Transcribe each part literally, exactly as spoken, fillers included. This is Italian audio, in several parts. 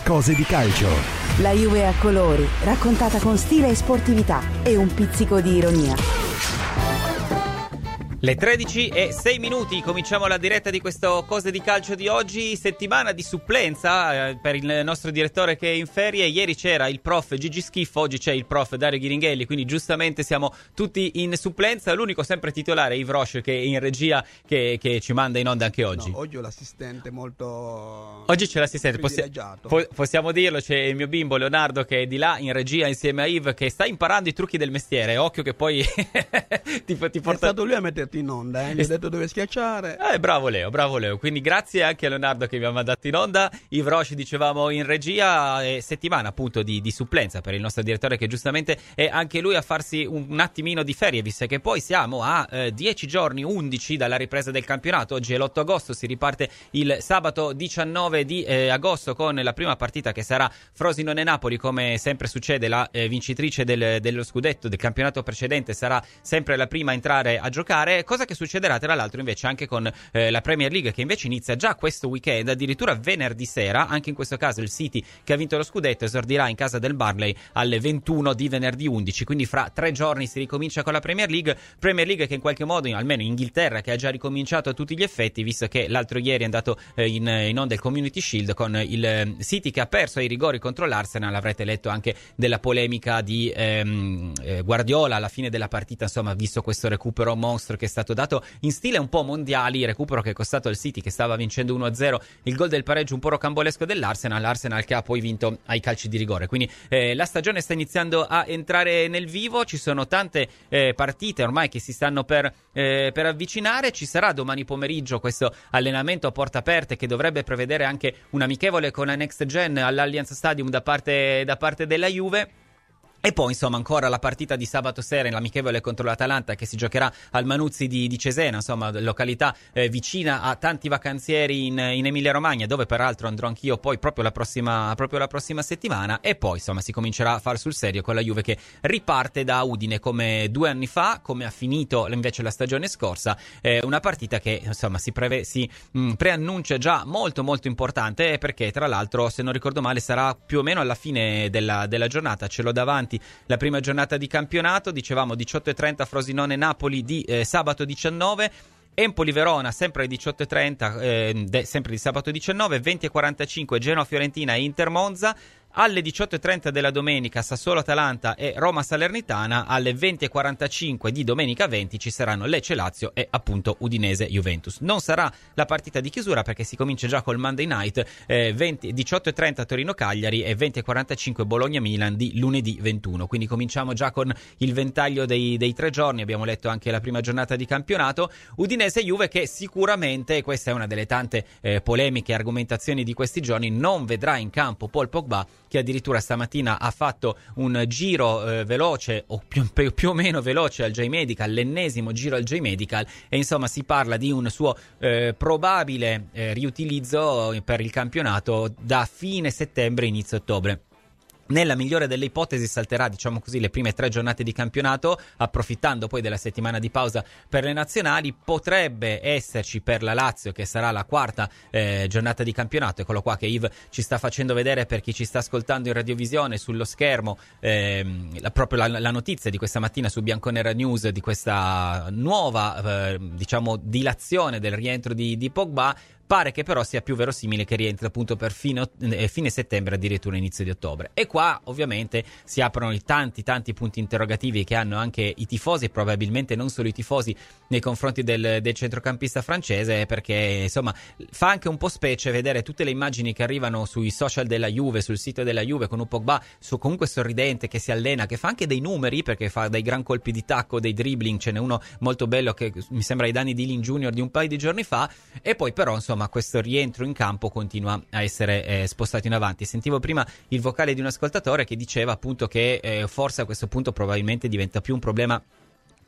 Cose di calcio. La Juve a colori, raccontata con stile e sportività e un pizzico di ironia. Le tredici e sei minuti, cominciamo la diretta di questo Cose di Calcio di oggi, settimana di supplenza eh, per il nostro direttore che è in ferie. Ieri c'era il prof Gigi Schiffo, oggi c'è il prof Dario Ghiringhelli, quindi giustamente siamo tutti in supplenza. L'unico sempre titolare è Yves Roche, che è in regia, che, che ci manda in onda anche oggi. No, oggi ho l'assistente molto Oggi c'è l'assistente, Possi- po- possiamo dirlo, c'è il mio bimbo Leonardo che è di là in regia insieme a Yves, che sta imparando i trucchi del mestiere. Occhio che poi ti, ti porta... È stato lui a metterti in onda, eh? Gli ho detto dove schiacciare. Eh, bravo Leo, bravo Leo. Quindi grazie anche a Leonardo che mi ha mandato in onda. Yves Roche, dicevamo, in regia. E settimana appunto di, di supplenza per il nostro direttore, che giustamente è anche lui a farsi un, un attimino di ferie, visto che poi siamo a eh, dieci giorni, undici dalla ripresa del campionato. Oggi è l'otto agosto, si riparte il sabato diciannove di eh, agosto con la prima partita, che sarà Frosinone-Napoli. Come sempre succede, la eh, vincitrice del, dello scudetto del campionato precedente sarà sempre la prima a entrare a giocare. Cosa che succederà tra l'altro invece anche con eh, la Premier League, che invece inizia già questo weekend, addirittura venerdì sera. Anche in questo caso il City, che ha vinto lo scudetto, esordirà in casa del Burnley alle ventuno di venerdì undici, quindi fra tre giorni si ricomincia con la Premier League. Premier League che in qualche modo, almeno in Inghilterra, che ha già ricominciato a tutti gli effetti, visto che l'altro ieri è andato eh, in, in onda il Community Shield con il eh, City che ha perso ai rigori contro l'Arsenal. Avrete letto anche della polemica di ehm, eh, Guardiola alla fine della partita, insomma, visto questo recupero mostro che è stato dato in stile un po' mondiali, recupero che è costato al City, che stava vincendo uno a zero, il gol del pareggio un po' rocambolesco dell'Arsenal, l'Arsenal che ha poi vinto ai calci di rigore. Quindi eh, la stagione sta iniziando a entrare nel vivo, ci sono tante eh, partite ormai che si stanno per, eh, per avvicinare. Ci sarà domani pomeriggio questo allenamento a porte aperte che dovrebbe prevedere anche un amichevole con la Next Gen all'Allianz Stadium da parte, da parte della Juve. E poi insomma ancora la partita di sabato sera in l'amichevole contro l'Atalanta, che si giocherà al Manuzzi di, di Cesena, insomma località eh, vicina a tanti vacanzieri in, in Emilia Romagna, dove peraltro andrò anch'io poi proprio la prossima proprio la prossima settimana. E poi insomma si comincerà a fare sul serio con la Juve, che riparte da Udine come due anni fa, come ha finito invece la stagione scorsa. Eh, una partita che insomma si, preve, si mh, preannuncia già molto molto importante, perché tra l'altro, se non ricordo male, sarà più o meno alla fine della, della giornata, ce l'ho davanti. La prima giornata di campionato, dicevamo diciotto e trenta Frosinone-Napoli di eh, sabato diciannove, Empoli-Verona sempre alle diciotto e trenta, eh, de, sempre di sabato diciannove, venti e quarantacinque Genoa-Fiorentina e Inter-Monza. Alle diciotto e trenta della domenica Sassuolo-Atalanta e Roma-Salernitana. Alle venti e quarantacinque di domenica venti ci saranno Lecce-Lazio e appunto Udinese-Juventus. Non sarà la partita di chiusura, perché si comincia già col Monday Night, eh, venti, diciotto e trenta Torino-Cagliari e venti e quarantacinque Bologna-Milan di lunedì ventuno. Quindi cominciamo già con il ventaglio dei, dei tre giorni. Abbiamo letto anche la prima giornata di campionato. Udinese-Juve, che sicuramente, e questa è una delle tante eh, polemiche e argomentazioni di questi giorni, non vedrà in campo Paul Pogba, che addirittura stamattina ha fatto un giro eh, veloce o più, più o meno veloce al J-Medical, l'ennesimo giro al J-Medical, e insomma si parla di un suo eh, probabile eh, riutilizzo per il campionato da fine settembre inizio ottobre. Nella migliore delle ipotesi salterà, diciamo così, le prime tre giornate di campionato, approfittando poi della settimana di pausa per le nazionali. Potrebbe esserci per la Lazio, che sarà la quarta eh, giornata di campionato. Eccolo qua che Yves ci sta facendo vedere, per chi ci sta ascoltando in radiovisione, sullo schermo ehm, la, proprio la, la notizia di questa mattina su Bianconera News di questa nuova eh, diciamo dilazione del rientro di, di Pogba. Pare che però sia più verosimile che rientri appunto per fine, eh, fine settembre, addirittura inizio di ottobre. E qua ovviamente si aprono i tanti tanti punti interrogativi che hanno anche i tifosi, probabilmente non solo i tifosi, nei confronti del, del centrocampista francese, perché insomma fa anche un po' specie vedere tutte le immagini che arrivano sui social della Juve, sul sito della Juve, con un Pogba su, comunque sorridente, che si allena, che fa anche dei numeri, perché fa dei gran colpi di tacco, dei dribbling. Ce n'è uno molto bello che mi sembra ai danni di Lin Junior di un paio di giorni fa. E poi però insomma ma questo rientro in campo continua a essere eh, spostato in avanti. Sentivo prima il vocale di un ascoltatore che diceva appunto che eh, forse a questo punto probabilmente diventa più un problema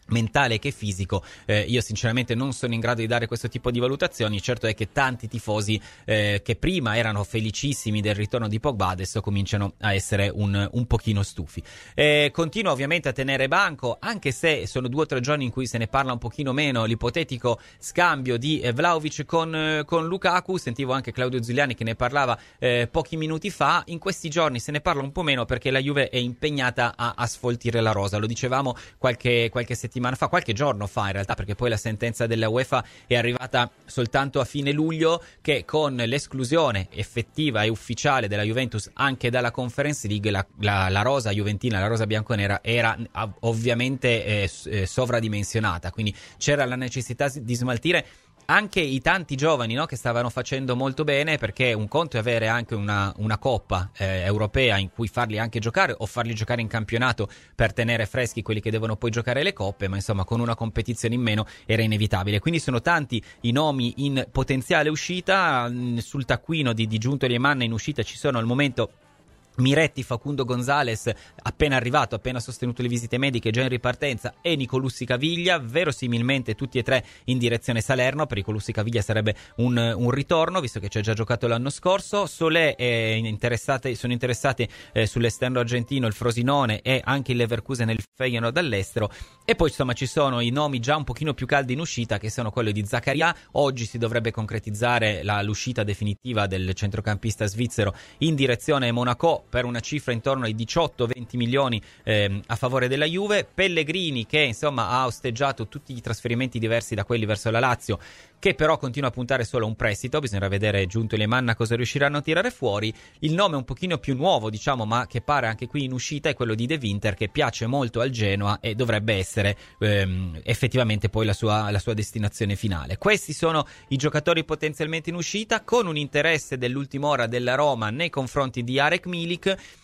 mentale che fisico. Eh, io sinceramente non sono in grado di dare questo tipo di valutazioni. Certo è che tanti tifosi eh, che prima erano felicissimi del ritorno di Pogba adesso cominciano a essere un, un pochino stufi. Eh, continua ovviamente a tenere banco, anche se sono due o tre giorni in cui se ne parla un pochino meno, l'ipotetico scambio di eh, Vlahovic con, eh, con Lukaku. Sentivo anche Claudio Zuliani che ne parlava eh, pochi minuti fa. In questi giorni se ne parla un po' meno perché la Juve è impegnata a, a sfoltire la rosa. Lo dicevamo qualche, qualche settimana fa, qualche giorno fa in realtà, perché poi la sentenza della UEFA è arrivata soltanto a fine luglio, che con l'esclusione effettiva e ufficiale della Juventus anche dalla Conference League, la, la, la rosa juventina, la rosa bianconera era ovviamente eh, eh, sovradimensionata, quindi c'era la necessità di smaltire anche i tanti giovani, no, che stavano facendo molto bene, perché un conto è avere anche una, una coppa eh, europea in cui farli anche giocare o farli giocare in campionato per tenere freschi quelli che devono poi giocare le coppe, ma insomma con una competizione in meno era inevitabile. Quindi sono tanti i nomi in potenziale uscita. Sul taccuino di, di Giuntoli e Manna in uscita ci sono al momento Miretti, Facundo Gonzalez, appena arrivato, appena sostenuto le visite mediche, già in ripartenza, e Nicolussi Caviglia, verosimilmente tutti e tre in direzione Salerno. Per Nicolussi Caviglia sarebbe un, un ritorno, visto che ci ha già giocato l'anno scorso. Solé è interessate, sono interessati eh, sull'esterno argentino il Frosinone e anche il Leverkusen e il Feyenoord dall'estero. E poi insomma ci sono i nomi già un pochino più caldi in uscita, che sono quelli di Zaccaria. Oggi si dovrebbe concretizzare la, l'uscita definitiva del centrocampista svizzero in direzione Monaco per una cifra intorno ai diciotto venti milioni eh, a favore della Juve. Pellegrini, che insomma ha osteggiato tutti i trasferimenti diversi da quelli verso la Lazio, che però continua a puntare solo a un prestito. Bisognerà vedere Giuntoli e Manna cosa riusciranno a tirare fuori. Il nome un pochino più nuovo, diciamo, ma che pare anche qui in uscita, è quello di De Winter, che piace molto al Genoa e dovrebbe essere ehm, effettivamente poi la sua, la sua destinazione finale. Questi sono i giocatori potenzialmente in uscita, con un interesse dell'ultima ora della Roma nei confronti di Arek Milik.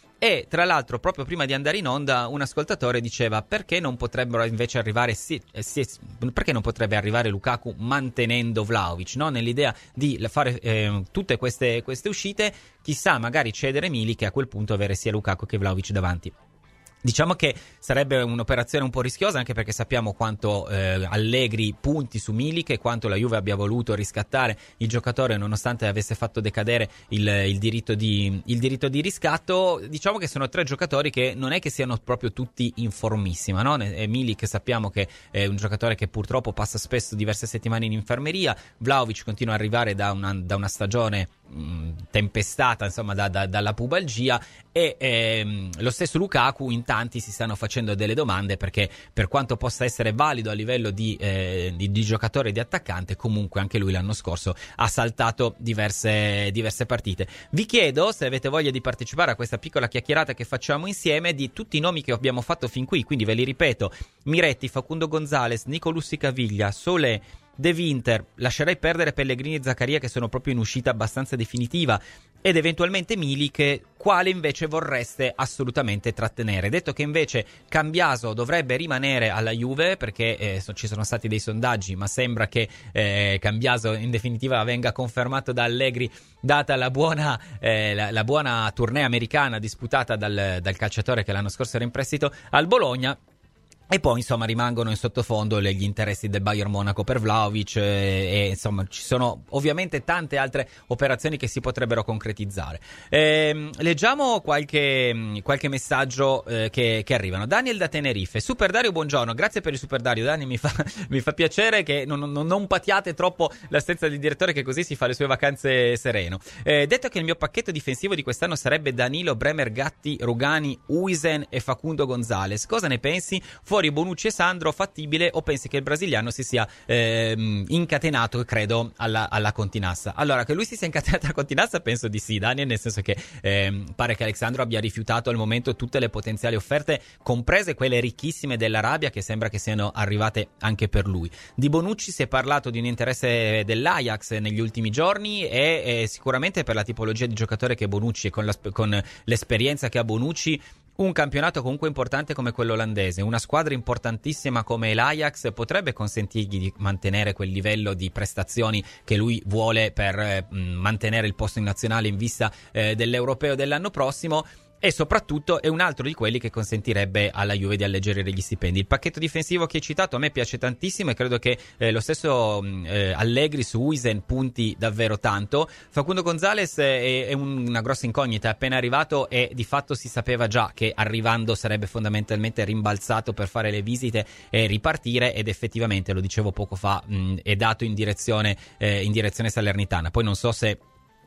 E tra l'altro, proprio prima di andare in onda, un ascoltatore diceva: perché non potrebbero invece arrivare sì, sì, perché non potrebbe arrivare Lukaku mantenendo Vlahovic, no? Nell'idea di fare eh, tutte queste, queste uscite, chissà, magari cedere Milik e a quel punto avere sia Lukaku che Vlahovic davanti. Diciamo che sarebbe un'operazione un po' rischiosa, anche perché sappiamo quanto eh, Allegri punti su Milik e quanto la Juve abbia voluto riscattare il giocatore nonostante avesse fatto decadere il, il, diritto di, il diritto di riscatto. Diciamo che sono tre giocatori che non è che siano proprio tutti in formissima, no? E Milik sappiamo che è un giocatore che purtroppo passa spesso diverse settimane in infermeria. Vlahovic continua ad arrivare da una, da una stagione mh, tempestata, insomma, da, da, dalla pubalgia, e ehm, lo stesso Lukaku in tanti si stanno facendo delle domande, perché per quanto possa essere valido a livello di, eh, di, di giocatore e di attaccante, comunque anche lui l'anno scorso ha saltato diverse, diverse partite. Vi chiedo se avete voglia di partecipare a questa piccola chiacchierata che facciamo insieme di tutti i nomi che abbiamo fatto fin qui, quindi ve li ripeto: Miretti, Facundo Gonzalez, Nicolussi Caviglia, Solé, De Winter. Lascerei perdere Pellegrini e Zaccaria, che sono proprio in uscita abbastanza definitiva, ed eventualmente Milik, quale invece vorreste assolutamente trattenere. Detto che invece Cambiaso dovrebbe rimanere alla Juve, perché eh, so, ci sono stati dei sondaggi, ma sembra che eh, Cambiaso in definitiva venga confermato da Allegri, data la buona, eh, la, la buona tournée americana disputata dal, dal calciatore che l'anno scorso era in prestito al Bologna. E poi insomma rimangono in sottofondo gli interessi del Bayern Monaco per Vlahovic, e, e insomma ci sono ovviamente tante altre operazioni che si potrebbero concretizzare. E, leggiamo qualche, qualche messaggio eh, che, che arrivano. Daniel da Tenerife: Super Dario, buongiorno, grazie per il Super Dario. Dani, mi fa, mi fa piacere che non, non, non patiate troppo l'assenza del direttore, che così si fa le sue vacanze sereno. Eh, detto che il mio pacchetto difensivo di quest'anno sarebbe Danilo, Bremer, Gatti, Rugani, Huijsen e Facundo Gonzalez, cosa ne pensi? Fuori Bonucci e Sandro, fattibile, o pensi che il brasiliano si sia ehm, incatenato, credo, alla, alla Continassa? Allora, che lui si sia incatenato alla Continassa penso di sì, Daniel, nel senso che ehm, pare che Alexandro abbia rifiutato al momento tutte le potenziali offerte, comprese quelle ricchissime dell'Arabia, che sembra che siano arrivate anche per lui. Di Bonucci si è parlato di un interesse dell'Ajax negli ultimi giorni, e, e sicuramente per la tipologia di giocatore che Bonucci, e con, la, con l'esperienza che ha Bonucci, un campionato comunque importante come quello olandese, una squadra importantissima come l'Ajax potrebbe consentirgli di mantenere quel livello di prestazioni che lui vuole per eh, mantenere il posto in nazionale in vista eh, dell'Europeo dell'anno prossimo. e soprattutto è un altro di quelli che consentirebbe alla Juve di alleggerire gli stipendi. Il pacchetto difensivo che hai citato a me piace tantissimo e credo che eh, lo stesso eh, Allegri su Huijsen punti davvero tanto. Facundo Gonzalez è, è un, una grossa incognita, è appena arrivato e di fatto si sapeva già che arrivando sarebbe fondamentalmente rimbalzato per fare le visite e ripartire, ed effettivamente, lo dicevo poco fa, mh, è dato in direzione, eh, in direzione salernitana. Poi non so se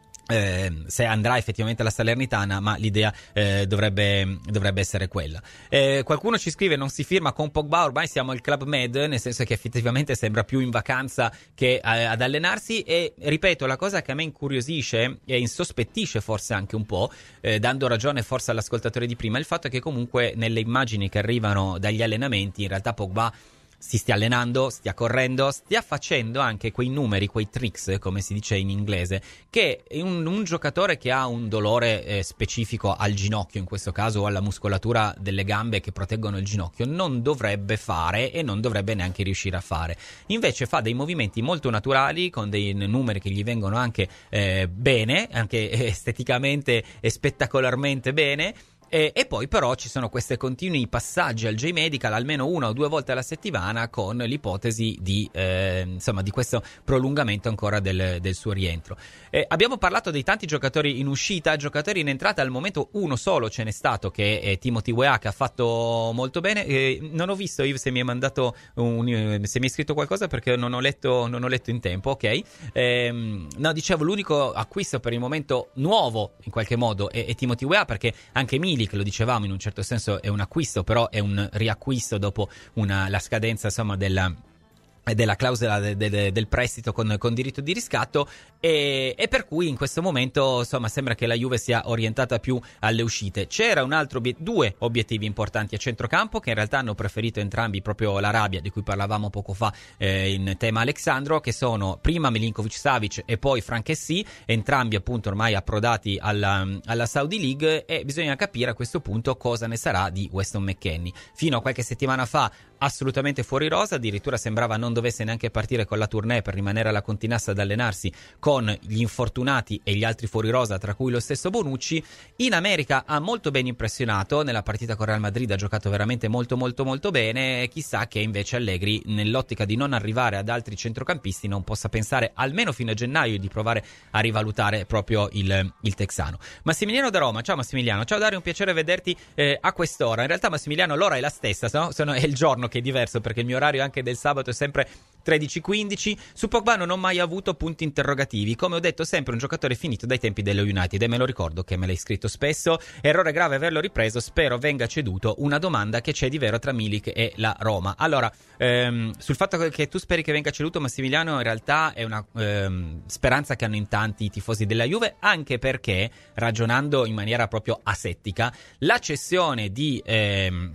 Eh, se andrà effettivamente alla Salernitana, ma l'idea eh, dovrebbe, dovrebbe essere quella. Eh, qualcuno ci scrive: non si firma con Pogba, ormai siamo il Club Med, nel senso che effettivamente sembra più in vacanza che eh, ad allenarsi. E ripeto, la cosa che a me incuriosisce e insospettisce forse anche un po', eh, dando ragione forse all'ascoltatore di prima, è il fatto che comunque nelle immagini che arrivano dagli allenamenti in realtà Pogba si stia allenando, stia correndo, stia facendo anche quei numeri, quei tricks, come si dice in inglese, che un, un giocatore che ha un dolore eh, specifico al ginocchio, in questo caso, o alla muscolatura delle gambe che proteggono il ginocchio, non dovrebbe fare e non dovrebbe neanche riuscire a fare. Invece fa dei movimenti molto naturali, con dei numeri che gli vengono anche eh, bene, anche esteticamente e spettacolarmente bene. E, e poi però ci sono questi continui passaggi al J-Medical almeno una o due volte alla settimana, con l'ipotesi di eh, insomma di questo prolungamento ancora del, del suo rientro. Eh, abbiamo parlato dei tanti giocatori in uscita, giocatori in entrata al momento uno solo ce n'è stato, che è Timothy Weah, che ha fatto molto bene. Eh, non ho visto Yves se mi hai mandato un, se mi hai scritto qualcosa, perché non ho letto, non ho letto in tempo, ok? Eh, no, dicevo, l'unico acquisto per il momento nuovo in qualche modo è, è Timothy Weah, perché anche Milik, che lo dicevamo, in un certo senso è un acquisto, però è un riacquisto dopo una, la scadenza insomma della della clausola de, de, del prestito con, con diritto di riscatto, e, e per cui in questo momento insomma sembra che la Juve sia orientata più alle uscite. C'era un altro obiet- due obiettivi importanti a centrocampo, che in realtà hanno preferito entrambi proprio l'Arabia, di cui parlavamo poco fa eh, in tema Alexandro, che sono prima Milinkovic-Savic e poi Franchessy, entrambi appunto ormai approdati alla, alla Saudi League, e bisogna capire a questo punto cosa ne sarà di Weston McKennie. Fino a qualche settimana fa assolutamente fuori rosa, addirittura sembrava non dovesse neanche partire con la tournée per rimanere alla Continassa ad allenarsi con gli infortunati e gli altri fuori rosa, tra cui lo stesso Bonucci. In America ha molto ben impressionato, nella partita con Real Madrid ha giocato veramente molto molto molto bene. Chissà che invece Allegri, nell'ottica di non arrivare ad altri centrocampisti, non possa pensare almeno fino a gennaio di provare a rivalutare proprio il, il texano. Massimiliano da Roma: ciao Massimiliano. Ciao Dario, un piacere vederti eh, a quest'ora. In realtà Massimiliano, l'ora è la stessa, no? Sono, è il giorno che è diverso, perché il mio orario anche del sabato è sempre tredici quindici. Su Pogba non ho mai avuto punti interrogativi, come ho detto, sempre un giocatore finito dai tempi dello United, e me lo ricordo che me l'hai scritto spesso. Errore grave averlo ripreso, spero venga ceduto. Una domanda che c'è di vero tra Milik e la Roma. Allora, ehm, sul fatto che tu speri che venga ceduto, Massimiliano, in realtà è una ehm, speranza che hanno in tanti i tifosi della Juve, anche perché, ragionando in maniera proprio asettica, la cessione di ehm,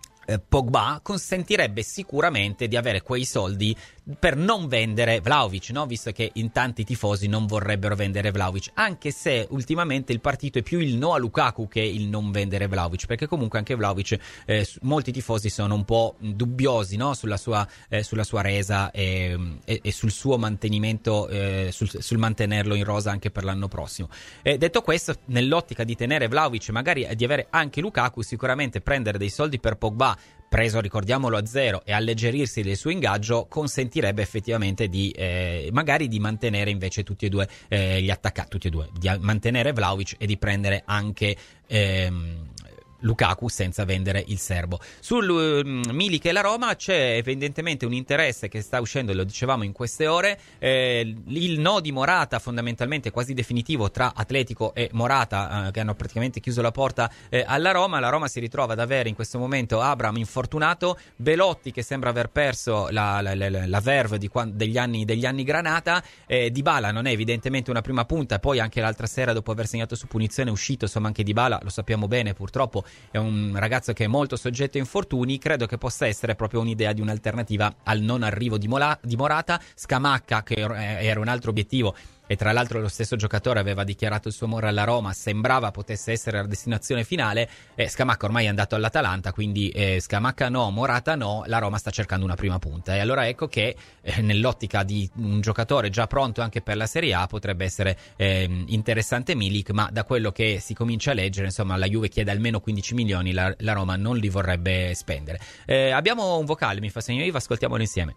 Pogba consentirebbe sicuramente di avere quei soldi per non vendere Vlahovic, no? Visto che in tanti tifosi non vorrebbero vendere Vlahovic, anche se ultimamente il partito è più il no a Lukaku che il non vendere Vlahovic, perché comunque anche Vlahovic, eh, molti tifosi sono un po' dubbiosi, no? sulla sua eh, sulla sua resa e, e, e sul suo mantenimento, eh, sul, sul mantenerlo in rosa anche per l'anno prossimo. E detto questo, nell'ottica di tenere Vlahovic, magari di avere anche Lukaku, sicuramente prendere dei soldi per Pogba, preso, ricordiamolo, a zero, e alleggerirsi del suo ingaggio, consentirebbe effettivamente di eh, magari di mantenere invece tutti e due eh, gli attaccanti, tutti e due, di mantenere Vlahovic e di prendere anche ehm, Lukaku senza vendere il serbo. Sul um, Milik e la Roma c'è evidentemente un interesse che sta uscendo, lo dicevamo in queste ore, eh, il no di Morata fondamentalmente quasi definitivo tra Atletico e Morata, eh, che hanno praticamente chiuso la porta eh, alla Roma. La Roma si ritrova ad avere in questo momento Abraham infortunato, Belotti che sembra aver perso la, la, la, la verve di quando, degli, anni, degli anni Granata, eh, Dybala non è evidentemente una prima punta, poi anche l'altra sera dopo aver segnato su punizione è uscito, insomma anche Dybala lo sappiamo bene, purtroppo è un ragazzo che è molto soggetto a infortuni. Credo che possa essere proprio un'idea di un'alternativa al non arrivo di, Mola, di Morata. Scamacca, che era un altro obiettivo, e tra l'altro lo stesso giocatore aveva dichiarato il suo amore alla Roma, sembrava potesse essere la destinazione finale. eh, Scamacca ormai è andato all'Atalanta, quindi eh, Scamacca no, Morata no, la Roma sta cercando una prima punta, e allora ecco che eh, nell'ottica di un giocatore già pronto anche per la Serie A potrebbe essere eh, interessante Milik, ma da quello che si comincia a leggere, insomma, la Juve chiede almeno quindici milioni, la, la Roma non li vorrebbe spendere. eh, abbiamo un vocale, mi fa segno Iva, ascoltiamolo insieme.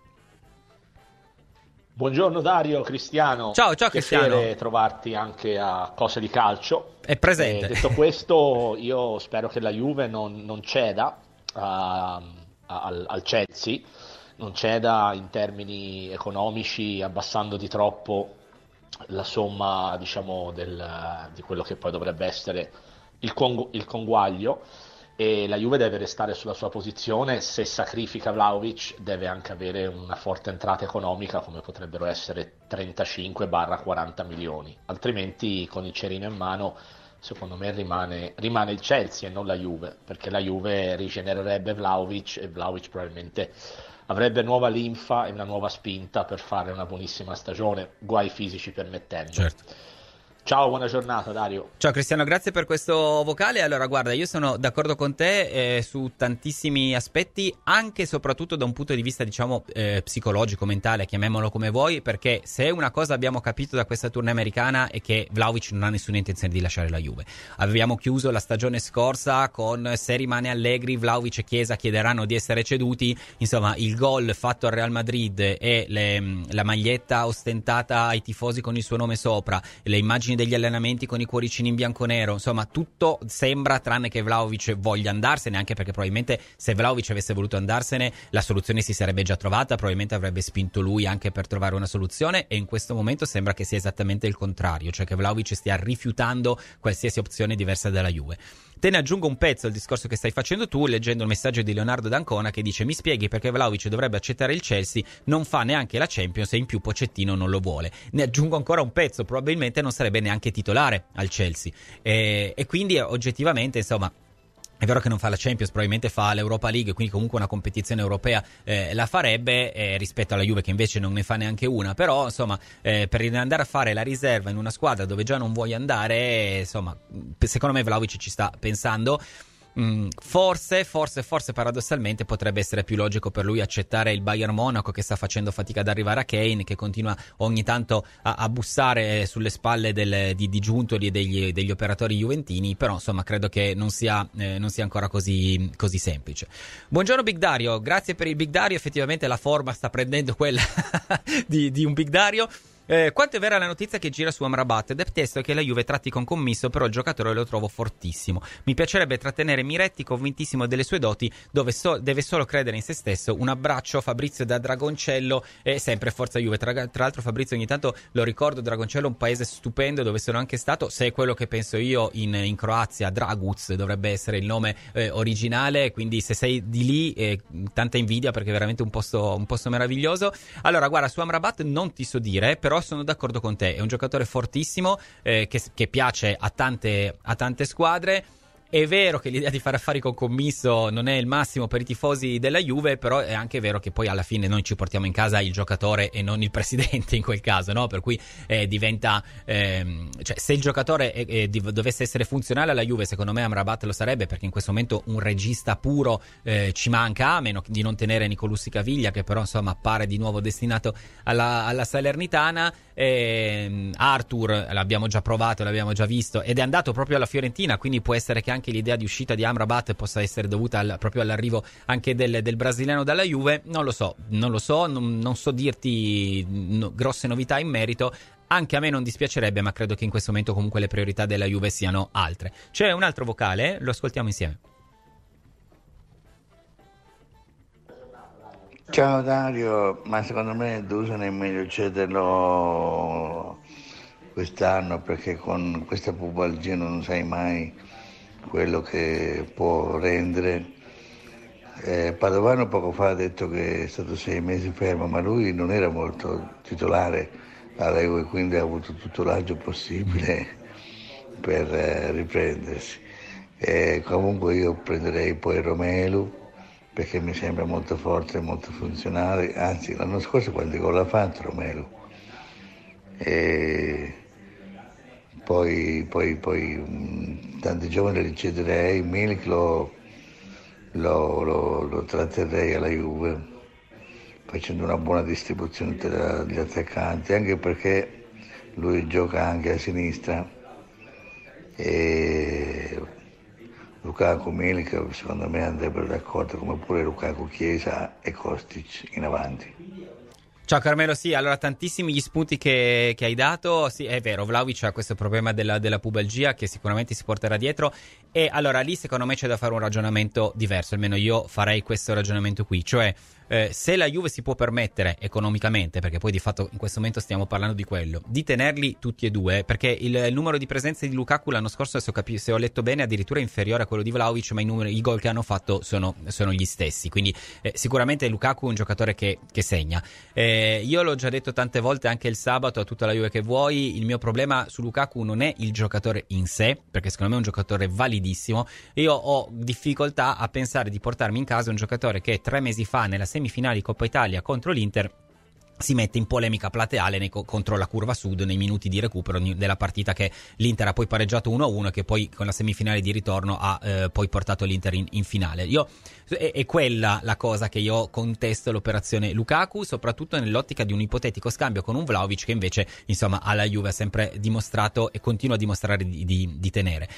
Buongiorno Dario, Cristiano. Ciao, ciao Piacere Cristiano. trovarti anche a Cose di Calcio. È presente. Eh, detto questo, io spero che la Juve non, non ceda a, a, al, al Chelsea, non ceda in termini economici, abbassando di troppo la somma, diciamo, del, di quello che poi dovrebbe essere il, congu- il conguaglio. E la Juve deve restare sulla sua posizione. Se sacrifica Vlahovic deve anche avere una forte entrata economica, come potrebbero essere trentacinque quaranta milioni, altrimenti con il cerino in mano secondo me rimane, rimane il Chelsea e non la Juve, perché la Juve rigenererebbe Vlahovic e Vlahovic probabilmente avrebbe nuova linfa e una nuova spinta per fare una buonissima stagione, guai fisici permettendo. Certo. Ciao, buona giornata Dario. Ciao Cristiano, grazie per questo vocale. Allora guarda, io sono d'accordo con te eh, su tantissimi aspetti, anche e soprattutto da un punto di vista, diciamo, eh, psicologico, mentale, chiamiamolo come vuoi, perché se una cosa abbiamo capito da questa tournée americana è che Vlahovic non ha nessuna intenzione di lasciare la Juve. Avevamo chiuso la stagione scorsa con se rimane Allegri, Vlahovic e Chiesa chiederanno di essere ceduti, insomma il gol fatto al Real Madrid e le, la maglietta ostentata ai tifosi con il suo nome sopra, le immagini degli allenamenti con i cuoricini in bianco-nero, insomma tutto sembra tranne che Vlahovic voglia andarsene, anche perché probabilmente se Vlahovic avesse voluto andarsene la soluzione si sarebbe già trovata, probabilmente avrebbe spinto lui anche per trovare una soluzione, e in questo momento sembra che sia esattamente il contrario, cioè che Vlahovic stia rifiutando qualsiasi opzione diversa dalla Juve. Te ne aggiungo un pezzo al discorso che stai facendo tu, leggendo il messaggio di Leonardo D'Ancona che dice: mi spieghi perché Vlahovic dovrebbe accettare il Chelsea, non fa neanche la Champions e in più Pochettino non lo vuole. Ne aggiungo ancora un pezzo, probabilmente non sarebbe neanche titolare al Chelsea, e, e quindi oggettivamente, insomma, è vero che non fa la Champions, probabilmente fa l'Europa League, quindi comunque una competizione europea eh, la farebbe eh, rispetto alla Juve che invece non ne fa neanche una, però insomma eh, per andare a fare la riserva in una squadra dove già non vuoi andare, eh, insomma secondo me Vlahovic ci sta pensando. Mm, forse, forse, forse paradossalmente potrebbe essere più logico per lui accettare il Bayern Monaco, che sta facendo fatica ad arrivare a Kane, che continua ogni tanto a, a bussare sulle spalle del, di, di Giuntoli e degli, degli operatori juventini, però insomma credo che non sia, eh, non sia ancora così, così semplice. Buongiorno Big Dario, grazie per il Big Dario, effettivamente la forma sta prendendo quella di, di un Big Dario. Eh, quanto è vera la notizia che gira su Amrabat? Detesto che la Juve tratti con commisso, però il giocatore lo trovo fortissimo. Mi piacerebbe trattenere Miretti, convintissimo delle sue doti, dove so- deve solo credere in se stesso. Un abbraccio, Fabrizio da Dragoncello, e sempre forza Juve. Tra, tra l'altro Fabrizio, ogni tanto lo ricordo, Dragoncello è un paese stupendo dove sono anche stato, se è quello che penso io, in, in Croazia, Draguc dovrebbe essere il nome eh, originale, quindi se sei di lì eh, tanta invidia, perché è veramente un posto, un posto meraviglioso. Allora guarda, su Amrabat non ti so dire, però sono d'accordo con te, è un giocatore fortissimo eh, che, che piace a tante, a tante squadre. È vero che l'idea di fare affari con commisso non è il massimo per i tifosi della Juve, però è anche vero che poi alla fine noi ci portiamo in casa il giocatore e non il presidente in quel caso, no? Per cui eh, diventa ehm, cioè se il giocatore è, è, dovesse essere funzionale alla Juve, secondo me Amrabat lo sarebbe, perché in questo momento un regista puro eh, ci manca, a meno di non tenere Nicolussi Caviglia, che però insomma appare di nuovo destinato alla, alla Salernitana. eh, Arthur l'abbiamo già provato, l'abbiamo già visto ed è andato proprio alla Fiorentina, quindi può essere che anche l'idea di uscita di Amrabat possa essere dovuta al, proprio all'arrivo anche del, del brasiliano dalla Juve. Non lo so, non lo so, non, non so dirti no, grosse novità in merito. Anche a me non dispiacerebbe, ma credo che in questo momento comunque le priorità della Juve siano altre. C'è un altro vocale, lo ascoltiamo insieme. Ciao Dario, ma secondo me Dusan è meglio cederlo quest'anno, perché con questa pubalgia non sai mai quello che può rendere. Eh, Padovano poco fa ha detto che è stato sei mesi fermo, ma lui non era molto titolare alla Juve, quindi ha avuto tutto l'agio possibile per eh, riprendersi. Eh, comunque io prenderei poi Romelu, perché mi sembra molto forte e molto funzionale, anzi l'anno scorso quanti gol ha fatto Romelu? e poi, poi, poi mh, tanti giovani li cederei, Milik lo, lo, lo, lo tratterrei alla Juve, facendo una buona distribuzione tra gli attaccanti, anche perché lui gioca anche a sinistra, e Lukaku, Milik secondo me andrebbero d'accordo, come pure Lukaku, Chiesa e Kostic in avanti. Ciao Carmelo, sì, allora tantissimi gli spunti che, che hai dato, sì è vero, Vlahovic ha questo problema della, della pubalgia che sicuramente si porterà dietro, e allora lì secondo me c'è da fare un ragionamento diverso, almeno io farei questo ragionamento qui, cioè eh, se la Juve si può permettere economicamente, perché poi di fatto in questo momento stiamo parlando di quello, di tenerli tutti e due, perché il, il numero di presenze di Lukaku l'anno scorso, se ho, capi- se ho letto bene, addirittura inferiore a quello di Vlahovic, ma i, numeri, i gol che hanno fatto sono, sono gli stessi, quindi eh, sicuramente Lukaku è un giocatore che, che segna. Eh, io l'ho già detto tante volte anche il sabato a tutta la Juve che vuoi, il mio problema su Lukaku non è il giocatore in sé, perché secondo me è un giocatore validissimo. Io ho difficoltà a pensare di portarmi in casa un giocatore che tre mesi fa nella semifinale di Coppa Italia contro l'Inter si mette in polemica plateale nei, contro la curva sud nei minuti di recupero della partita che l'Inter ha poi pareggiato uno a uno, che poi con la semifinale di ritorno ha eh, poi portato l'Inter in, in finale. Io è, è quella la cosa che io contesto l'operazione Lukaku, soprattutto nell'ottica di un ipotetico scambio con un Vlahovic che invece insomma alla Juve ha sempre dimostrato e continua a dimostrare di, di, di tenere.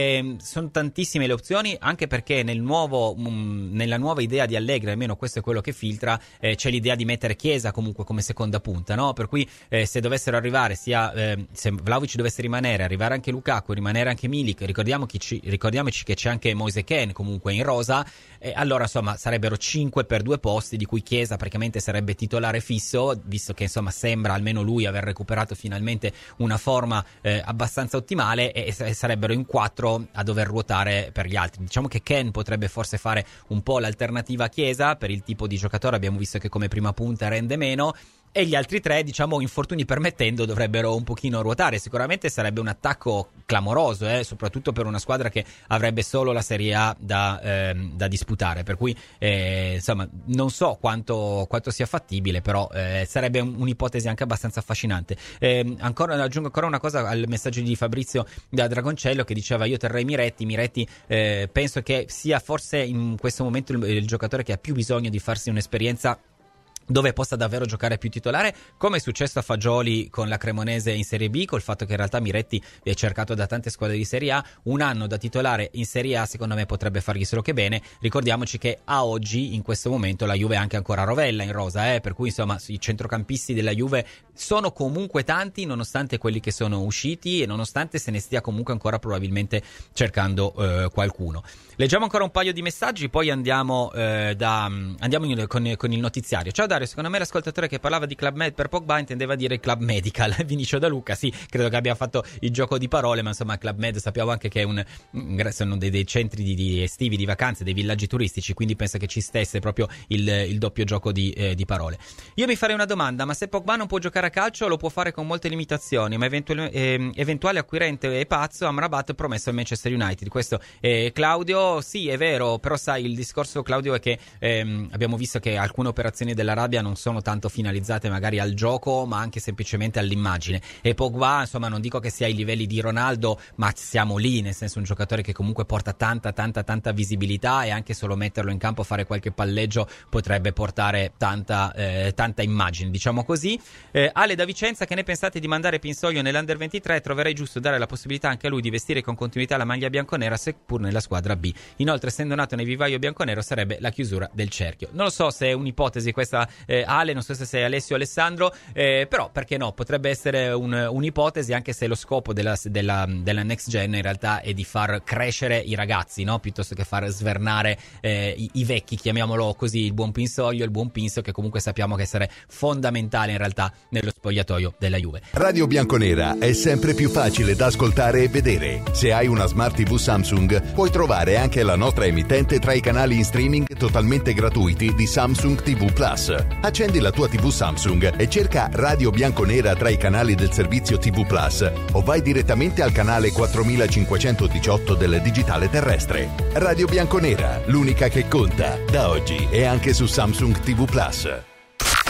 E sono tantissime le opzioni, anche perché nel nuovo mh, nella nuova idea di Allegri, almeno questo è quello che filtra, eh, c'è l'idea di mettere Chiesa comunque come seconda punta, no? Per cui eh, se dovessero arrivare sia eh, se Vlahovic dovesse rimanere, arrivare anche Lukaku, rimanere anche Milik, ricordiamoci, ricordiamoci che c'è anche Moise Kean comunque in rosa, eh, allora insomma sarebbero cinque per due posti, di cui Chiesa praticamente sarebbe titolare fisso, visto che insomma sembra almeno lui aver recuperato finalmente una forma eh, abbastanza ottimale, e, e sarebbero in quattro a dover ruotare per gli altri. Diciamo che Kean potrebbe forse fare un po' l'alternativa a Chiesa per il tipo di giocatore, abbiamo visto che come prima punta rende meno, e gli altri tre, diciamo, infortuni permettendo, dovrebbero un pochino ruotare. Sicuramente sarebbe un attacco clamoroso, eh, soprattutto per una squadra che avrebbe solo la Serie A da, ehm, da disputare, per cui eh, insomma non so quanto, quanto sia fattibile, però eh, sarebbe un, un'ipotesi anche abbastanza affascinante. Eh, ancora, aggiungo ancora una cosa al messaggio di Fabrizio da Dragoncello, che diceva: io terrei Miretti. Miretti eh, penso che sia forse in questo momento il, il giocatore che ha più bisogno di farsi un'esperienza dove possa davvero giocare più titolare, come è successo a Fagioli con la Cremonese in Serie B, col fatto che in realtà Miretti è cercato da tante squadre di Serie A. Un anno da titolare in Serie A secondo me potrebbe fargli solo che bene. Ricordiamoci che a oggi, in questo momento, la Juve ha anche ancora Rovella in rosa, eh, per cui insomma i centrocampisti della Juve sono comunque tanti, nonostante quelli che sono usciti e nonostante se ne stia comunque ancora probabilmente cercando eh, qualcuno. Leggiamo ancora un paio di messaggi, poi andiamo eh, da andiamo in, con, con il notiziario. Ciao Dario, secondo me l'ascoltatore che parlava di Club Med per Pogba intendeva dire Club Medical. Vinicio da Luca, sì, credo che abbia fatto il gioco di parole, ma insomma Club Med sappiamo anche che è un, sono dei, dei centri di, di estivi, di vacanze, dei villaggi turistici, quindi penso che ci stesse proprio il, il doppio gioco di, eh, di parole. Io mi farei una domanda: ma se Pogba non può giocare a calcio, lo può fare con molte limitazioni, ma eventuale, eh, eventuale acquirente è pazzo, Amrabat promesso al Manchester United. Questo è Claudio. Sì, è vero, però sai, il discorso, Claudio, è che ehm, abbiamo visto che alcune operazioni dell'Arabia non sono tanto finalizzate magari al gioco, ma anche semplicemente all'immagine. E Pogba, insomma, non dico che sia ai livelli di Ronaldo, ma siamo lì, nel senso un giocatore che comunque porta tanta, tanta, tanta visibilità, e anche solo metterlo in campo, fare qualche palleggio potrebbe portare tanta, eh, tanta immagine, diciamo così. Eh, Ale da Vicenza: che ne pensate di mandare Pinsoglio nell'Under ventitré? Troverei giusto dare la possibilità anche a lui di vestire con continuità la maglia bianconera, seppur nella squadra B. Inoltre, essendo nato nel vivaio bianconero, sarebbe la chiusura del cerchio. Non lo so se è un'ipotesi questa, eh, Ale, non so se sei Alessio o Alessandro, eh, però perché no, potrebbe essere un, un'ipotesi, anche se lo scopo della, della, della Next Gen in realtà è di far crescere i ragazzi, no? Piuttosto che far svernare eh, i, i vecchi, chiamiamolo così, il buon Pinsoglio, il buon Pinso, che comunque sappiamo che essere fondamentale in realtà nello spogliatoio della Juve. Radio Bianconera è sempre più facile da ascoltare e vedere. Se hai una Smart tivù Samsung, puoi trovare anche la nostra emittente tra i canali in streaming totalmente gratuiti di Samsung tivù Plus. Accendi la tua tivù Samsung e cerca Radio Bianconera tra i canali del servizio tivù Plus, o vai direttamente al canale quattromilacinquecentodiciotto del digitale terrestre. Radio Bianconera, l'unica che conta, da oggi è anche su Samsung tivù Plus.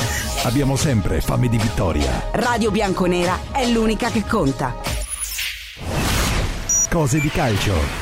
abbiamo sempre fame di vittoria. Radio Bianconera è l'unica che conta. Cose di calcio.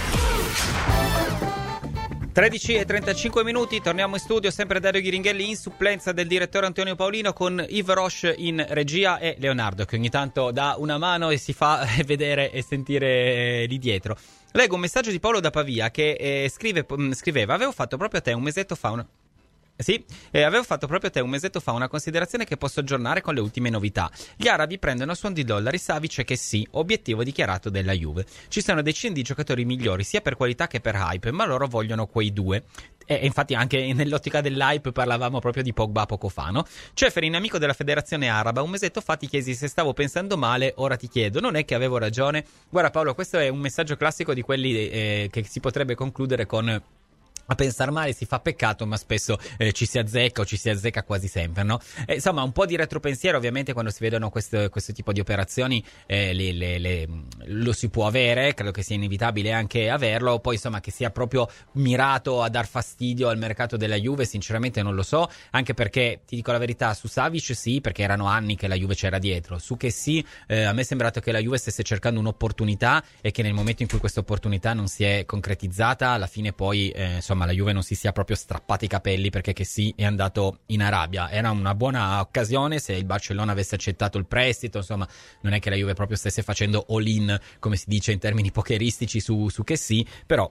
tredici e trentacinque minuti, torniamo in studio, sempre Dario Ghiringhelli in supplenza del direttore Antonio Paolino, con Yves Roche in regia e Leonardo che ogni tanto dà una mano e si fa vedere e sentire lì dietro. Leggo un messaggio di Paolo da Pavia che eh, scrive, scriveva: avevo fatto proprio a te un mesetto fa una... Sì, eh, avevo fatto proprio a te un mesetto fa una considerazione che posso aggiornare con le ultime novità. Gli arabi prendono a suon di dollari Savic che sì, obiettivo dichiarato della Juve. Ci sono decine di giocatori migliori sia per qualità che per hype, ma loro vogliono quei due. E infatti anche nell'ottica dell'hype parlavamo proprio di Pogba poco fa, no? Ceferin, amico della federazione araba, un mesetto fa ti chiesi se stavo pensando male, ora ti chiedo, non è che avevo ragione? Guarda Paolo, questo è un messaggio classico di quelli eh, che si potrebbe concludere con... A pensare male si fa peccato, ma spesso eh, ci si azzecca o ci si azzecca quasi sempre, no? E, insomma, un po' di retropensiero ovviamente quando si vedono questo, questo tipo di operazioni eh, le, le, le, lo si può avere, credo che sia inevitabile anche averlo. Poi insomma che sia proprio mirato a dar fastidio al mercato della Juve, sinceramente non lo so, anche perché ti dico la verità, su Savic sì, perché erano anni che la Juve c'era dietro, su che sì, eh, a me è sembrato che la Juve stesse cercando un'opportunità e che nel momento in cui questa opportunità non si è concretizzata, alla fine poi eh, insomma la Juve non si sia proprio strappati i capelli, perché che sì è andato in Arabia. Era una buona occasione se il Barcellona avesse accettato il prestito, insomma non è che la Juve proprio stesse facendo all in, come si dice in termini pokeristici, su, su che sì, però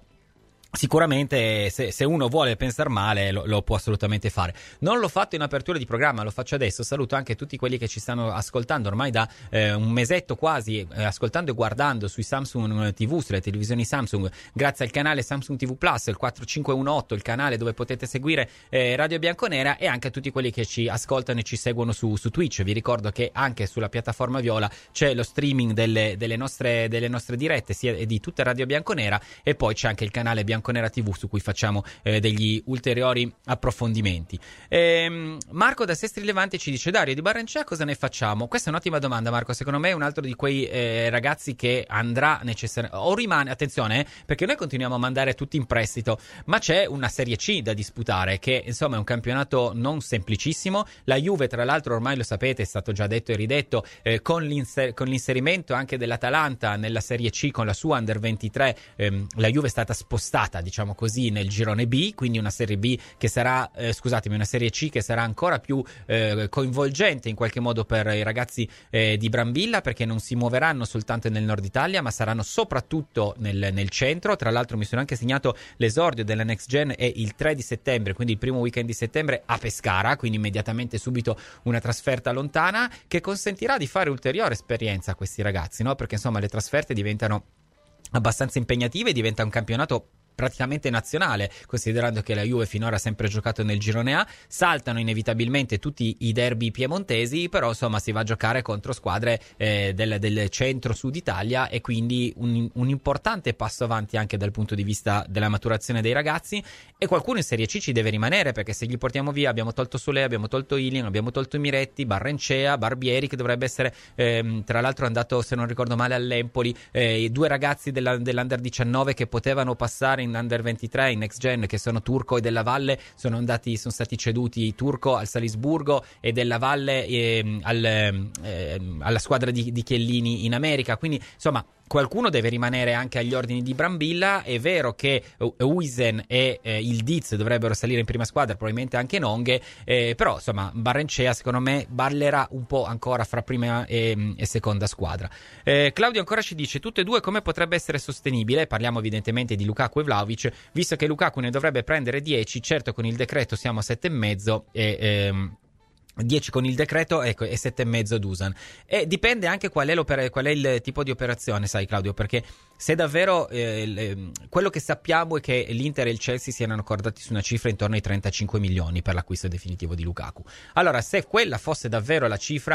sicuramente se, se uno vuole pensare male lo, lo può assolutamente fare. Non l'ho fatto in apertura di programma, lo faccio adesso. Saluto anche tutti quelli che ci stanno ascoltando ormai da eh, un mesetto quasi, eh, ascoltando e guardando sui Samsung T V, sulle televisioni Samsung, grazie al canale Samsung T V Plus, il quattro cinque uno otto, il canale dove potete seguire eh, Radio Bianconera, e anche a tutti quelli che ci ascoltano e ci seguono su, su Twitch. Vi ricordo che anche sulla piattaforma Viola c'è lo streaming delle, delle, nostre, delle nostre dirette, sia di tutta Radio Bianconera, e poi c'è anche il canale Bianconera Bianconera T V su cui facciamo eh, degli ulteriori approfondimenti. Ehm, Marco da Sestri Levante ci dice: Dario, di Barrenechea cosa ne facciamo? Questa è un'ottima domanda, Marco. Secondo me è un altro di quei eh, ragazzi che andrà necessariamente o rimane, attenzione eh, perché noi continuiamo a mandare tutti in prestito, ma c'è una Serie C da disputare che insomma è un campionato non semplicissimo. La Juve tra l'altro ormai lo sapete, è stato già detto e ridetto, eh, con, l'inser- con l'inserimento anche dell'Atalanta nella Serie C con la sua Under ventitré, ehm, la Juve è stata spostata, diciamo così, nel girone B, quindi una Serie B che sarà, eh, scusatemi, una Serie C che sarà ancora più eh, coinvolgente in qualche modo per i ragazzi eh, di Brambilla, perché non si muoveranno soltanto nel nord Italia, ma saranno soprattutto nel, nel centro. Tra l'altro mi sono anche segnato l'esordio della Next Gen è il tre di settembre, quindi il primo weekend di settembre a Pescara, quindi immediatamente subito una trasferta lontana che consentirà di fare ulteriore esperienza a questi ragazzi, no? Perché insomma le trasferte diventano abbastanza impegnative, diventa un campionato praticamente nazionale, considerando che la Juve finora ha sempre giocato nel girone A. Saltano inevitabilmente tutti i derby piemontesi, però insomma si va a giocare contro squadre eh, del, del centro-sud Italia, e quindi un, un importante passo avanti anche dal punto di vista della maturazione dei ragazzi. E qualcuno in Serie C ci deve rimanere, perché se gli portiamo via abbiamo tolto Solé, abbiamo tolto Ilian, abbiamo tolto Miretti, Barrenechea, Barbieri, che dovrebbe essere ehm, tra l'altro andato, se non ricordo male, all'Empoli, eh, due ragazzi della, dell'Under diciannove che potevano passare in Under ventitré, in Next Gen, che sono Turco e Della Valle, sono andati, sono stati ceduti. Turco al Salisburgo e Della Valle eh, al, eh, alla squadra di, di Chiellini in America, quindi insomma qualcuno deve rimanere anche agli ordini di Brambilla. È vero che Huijsen e eh, il Diz dovrebbero salire in prima squadra, probabilmente anche Nonghe, eh, però insomma Barrenechea secondo me ballerà un po' ancora fra prima e, e seconda squadra. eh, Claudio ancora ci dice: tutte e due come potrebbe essere sostenibile? Parliamo evidentemente di Lukaku e Vlahovic, visto che Lukaku ne dovrebbe prendere dieci, certo con il decreto siamo a sette e mezzo e ehm, dieci con il decreto, ecco, e sette e mezzo Dusan. E dipende anche qual è, l'opera- qual è il tipo di operazione, sai Claudio, perché se davvero eh, le, quello che sappiamo è che l'Inter e il Chelsea si erano accordati su una cifra intorno ai trentacinque milioni per l'acquisto definitivo di Lukaku. Allora, se quella fosse davvero la cifra,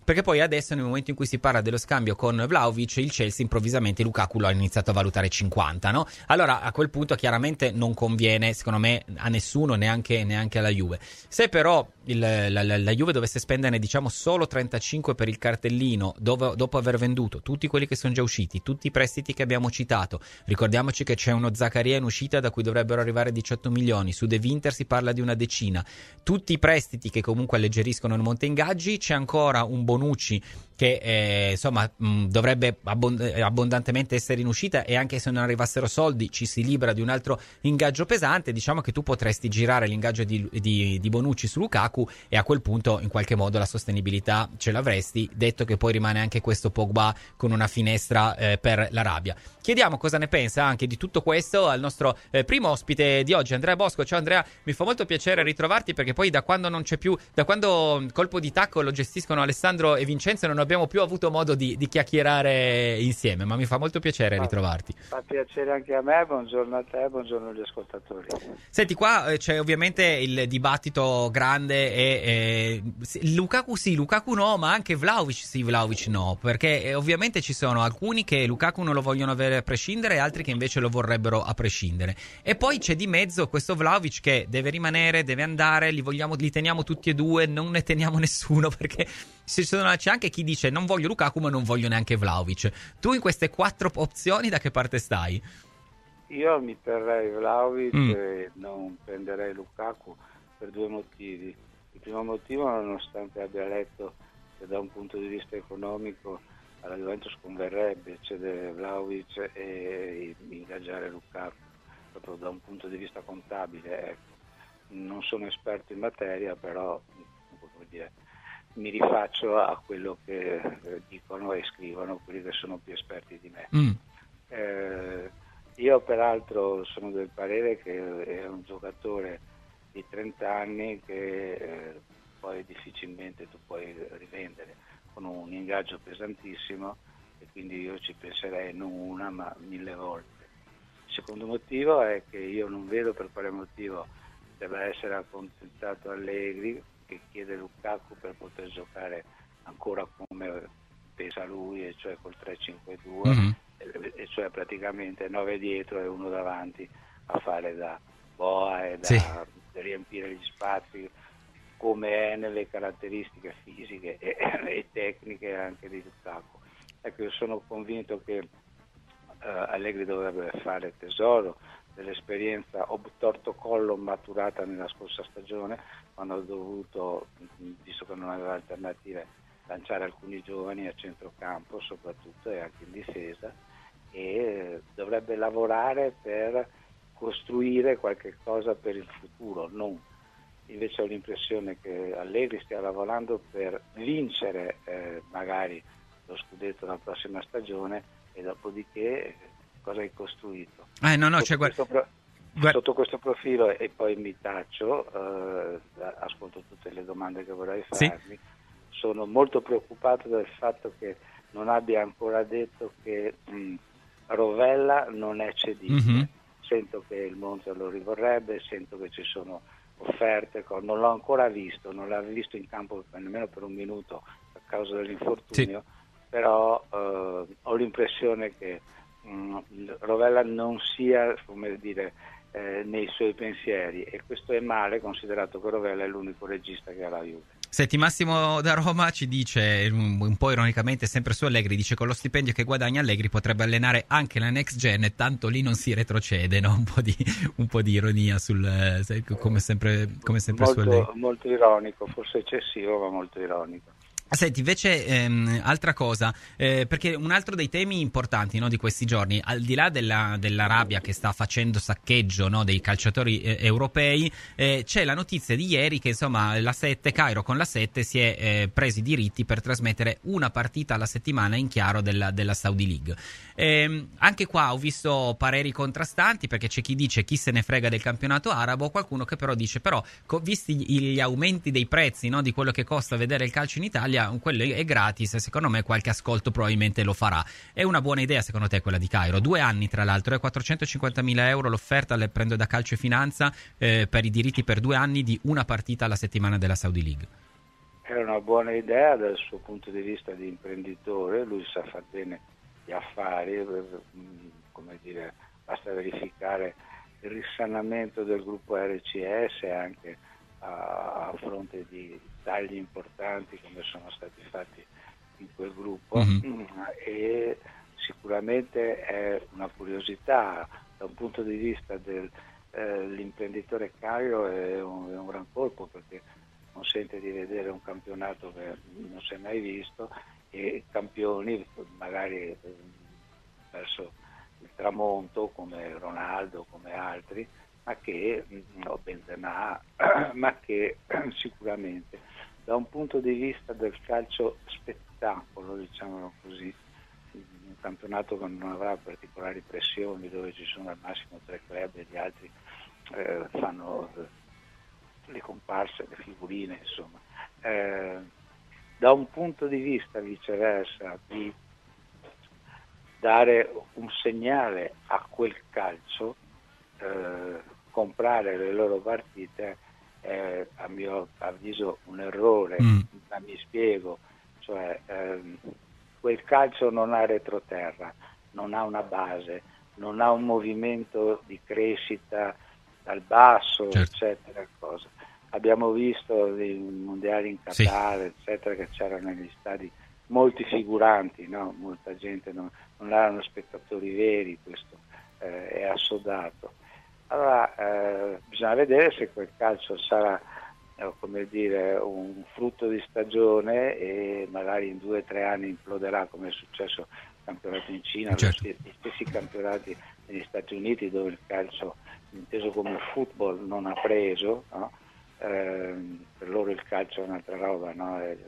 perché poi adesso nel momento in cui si parla dello scambio con Vlahovic, il Chelsea improvvisamente Lukaku l'ha iniziato a valutare cinquanta, no? Allora a quel punto chiaramente non conviene secondo me a nessuno, neanche, neanche alla Juve. Se però il, la, la, la Juve dovesse spendere diciamo solo trentacinque per il cartellino dove, dopo aver venduto tutti quelli che sono già usciti, tutti i prestiti che abbiamo citato, ricordiamoci che c'è uno Zaccaria in uscita da cui dovrebbero arrivare diciotto milioni, su De Winter si parla di una decina, tutti i prestiti che comunque alleggeriscono il monte ingaggi, c'è ancora un Bonucci che eh, insomma mh, dovrebbe abbond- abbondantemente essere in uscita, e anche se non arrivassero soldi ci si libera di un altro ingaggio pesante. Diciamo che tu potresti girare l'ingaggio di, di, di Bonucci su Lukaku e a quel punto in qualche modo la sostenibilità ce l'avresti, detto che poi rimane anche questo Pogba con una finestra eh, per l'Arabia. Chiediamo cosa ne pensa anche di tutto questo al nostro eh, primo ospite di oggi, Andrea Bosco. Ciao Andrea, mi fa molto piacere ritrovarti, perché poi da quando non c'è più, da quando Colpo di Tacco lo gestiscono Alessandro e Vincenzo non abbiamo più avuto modo di, di chiacchierare insieme, ma mi fa molto piacere ritrovarti. Fa piacere anche a me, buongiorno a te, buongiorno agli ascoltatori. Senti, qua eh, c'è ovviamente il dibattito grande e eh, Lukaku sì, Lukaku no, ma anche Vlahovic sì, Vlahovic no, perché eh, ovviamente ci sono alcuni che Lukaku non lo vogliono avere a prescindere e altri che invece lo vorrebbero a prescindere, e poi c'è di mezzo questo Vlahovic che deve rimanere, deve andare, li vogliamo, li teniamo tutti e due, non ne teniamo nessuno, perché ci sono, c'è anche chi dice non voglio Lukaku ma non voglio neanche Vlahovic. Tu in queste quattro opzioni da che parte stai? Io mi terrei Vlahovic mm. e non prenderei Lukaku per due motivi. Il primo motivo, nonostante abbia letto che da un punto di vista economico alla Juventus converrebbe cedere Vlahovic e ingaggiare Lukaku, proprio da un punto di vista contabile, ecco. Non sono esperto in materia, però come dire, mi rifaccio a quello che dicono e scrivono quelli che sono più esperti di me. Mm. Eh, io peraltro sono del parere che è un giocatore di trenta anni che eh, poi difficilmente tu puoi rivendere con un ingaggio pesantissimo, e quindi io ci penserei non una ma mille volte. Il secondo motivo è che io non vedo per quale motivo debba essere accontentato Allegri, che chiede Lukaku per poter giocare ancora come pensa lui, e cioè col tre cinque due, mm-hmm. e, e cioè praticamente nove dietro e uno davanti a fare da boa e da, sì. da riempire gli spazi, come è nelle caratteristiche fisiche e, e tecniche anche di Lukaku. Ecco, io sono convinto che uh, Allegri dovrebbe fare tesoro dell'esperienza obtorto collo maturata nella scorsa stagione, quando ha dovuto, visto che non aveva alternative, lanciare alcuni giovani a centrocampo soprattutto e anche in difesa, e dovrebbe lavorare per costruire qualche cosa per il futuro. Non invece ho l'impressione che Allegri stia lavorando per vincere eh, magari lo scudetto la prossima stagione, e dopodiché cosa hai costruito? Eh, no, no, sotto, cioè, questo guarda... pro- sotto questo profilo, e poi mi taccio, eh, ascolto tutte le domande che vorrei farmi. Sì. Sono molto preoccupato del fatto che non abbia ancora detto che mh, Rovella non è cedibile. Mm-hmm. Sento che il Monza lo rivorrebbe, sento che ci sono offerte, non l'ho ancora visto, non l'ho visto in campo nemmeno per un minuto a causa dell'infortunio, sì. Però eh, ho l'impressione che mh, Rovella non sia, come dire, eh, nei suoi pensieri, e questo è male, considerato che Rovella è l'unico regista che ha la Juve. Senti, Massimo da Roma ci dice, un, un po' ironicamente, sempre su Allegri, dice: con lo stipendio che guadagna Allegri potrebbe allenare anche la next gen e tanto lì non si retrocede, no? Un po' di, un po' di ironia sul, come sempre, come sempre molto, su Allegri. Molto ironico, forse eccessivo, ma molto ironico. Senti, invece ehm, altra cosa, eh, perché un altro dei temi importanti, no, di questi giorni, al di là della, dell'Arabia che sta facendo saccheggio, no, dei calciatori eh, europei, eh, c'è la notizia di ieri che insomma la sette, Cairo con la sette si è eh, presi i diritti per trasmettere una partita alla settimana in chiaro della, della Saudi League. Eh, anche qua ho visto pareri contrastanti, perché c'è chi dice chi se ne frega del campionato arabo, qualcuno che però dice però co- visti gli aumenti dei prezzi, no, di quello che costa vedere il calcio in Italia, quello è gratis, e secondo me qualche ascolto probabilmente lo farà. È una buona idea secondo te quella di Cairo? Due anni tra l'altro, è quattrocentocinquantamila euro l'offerta, le prendo da Calcio e Finanza, eh, per i diritti per due anni di una partita alla settimana della Saudi League. era una buona idea dal suo punto di vista di imprenditore, lui sa far bene gli affari, come dire, basta verificare il risanamento del gruppo R C S anche a, a fronte di tagli importanti come sono stati fatti in quel gruppo, mm-hmm. e sicuramente è una curiosità da un punto di vista dell'imprenditore eh, Caio, è un, è un gran colpo, perché consente di vedere un campionato che non si è mai visto e campioni magari eh, verso il tramonto come Ronaldo, come altri, ma che, no, Benzema, ma che sicuramente da un punto di vista del calcio spettacolo, diciamolo così, un campionato che non avrà particolari pressioni, dove ci sono al massimo tre club e gli altri eh, fanno eh, le comparse, le figurine, insomma. Eh, da un punto di vista viceversa di dare un segnale a quel calcio, eh, comprare le loro partite è a mio avviso un errore, mm. ma mi spiego, cioè ehm, quel calcio non ha retroterra, non ha una base, non ha un movimento di crescita dal basso, certo. eccetera, cosa. Abbiamo visto dei mondiali in Qatar, sì. eccetera, che c'erano negli stadi molti figuranti, no? Molta gente non, non erano spettatori veri, questo eh, è assodato. Allora eh, bisogna vedere se quel calcio sarà eh, come dire un frutto di stagione e magari in due o tre anni imploderà, come è successo al campionato in Cina, certo. gli stessi campionati negli Stati Uniti, dove il calcio inteso come football non ha preso, no? eh, per loro il calcio è un'altra roba, no? È,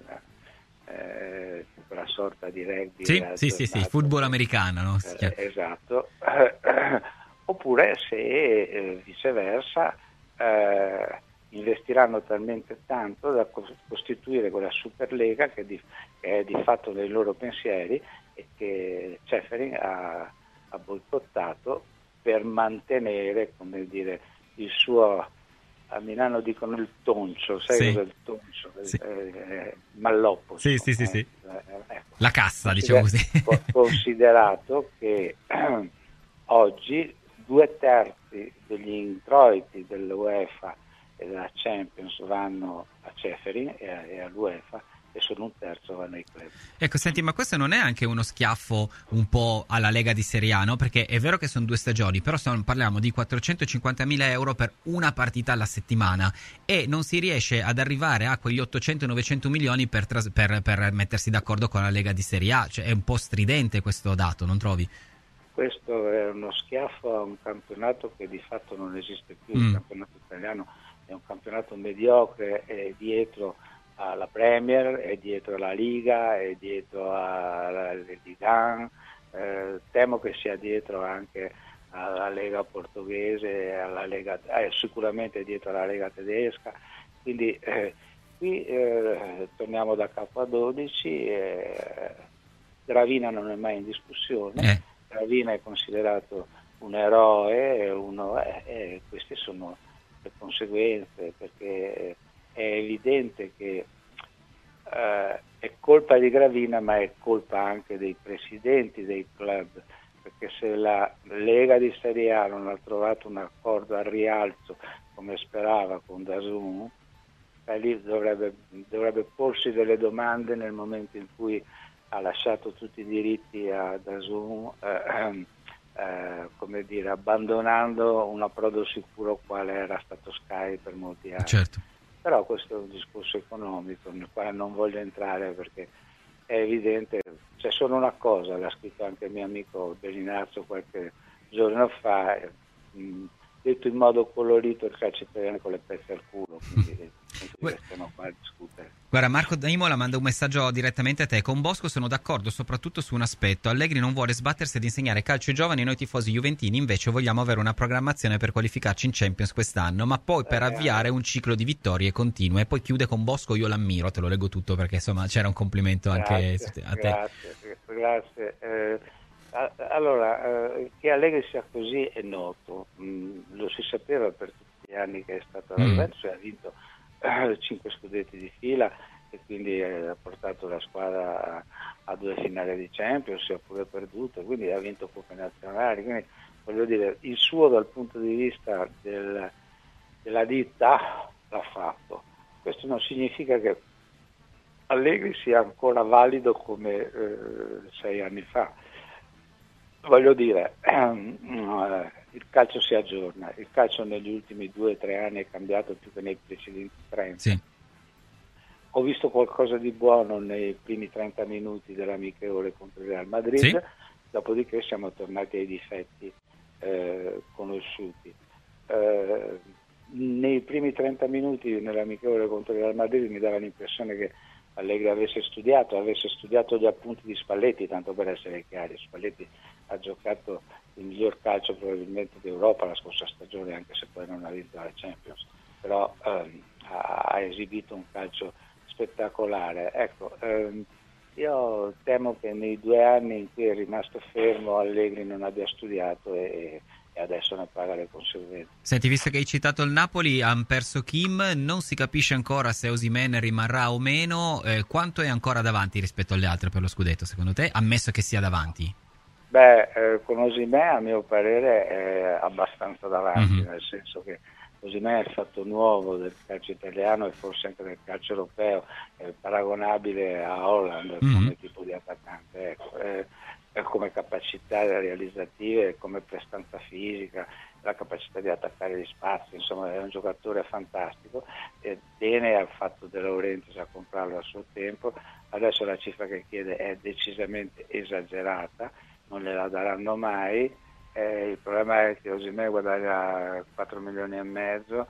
Eh, quella sorta di rugby, sì, sì, sì, sì, football americano, no? Eh, esatto. Eh, oppure se eh, viceversa eh, investiranno talmente tanto da costituire quella Superlega che, di, che è di fatto nei loro pensieri e che Ceferin ha, ha boicottato per mantenere, come dire, il suo, a Milano dicono il toncio, sai sì. cosa è il toncio? Sì. Eh, malloppo. Sì, sì, sì, eh, sì. Eh, ecco. La cassa, diciamo così. Considerato che eh, oggi due terzi degli introiti dell'UEFA e della Champions vanno a Ceferin e, a, e all'UEFA, e solo un terzo vanno ai club. Ecco, senti, ma questo non è anche uno schiaffo un po' alla Lega di Serie A, no? Perché è vero che sono due stagioni, però stiamo, parliamo di quattrocentocinquantamila euro per una partita alla settimana e non si riesce ad arrivare a quegli ottocento novecento milioni per, tras- per, per mettersi d'accordo con la Lega di Serie A. Cioè è un po' stridente questo dato, non trovi? Questo è uno schiaffo a un campionato che di fatto non esiste più. Mm. Il campionato italiano è un campionato mediocre, è dietro alla Premier, è dietro alla Liga, è dietro alla Liga, eh, temo che sia dietro anche alla Lega portoghese, alla Lega, eh, sicuramente dietro alla Lega tedesca, quindi eh, qui eh, torniamo da capo a dodici, eh, Gravina non è mai in discussione, eh. Gravina è considerato un eroe, uno, eh, eh, queste sono le conseguenze, perché è evidente che eh, è colpa di Gravina, ma è colpa anche dei presidenti dei club, perché se la Lega di Serie A non ha trovato un accordo al rialzo come sperava con DAZN, lì dovrebbe, dovrebbe porsi delle domande nel momento in cui ha lasciato tutti i diritti a DAZN, eh, eh, come dire, abbandonando un approdo sicuro quale era stato Sky per molti anni. Certo. Però questo è un discorso economico nel quale non voglio entrare, perché è evidente, c'è solo una cosa, l'ha scritto anche il mio amico Bellinazzo qualche giorno fa, mh, detto in modo colorito, il calcio italiano con le pezze al culo, quindi non stiamo qua a discutere. Guarda, Marco da Imola manda un messaggio direttamente a te. Con Bosco sono d'accordo soprattutto su un aspetto: Allegri non vuole sbattersi ad insegnare calcio ai giovani e noi tifosi juventini invece vogliamo avere una programmazione per qualificarci in Champions quest'anno, ma poi per avviare un ciclo di vittorie continue. E poi chiude con Bosco: io l'ammiro, te lo leggo tutto perché insomma c'era un complimento anche grazie, a te. Grazie, grazie. Eh, allora, eh, che Allegri sia così è noto, mm, lo si sapeva per tutti gli anni che è stato alla Juventus, mm. ha vinto cinque scudetti di fila e quindi ha portato la squadra a, a due finali di Champions, si è pure perduto, quindi ha vinto coppe nazionali, quindi voglio dire, il suo dal punto di vista del, della ditta l'ha fatto. Questo non significa che Allegri sia ancora valido come eh, sei anni fa. Voglio dire, ehm, il calcio si aggiorna, il calcio negli ultimi due o tre anni è cambiato più che nei precedenti trenta. Sì. Ho visto qualcosa di buono nei primi trenta minuti dell'amichevole contro il Real Madrid, sì. Dopodiché siamo tornati ai difetti eh, conosciuti. Eh, nei primi trenta minuti nell'amichevole contro il Real Madrid mi dava l'impressione che Allegri avesse studiato, avesse studiato gli appunti di Spalletti, tanto per essere chiari. Spalletti ha giocato il miglior calcio probabilmente d'Europa la scorsa stagione, anche se poi non ha vinto la Champions, però ehm, ha, ha esibito un calcio spettacolare. Ecco, ehm, io temo che nei due anni in cui è rimasto fermo Allegri non abbia studiato e, e adesso ne paga le conseguenze. Senti, visto che hai citato il Napoli, hanno perso Kim, non si capisce ancora se Osimhen rimarrà o meno, eh, quanto è ancora davanti rispetto alle altre per lo scudetto secondo te, ammesso che sia davanti? Beh, eh, con Osimhen a mio parere è abbastanza davanti, mm-hmm. nel senso che Osimhen è il fatto nuovo del calcio italiano e forse anche del calcio europeo, è paragonabile a Haaland mm-hmm. come tipo di attaccante, ecco, è, è come capacità realizzative, come prestanza fisica, la capacità di attaccare gli spazi, insomma è un giocatore fantastico, e bene ha fatto De Laurentiis a comprarlo a suo tempo. Adesso la cifra che chiede è decisamente esagerata, non gliela daranno mai. Eh, il problema è che Osimhen guadagna quattro milioni e mezzo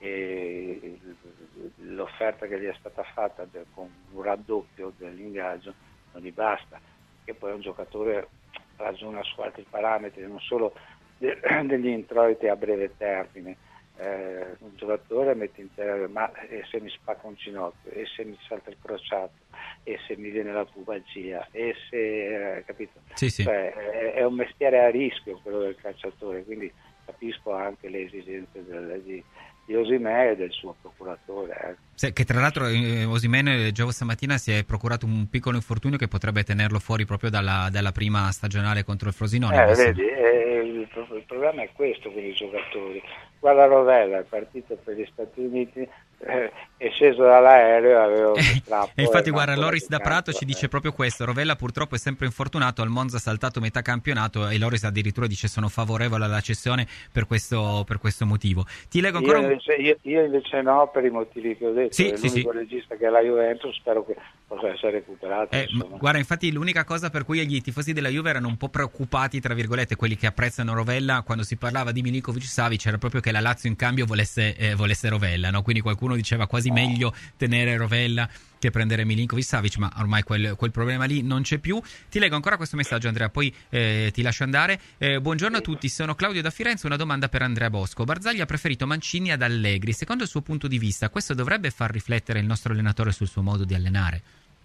e l'offerta che gli è stata fatta del, con un raddoppio dell'ingaggio non gli basta, che poi è un giocatore ragiona su altri parametri, non solo de- degli introiti a breve termine. Eh, un giocatore mette in terra, ma e se mi spacca un ginocchio, e se mi salta il crociato, e se mi viene la pubalgia, e se eh, capito? Sì, sì. Cioè, è, è un mestiere a rischio quello del calciatore, quindi capisco anche le esigenze del, di, di Osimhen e del suo procuratore. Eh. Sì, che tra l'altro eh, Osimhen, leggevo stamattina, si è procurato un piccolo infortunio che potrebbe tenerlo fuori proprio dalla, dalla prima stagionale contro il Frosinone. Eh, vedi, eh, il, il problema è questo per i giocatori. Guarda Rovella, è partito per gli Stati Uniti, eh, è sceso dall'aereo, aveva un strappo. E infatti guarda, Loris da Prato ci dice proprio questo: Rovella purtroppo è sempre infortunato, al Monza ha saltato metà campionato, e Loris addirittura dice sono favorevole alla cessione per questo, per questo motivo. Ti leggo ancora io invece, un... io, io invece no, per i motivi che ho detto. Sì, è sì, l'unico sì. regista che è la Juventus, spero che possa essere recuperato. Eh, guarda, infatti l'unica cosa per cui gli tifosi della Juve erano un po' preoccupati, tra virgolette, quelli che apprezzano Rovella, quando si parlava di Milinkovic-Savic, era proprio che la Lazio in cambio volesse, eh, volesse Rovella, no? Quindi qualcuno diceva quasi meglio tenere Rovella che prendere Milinkovic-Savic, ma ormai quel, quel problema lì non c'è più. Ti leggo ancora questo messaggio, Andrea, poi eh, ti lascio andare. Eh, buongiorno a tutti, sono Claudio da Firenze, una domanda per Andrea Bosco. Barzagli ha preferito Mancini ad Allegri, secondo il suo punto di vista questo dovrebbe far riflettere il nostro allenatore sul suo modo di allenare?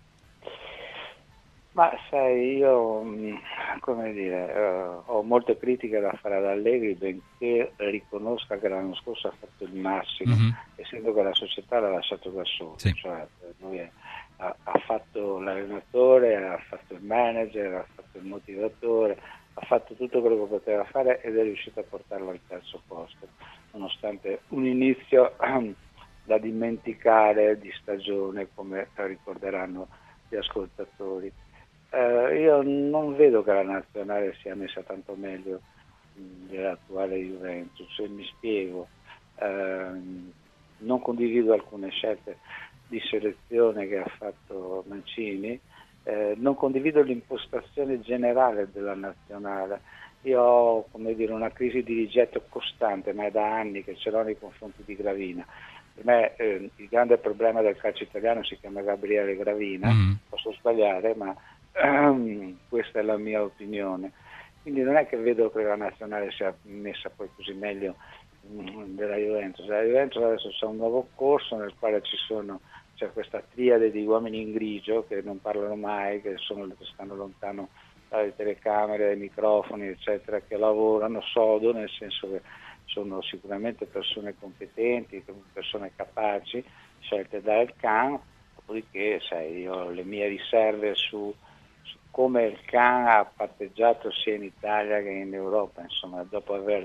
Ma sai, io come dire, uh, ho molte critiche da fare ad Allegri, benché riconosca che l'anno scorso ha fatto il massimo, mm-hmm. essendo che la società l'ha lasciato da solo. Sì. Cioè, lui è, ha, ha fatto l'allenatore, ha fatto il manager, ha fatto il motivatore, ha fatto tutto quello che poteva fare ed è riuscito a portarlo al terzo posto, nonostante un inizio da dimenticare di stagione, come ricorderanno gli ascoltatori. Uh, io non vedo che la nazionale sia messa tanto meglio mh, dell'attuale Juventus, e mi spiego. Uh, non condivido alcune scelte di selezione che ha fatto Mancini, uh, non condivido l'impostazione generale della nazionale. Io ho, come dire, una crisi di rigetto costante, ma è da anni che ce l'ho nei confronti di Gravina. Per me eh, il grande problema del calcio italiano si chiama Gabriele Gravina, mm. posso sbagliare, ma Um, questa è la mia opinione. Quindi non è che vedo che la nazionale sia messa poi così meglio um, della Juventus. La Juventus adesso c'è un nuovo corso nel quale ci sono, c'è questa triade di uomini in grigio che non parlano mai, che, sono, che stanno lontano dalle telecamere, dai microfoni eccetera, che lavorano sodo, nel senso che sono sicuramente persone competenti, persone capaci, scelte dal C A N. dopodiché sai, io ho le mie riserve su, su come il Can ha patteggiato sia in Italia che in Europa, insomma, dopo aver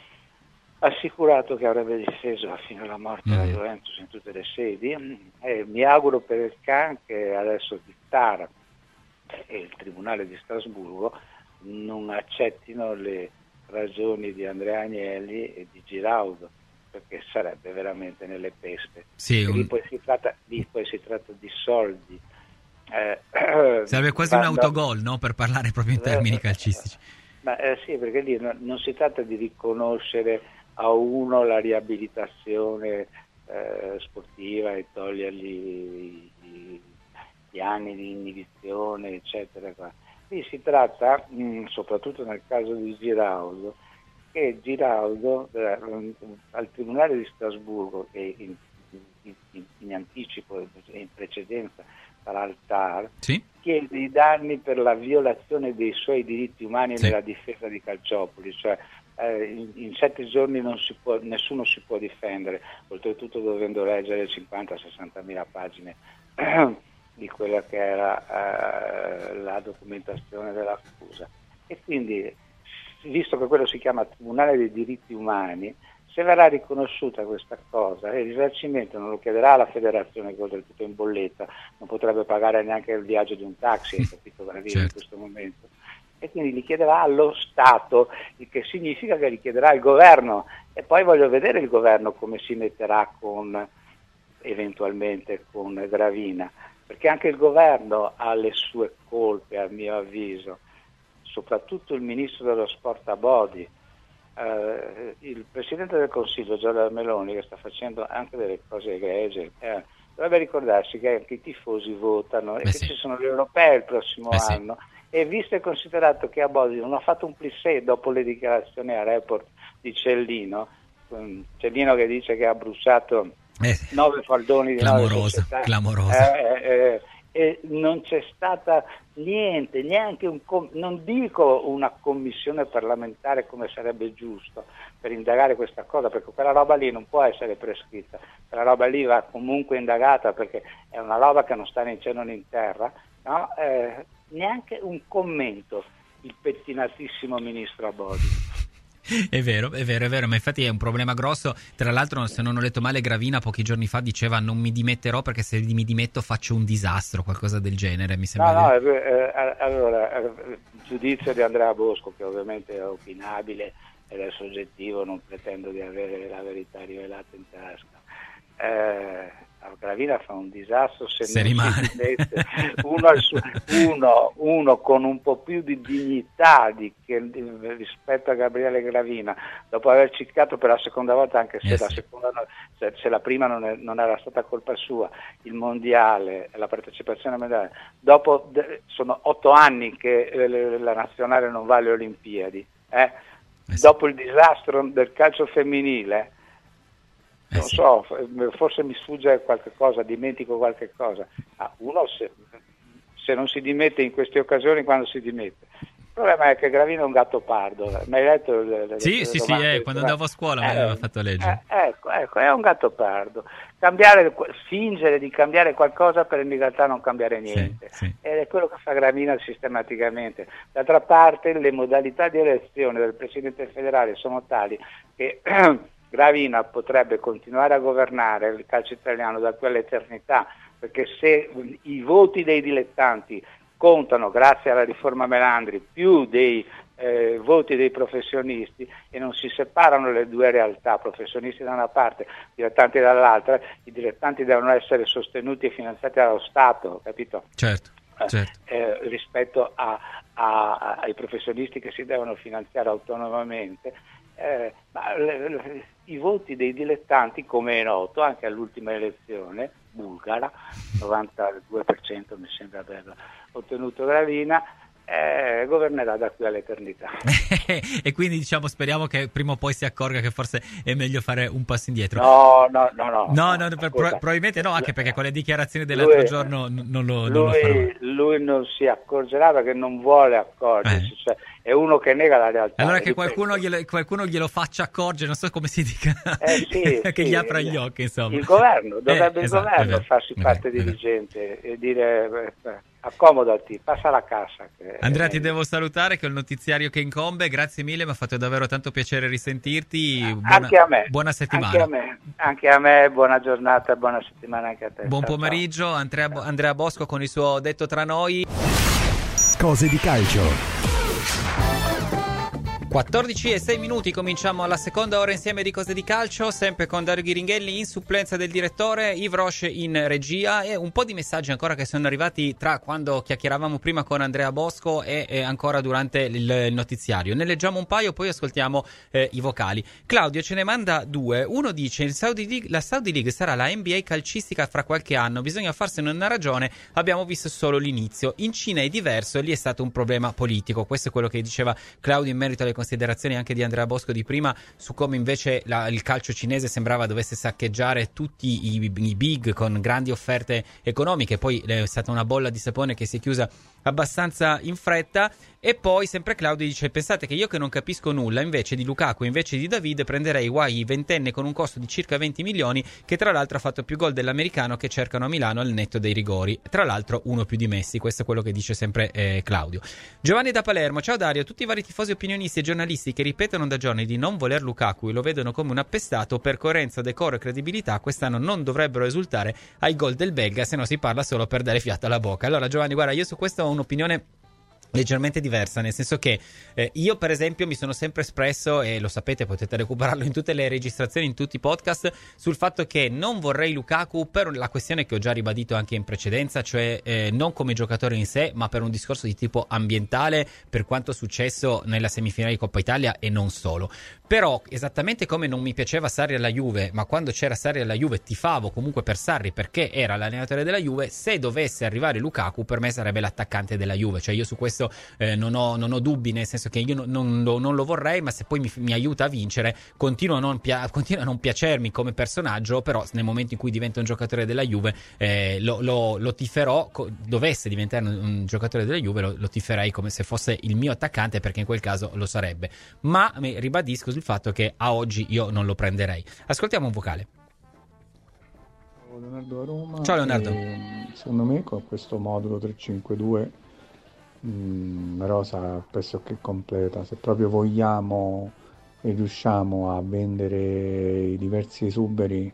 assicurato che avrebbe difeso fino alla morte mm. la Juventus in tutte le sedi, e mi auguro per il Can che adesso il T A R e il Tribunale di Strasburgo non accettino le ragioni di Andrea Agnelli e di Giraudo, perché sarebbe veramente nelle peste. Sì, un... lì, poi si tratta, lì poi si tratta di soldi. Eh, sarebbe quasi quando... un autogol, no? Per parlare proprio in termini calcistici. Ma eh, sì, perché lì no, non si tratta di riconoscere a uno la riabilitazione eh, sportiva e togliergli gli, gli anni di inibizione, eccetera. Qui si tratta, mh, soprattutto nel caso di Giraudo, che Giraudo eh, al Tribunale di Strasburgo, che in, in, in, in anticipo e in precedenza sarà al T A R, sì? chiede i danni per la violazione dei suoi diritti umani sì. nella difesa di Calciopoli, cioè eh, in, in sette giorni non si può, nessuno si può difendere, oltretutto dovendo leggere cinquanta sessanta mila pagine di quella che era eh, la documentazione dell'accusa. E quindi, visto che quello si chiama Tribunale dei diritti umani, se verrà riconosciuta questa cosa, e il risarcimento non lo chiederà alla federazione, che oltretutto in bolletta non potrebbe pagare neanche il viaggio di un taxi, hai capito, per arrivare certo. in questo momento, e quindi li chiederà allo Stato, il che significa che li chiederà il governo, e poi voglio vedere il governo come si metterà con eventualmente con Gravina, perché anche il governo ha le sue colpe, a mio avviso, soprattutto il ministro dello sport Abodi, eh, il presidente del Consiglio Giorgia Meloni, che sta facendo anche delle cose egregie, eh, dovrebbe ricordarsi che anche i tifosi votano Beh, e che sì. ci sono le europee il prossimo Beh, anno sì. e visto e considerato che Abodi non ha fatto un plissé dopo le dichiarazioni a Report di Cellino, Cellino che dice che ha bruciato Eh, nove faldoni di clamoroso, nove clamoroso. Eh, eh, e non c'è stata niente, neanche un com- non dico una commissione parlamentare come sarebbe giusto per indagare questa cosa, perché quella roba lì non può essere prescritta, quella roba lì va comunque indagata perché è una roba che non sta né in cielo né in terra, no? Eh, neanche un commento il pettinatissimo ministro Abodi. È vero, è vero, è vero, ma infatti è un problema grosso. Tra l'altro, se non ho letto male, Gravina pochi giorni fa diceva non mi dimetterò perché se mi dimetto faccio un disastro, qualcosa del genere, mi sembra. No, no, eh, allora, il giudizio di Andrea Bosco, che ovviamente è opinabile ed è soggettivo, non pretendo di avere la verità rivelata in tasca. Eh, Gravina fa un disastro se, se non rimane. si mette uno, al suo, uno, uno con un po' più di dignità di, che, di, rispetto a Gabriele Gravina, dopo aver ciccato per la seconda volta, anche se, yes. la, seconda, se, se la prima non, è, non era stata colpa sua, il mondiale, la partecipazione al mondiale, dopo de, sono otto anni che eh, la nazionale non va alle Olimpiadi, eh? Yes. Dopo il disastro del calcio femminile, Eh non sì. so, forse mi sfugge qualche cosa, dimentico qualche cosa. Ah, uno se, se non si dimette in queste occasioni, quando si dimette? Il problema è che Gravina è un gatto pardo. Mi hai letto? Le, le, sì, le sì, sì, eh, quando andavo a scuola eh, mi aveva fatto leggere. Eh, ecco, ecco, è un gatto pardo. Cambiare, fingere di cambiare qualcosa per in realtà non cambiare niente. Sì, sì. Ed è quello che fa Gravina sistematicamente. D'altra parte le modalità di elezione del Presidente federale sono tali che Gravina potrebbe continuare a governare il calcio italiano da quell'eternità, perché se i voti dei dilettanti contano, grazie alla riforma Melandri, più dei eh, voti dei professionisti e non si separano le due realtà, professionisti da una parte, dilettanti dall'altra, i dilettanti devono essere sostenuti e finanziati dallo Stato, capito? Certo, certo. Eh, rispetto a, a, ai professionisti che si devono finanziare autonomamente. Eh, ma le, le, i voti dei dilettanti, come è noto anche all'ultima elezione bulgara, novantadue per cento mi sembra aver ottenuto Gravina, eh, governerà da qui all'eternità. E quindi diciamo speriamo che prima o poi si accorga che forse è meglio fare un passo indietro. No, no, no, no. No, no, no per, pro, probabilmente no, anche perché con le dichiarazioni dell'altro lui, giorno non lo, non lui, lo farà. Lui non si accorgerà perché non vuole accorgersi, eh. cioè, è uno che nega la realtà. Allora che qualcuno glielo, qualcuno glielo faccia accorgere, non so come si dica, eh sì, che sì, gli apra gli occhi, insomma. Il governo, dovrebbe eh, il esatto, governo farsi è parte vero, dirigente e dire eh, accomodati, passa la cassa. Che Andrea, ti devo salutare che ho il notiziario che incombe, grazie mille, mi ha fatto davvero tanto piacere risentirti. Buona, anche a me. Buona settimana. Anche a me, anche a me, buona giornata, buona settimana anche a te. Buon ciao, pomeriggio, ciao. Andrea, Andrea Bosco con il suo Detto tra noi. Cose di calcio. quattordici e sei minuti, cominciamo la seconda ora insieme di Cose di Calcio, sempre con Dario Ghiringhelli in supplenza del direttore, Yves Roche in regia e un po' di messaggi ancora che sono arrivati tra quando chiacchieravamo prima con Andrea Bosco e, e ancora durante il, il notiziario. Ne leggiamo un paio, poi ascoltiamo eh, i vocali. Claudio ce ne manda due. Uno dice: il Saudi League, la Saudi League sarà la N B A calcistica fra qualche anno, bisogna farsene una ragione, abbiamo visto solo l'inizio. In Cina è diverso, lì è stato un problema politico. Questo è quello che diceva Claudio in merito alle considerazioni anche di Andrea Bosco di prima su come invece la, il calcio cinese sembrava dovesse saccheggiare tutti i, i big con grandi offerte economiche. Poi è stata una bolla di sapone che si è chiusa abbastanza in fretta. E poi sempre Claudio dice: pensate che io che non capisco nulla, invece di Lukaku, invece di David, prenderei Guai ventenne con un costo di circa venti milioni, che tra l'altro ha fatto più gol dell'americano che cercano a Milano al netto dei rigori, tra l'altro uno più di Messi. Questo è quello che dice sempre eh, Claudio. Giovanni da Palermo: ciao Dario, tutti i vari tifosi, opinionisti e giornalisti che ripetono da giorni di non voler Lukaku e lo vedono come un appestato, per coerenza, decoro e credibilità quest'anno non dovrebbero esultare ai gol del belga, se no si parla solo per dare fiato alla bocca. Allora Giovanni, guarda, io su questo ho un'opinione leggermente diversa, nel senso che eh, io per esempio mi sono sempre espresso, e lo sapete, potete recuperarlo in tutte le registrazioni, in tutti i podcast, sul fatto che non vorrei Lukaku per la questione che ho già ribadito anche in precedenza, cioè eh, non come giocatore in sé, ma per un discorso di tipo ambientale, per quanto successo nella semifinale di Coppa Italia e non solo. Però esattamente come non mi piaceva Sarri alla Juve, ma quando c'era Sarri alla Juve tifavo comunque per Sarri perché era l'allenatore della Juve, se dovesse arrivare Lukaku per me sarebbe l'attaccante della Juve, cioè io su questo Eh, non, ho, non ho dubbi, nel senso che io non, non, lo, non lo vorrei, ma se poi mi, mi aiuta a vincere continua a, non pia- continua a non piacermi come personaggio, però nel momento in cui diventa un giocatore della Juve eh, lo, lo, lo tiferò, co- dovesse diventare un, un giocatore della Juve lo, lo tiferei come se fosse il mio attaccante, perché in quel caso lo sarebbe, ma mi ribadisco sul fatto che a oggi io non lo prenderei. Ascoltiamo un vocale. Ciao Leonardo da Roma. Ciao Leonardo. E, secondo me con questo modulo tre cinque due Mm, la rosa pressoché completa. Se proprio vogliamo e riusciamo a vendere i diversi esuberi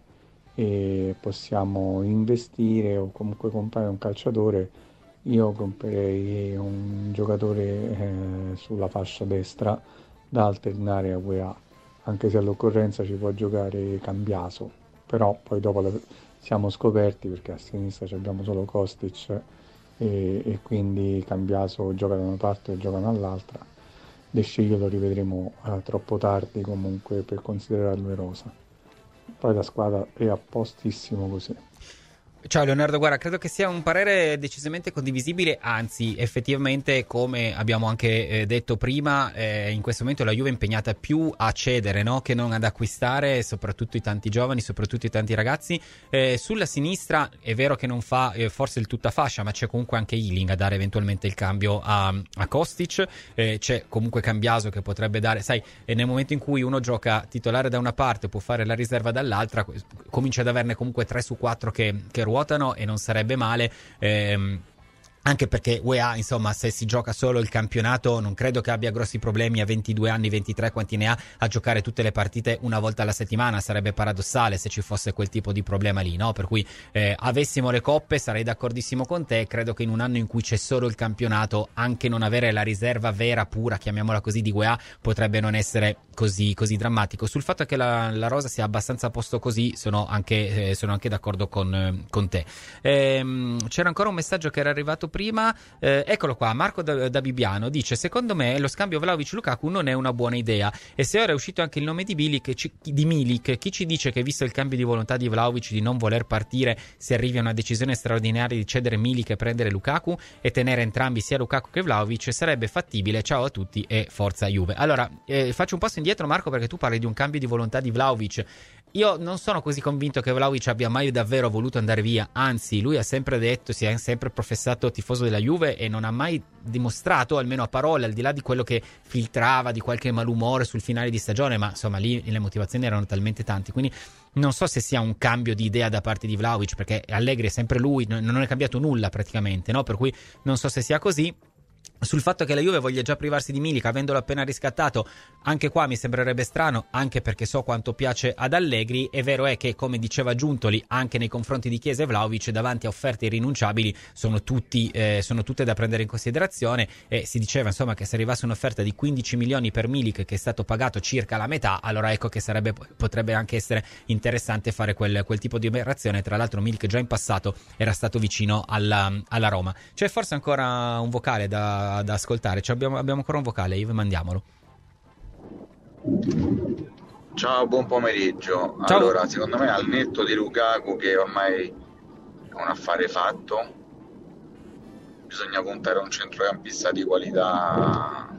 e possiamo investire o comunque comprare un calciatore, io comprerei un giocatore eh, sulla fascia destra da alternare a U E A, anche se all'occorrenza ci può giocare Cambiaso, però poi dopo la, siamo scoperti perché a sinistra abbiamo solo Kostic E, e quindi Cambiaso gioca da una parte e gioca dall'altra. De Sciglio lo rivedremo eh, troppo tardi comunque per considerarlo in rosa. Poi la squadra è a postissimo così. Ciao Leonardo, guarda, credo che sia un parere decisamente condivisibile, anzi effettivamente, come abbiamo anche eh, detto prima, eh, in questo momento la Juve è impegnata più a cedere, no? che non ad acquistare, soprattutto i tanti giovani, soprattutto i tanti ragazzi. Eh, sulla sinistra è vero che non fa eh, forse il tutta fascia, ma c'è comunque anche Ealing a dare eventualmente il cambio a, a Kostic, eh, c'è comunque Cambiaso che potrebbe dare, sai, e nel momento in cui uno gioca titolare da una parte può fare la riserva dall'altra, comincia ad averne comunque tre su quattro che, che ruotano e non sarebbe male. ehm, Anche perché U E A, insomma, se si gioca solo il campionato, non credo che abbia grossi problemi a ventidue anni, ventitré, quanti ne ha, a giocare tutte le partite una volta alla settimana. Sarebbe paradossale se ci fosse quel tipo di problema lì, no? Per cui eh, avessimo le coppe, sarei d'accordissimo con te. Credo che in un anno in cui c'è solo il campionato, anche non avere la riserva vera, pura, chiamiamola così, di U E A, potrebbe non essere così, così drammatico. Sul fatto che la, la rosa sia abbastanza a posto così, sono anche, eh, sono anche d'accordo con, eh, con te. Ehm, c'era ancora un messaggio che era arrivato prima, eh, eccolo qua, Marco da, da Bibbiano dice: secondo me lo scambio Vlahovic-Lukaku non è una buona idea, e se ora è uscito anche il nome di Milik, ci, di Milik, chi ci dice che, visto il cambio di volontà di Vlahovic di non voler partire, si arrivi a una decisione straordinaria di cedere Milik e prendere Lukaku e tenere entrambi, sia Lukaku che Vlahovic, sarebbe fattibile. Ciao a tutti e forza Juve. Allora, eh, faccio un passo indietro, Marco, perché tu parli di un cambio di volontà di Vlahovic. io non sono così convinto che Vlahovic abbia mai davvero voluto andare via, anzi lui ha sempre detto, si è sempre professato tifoso della Juve e non ha mai dimostrato, almeno a parole, al di là di quello che filtrava, di qualche malumore sul finale di stagione, ma insomma lì le motivazioni erano talmente tanti, quindi non so se sia un cambio di idea da parte di Vlahovic, perché Allegri è sempre lui, non è cambiato nulla praticamente, no? Per cui non so se sia così. Sul fatto che la Juve voglia già privarsi di Milik avendolo appena riscattato, anche qua mi sembrerebbe strano, anche perché so quanto piace ad Allegri. È vero è che, come diceva Giuntoli, anche nei confronti di Chiesa e Vlahovic, davanti a offerte irrinunciabili sono, tutti, eh, sono tutte da prendere in considerazione, e si diceva insomma che se arrivasse un'offerta di quindici milioni per Milik, che è stato pagato circa la metà, allora ecco che sarebbe, potrebbe anche essere interessante fare quel, quel tipo di operazione. Tra l'altro Milik già in passato era stato vicino alla, alla Roma. C'è forse ancora un vocale da da ascoltare, cioè abbiamo, abbiamo ancora un vocale, Yves, mandiamolo. Ciao, buon pomeriggio. Ciao. Allora, secondo me al netto di Lukaku, che ormai è un affare fatto, bisogna puntare a un centrocampista di qualità.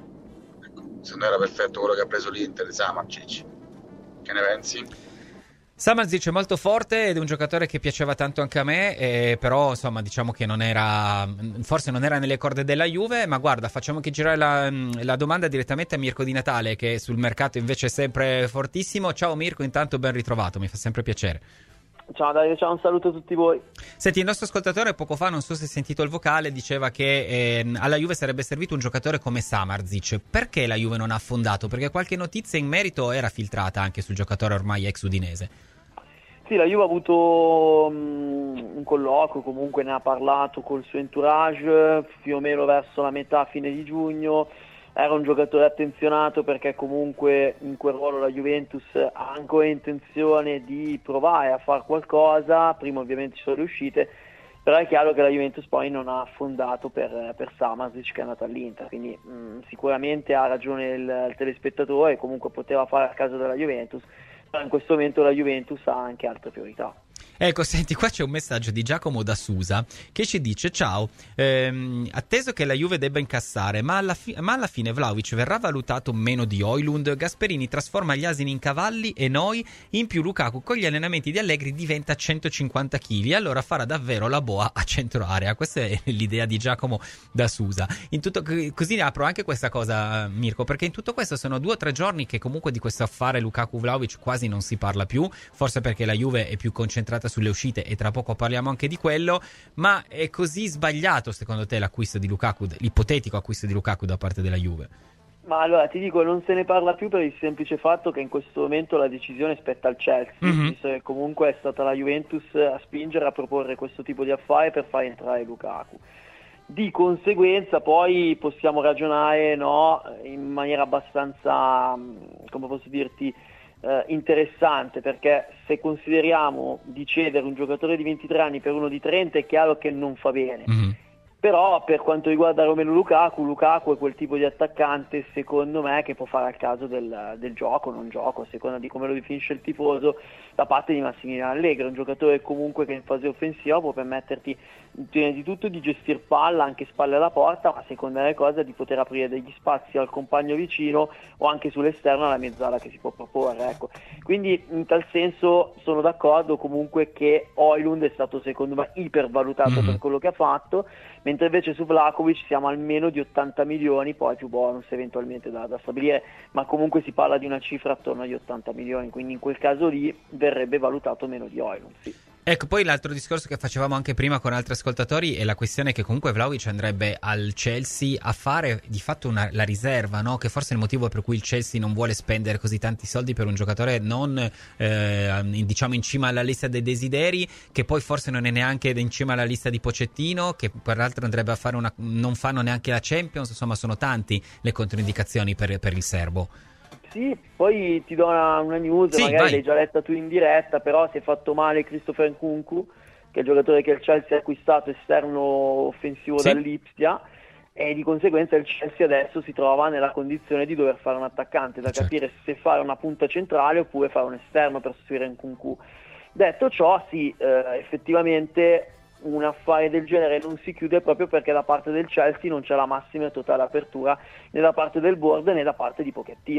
Ecco, secondo me era perfetto quello che ha preso l'Inter, Samardžić. Che ne pensi? Samardžić è molto forte ed è un giocatore che piaceva tanto anche a me, eh, però insomma diciamo che non era, forse non era nelle corde della Juve. Ma guarda, facciamo che girare la, la domanda direttamente a Mirko Di Natale, che sul mercato invece è sempre fortissimo. Ciao Mirko, intanto ben ritrovato, mi fa sempre piacere. Ciao Dario, ciao, un saluto a tutti voi. Senti, il nostro ascoltatore poco fa, non so se hai sentito il vocale, diceva che eh, alla Juve sarebbe servito un giocatore come Samardžić. Perché la Juve non ha affondato? Perché qualche notizia in merito era filtrata anche sul giocatore ormai ex udinese. Sì, la Juve ha avuto um, un colloquio, comunque ne ha parlato col suo entourage più o meno verso la metà, fine di giugno. Era un giocatore attenzionato perché comunque in quel ruolo la Juventus ha ancora intenzione di provare a fare qualcosa. Prima ovviamente ci sono le uscite, però è chiaro che la Juventus poi non ha affondato per, per Samardžić, che è andato all'Inter, quindi mh, sicuramente ha ragione il, il telespettatore, comunque poteva fare a casa della Juventus, ma in questo momento la Juventus ha anche altre priorità. Ecco, senti, qua c'è un messaggio di Giacomo da Susa che ci dice: ciao, ehm, atteso che la Juve debba incassare, ma alla, fi- ma alla fine Vlahovic verrà valutato meno di Højlund, Gasperini trasforma gli asini in cavalli e noi, in più Lukaku con gli allenamenti di Allegri diventa centocinquanta chili, allora farà davvero la boa a centro area. Questa è l'idea di Giacomo da Susa. In tutto, così apro anche questa cosa, Mirko, perché in tutto questo sono due o tre giorni che comunque di questo affare Lukaku-Vlahovic quasi non si parla più, forse perché la Juve è più concentrata sulle uscite e tra poco parliamo anche di quello. Ma è così sbagliato secondo te l'acquisto di Lukaku, l'ipotetico acquisto di Lukaku da parte della Juve? Ma allora ti dico, non se ne parla più per il semplice fatto che in questo momento la decisione spetta al Chelsea, mm-hmm. visto che comunque è stata la Juventus a spingere a proporre questo tipo di affare per far entrare Lukaku. Di conseguenza poi possiamo ragionare, no, in maniera abbastanza, come posso dirti, Eh, interessante, perché se consideriamo di cedere un giocatore di ventitré anni per uno di trenta è chiaro che non fa bene, mm-hmm. però per quanto riguarda Romelu Lukaku, Lukaku è quel tipo di attaccante secondo me che può fare al caso del, del gioco, non gioco, a seconda di come lo definisce il tifoso, da parte di Massimiliano Allegri, un giocatore comunque che in fase offensiva può permetterti prima di tutto di gestire palla anche spalle alla porta, ma secondaria cosa di poter aprire degli spazi al compagno vicino o anche sull'esterno alla mezzala che si può proporre, ecco. Quindi in tal senso sono d'accordo comunque che Højlund è stato secondo me ipervalutato mm. per quello che ha fatto, mentre invece su Vlahovic siamo almeno di ottanta milioni, poi più bonus eventualmente da, da stabilire, ma comunque si parla di una cifra attorno agli ottanta milioni, quindi in quel caso lì verrebbe valutato meno di Højlund, sì. Ecco, poi l'altro discorso che facevamo anche prima con altri ascoltatori è la questione che comunque Vlahovic andrebbe al Chelsea a fare di fatto una, la riserva, no? Che forse è il motivo per cui il Chelsea non vuole spendere così tanti soldi per un giocatore non eh, diciamo in cima alla lista dei desideri, che poi forse non è neanche in cima alla lista di Pochettino, che peraltro andrebbe a fare una, non fanno neanche la Champions, insomma sono tanti le controindicazioni per, per il serbo. Sì, poi ti do una, una news, sì, magari vai. L'hai già letta tu in diretta, però si è fatto male Christopher Nkunku, che è il giocatore che il Chelsea ha acquistato esterno offensivo sì. dall'Ipsia, e di conseguenza il Chelsea adesso si trova nella condizione di dover fare un attaccante, da certo. capire se fare una punta centrale oppure fare un esterno per sostituire Nkunku. Detto ciò, sì, eh, effettivamente un affare del genere non si chiude proprio perché da parte del Chelsea non c'è la massima e totale apertura né da parte del board né da parte di Pochettino.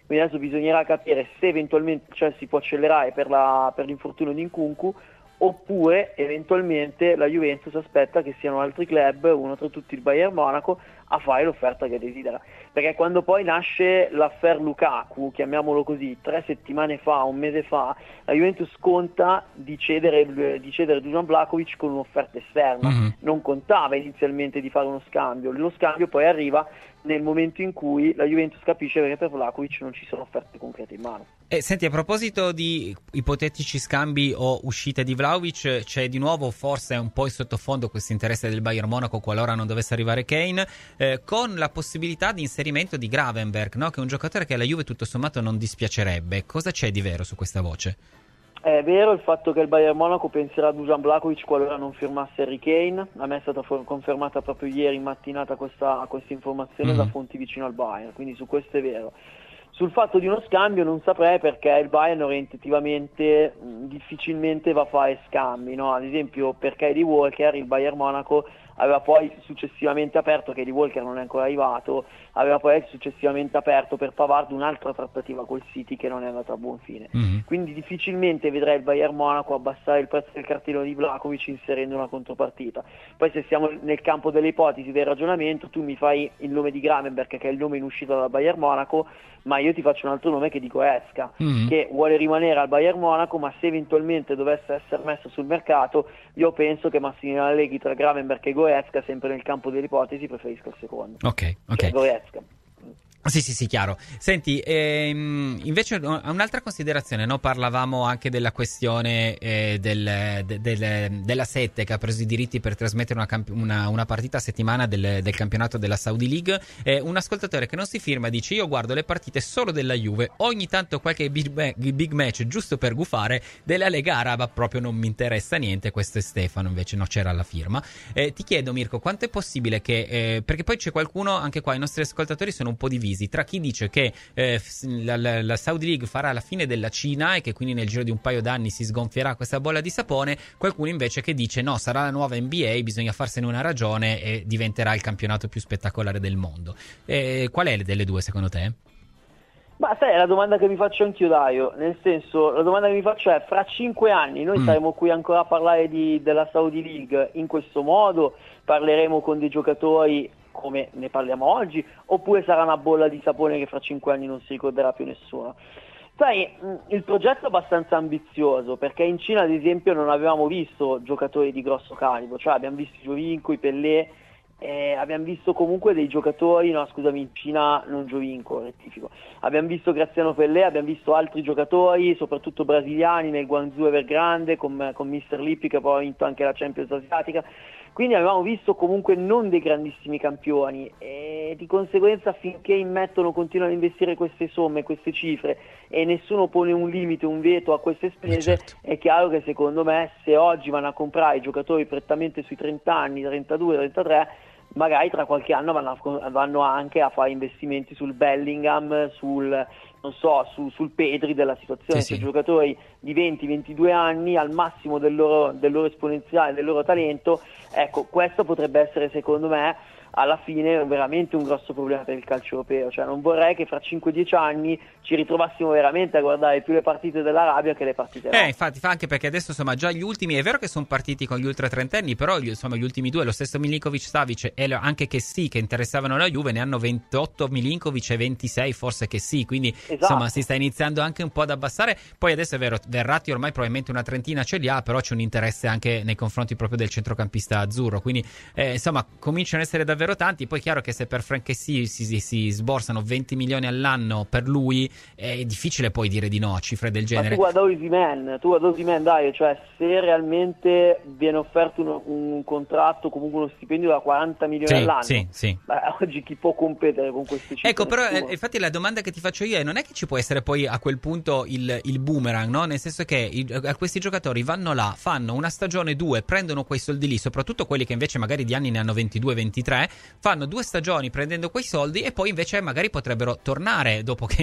quindi adesso bisognerà capire se eventualmente il Chelsea può accelerare per, la, per l'infortunio di Nkunku, oppure eventualmente la Juventus aspetta che siano altri club, uno tra tutti il Bayern Monaco, a fare l'offerta che desidera, perché quando poi nasce l'affair Lukaku, chiamiamolo così, tre settimane fa, un mese fa, la Juventus conta di cedere, di cedere Dusan Vlahovic con un'offerta esterna, mm-hmm. non contava inizialmente di fare uno scambio, lo scambio poi arriva nel momento in cui la Juventus capisce che per Vlahovic non ci sono offerte concrete in mano. Eh, senti, a proposito di ipotetici scambi o uscite di Vlahovic, c'è di nuovo forse un po' in sottofondo questo interesse del Bayern Monaco qualora non dovesse arrivare Kane, eh, con la possibilità di inserimento di Gravenberch, no? Che è un giocatore che alla Juve tutto sommato non dispiacerebbe. Cosa c'è di vero su questa voce? È vero il fatto che il Bayern Monaco penserà a Dusan Vlahovic qualora non firmasse Harry Kane. A me è stata for- confermata proprio ieri in mattinata questa, questa informazione mm-hmm. da fonti vicino al Bayern, quindi su questo è vero. Sul fatto di uno scambio non saprei, perché il Bayern orientativamente mh, difficilmente va a fare scambi, no? Ad esempio per Kyle Walker il Bayern Monaco aveva poi successivamente aperto, che Kyle Walker non è ancora arrivato, aveva poi successivamente aperto per Pavard un'altra trattativa col City che non è andata a buon fine. Mm-hmm. Quindi difficilmente vedrei il Bayern Monaco abbassare il prezzo del cartellino di Vlahovic inserendo una contropartita. Poi se siamo nel campo delle ipotesi del ragionamento, tu mi fai il nome di Gravenberch, che è il nome in uscita dal Bayern Monaco, ma io ti faccio un altro nome che dico Esca, mm-hmm. che vuole rimanere al Bayern Monaco, ma se eventualmente dovesse essere messo sul mercato, io penso che Massimiliano Allegri tra Gravenberch e Goretzka, sempre nel campo delle ipotesi, preferisca il secondo. Ok, ok. Cioè Goretzka. Sì, sì, sì, chiaro. Senti, ehm, invece un'altra considerazione, no? Parlavamo anche della questione eh, del, de, del, della Sette che ha preso i diritti per trasmettere una, camp- una, una partita a settimana del, del campionato della Saudi League. Eh, un ascoltatore che non si firma dice: io guardo le partite solo della Juve, ogni tanto qualche big, ma- big match giusto per gufare, della Lega Araba proprio non mi interessa niente. Questo è Stefano, invece no, c'era la firma. Eh, ti chiedo, Mirko, quanto è possibile che, eh, perché poi c'è qualcuno, anche qua i nostri ascoltatori sono un po' divisi tra chi dice che eh, la, la, la Saudi League farà la fine della Cina e che quindi nel giro di un paio d'anni si sgonfierà questa bolla di sapone, qualcuno invece che dice no, sarà la nuova N B A, bisogna farsene una ragione e diventerà il campionato più spettacolare del mondo. Eh, qual è delle due secondo te? Ma sai, è la domanda che mi faccio anch'io, Dario, nel senso, la domanda che mi faccio è: fra cinque anni noi mm. saremo qui ancora a parlare di, della Saudi League in questo modo? Parleremo con dei giocatori come ne parliamo oggi, oppure sarà una bolla di sapone che fra cinque anni non si ricorderà più nessuno? Sai, il progetto è abbastanza ambizioso, perché in Cina ad esempio non avevamo visto giocatori di grosso calibro, cioè abbiamo visto Giovinco, i Pellè, eh, abbiamo visto comunque dei giocatori, no scusami, in Cina non Giovinco, rettifico, abbiamo visto Graziano Pellè, abbiamo visto altri giocatori, soprattutto brasiliani, nel Guangzhou Evergrande, con, con mister Lippi che poi ha vinto anche la Champions asiatica. Quindi avevamo visto comunque non dei grandissimi campioni e di conseguenza finché immettono, continuano a investire queste somme, queste cifre e nessuno pone un limite, un veto a queste spese, certo. È chiaro che secondo me se oggi vanno a comprare i giocatori prettamente sui trenta anni, trentadue, trentatré, magari tra qualche anno vanno, a, vanno anche a fare investimenti sul Bellingham, sul non so, su, sul Pedri della situazione, sì, sì. Giocatori di venti ventidue anni al massimo del loro, del loro esponenziale, del loro talento, ecco, questo potrebbe essere secondo me alla fine veramente un grosso problema per il calcio europeo, cioè non vorrei che fra cinque dieci anni ci ritrovassimo veramente a guardare più le partite dell'Arabia che le partite eh infatti fa anche perché adesso insomma già gli ultimi, è vero che sono partiti con gli ultra trentenni, però insomma gli ultimi due, lo stesso Milinkovic Savic e anche che sì che interessavano la Juve, ne hanno ventotto Milinkovic e ventisei forse che sì, quindi esatto. Insomma si sta iniziando anche un po' ad abbassare. Poi adesso è vero, Verratti ormai probabilmente una trentina ce li ha, però c'è un interesse anche nei confronti proprio del centrocampista azzurro, quindi eh, insomma cominciano ad essere davvero tanti. Poi è chiaro che se per Frank Kessie si, si, si sborsano venti milioni all'anno per lui è difficile poi dire di no a cifre del genere. Ma tu guarda Osimhen, tu guarda Osimhen, dai, cioè se realmente viene offerto un, un contratto, comunque uno stipendio da quaranta milioni sì, all'anno, sì, sì. Beh, oggi chi può competere con questi cifre? Ecco, però eh, infatti la domanda che ti faccio io è: non è che ci può essere poi a quel punto il, il boomerang, no? Nel senso che i, a questi giocatori vanno là, fanno una stagione, due, prendono quei soldi lì, soprattutto quelli che invece magari di anni ne hanno ventidue ventitré, fanno due stagioni prendendo quei soldi e poi invece magari potrebbero tornare dopo che insomma si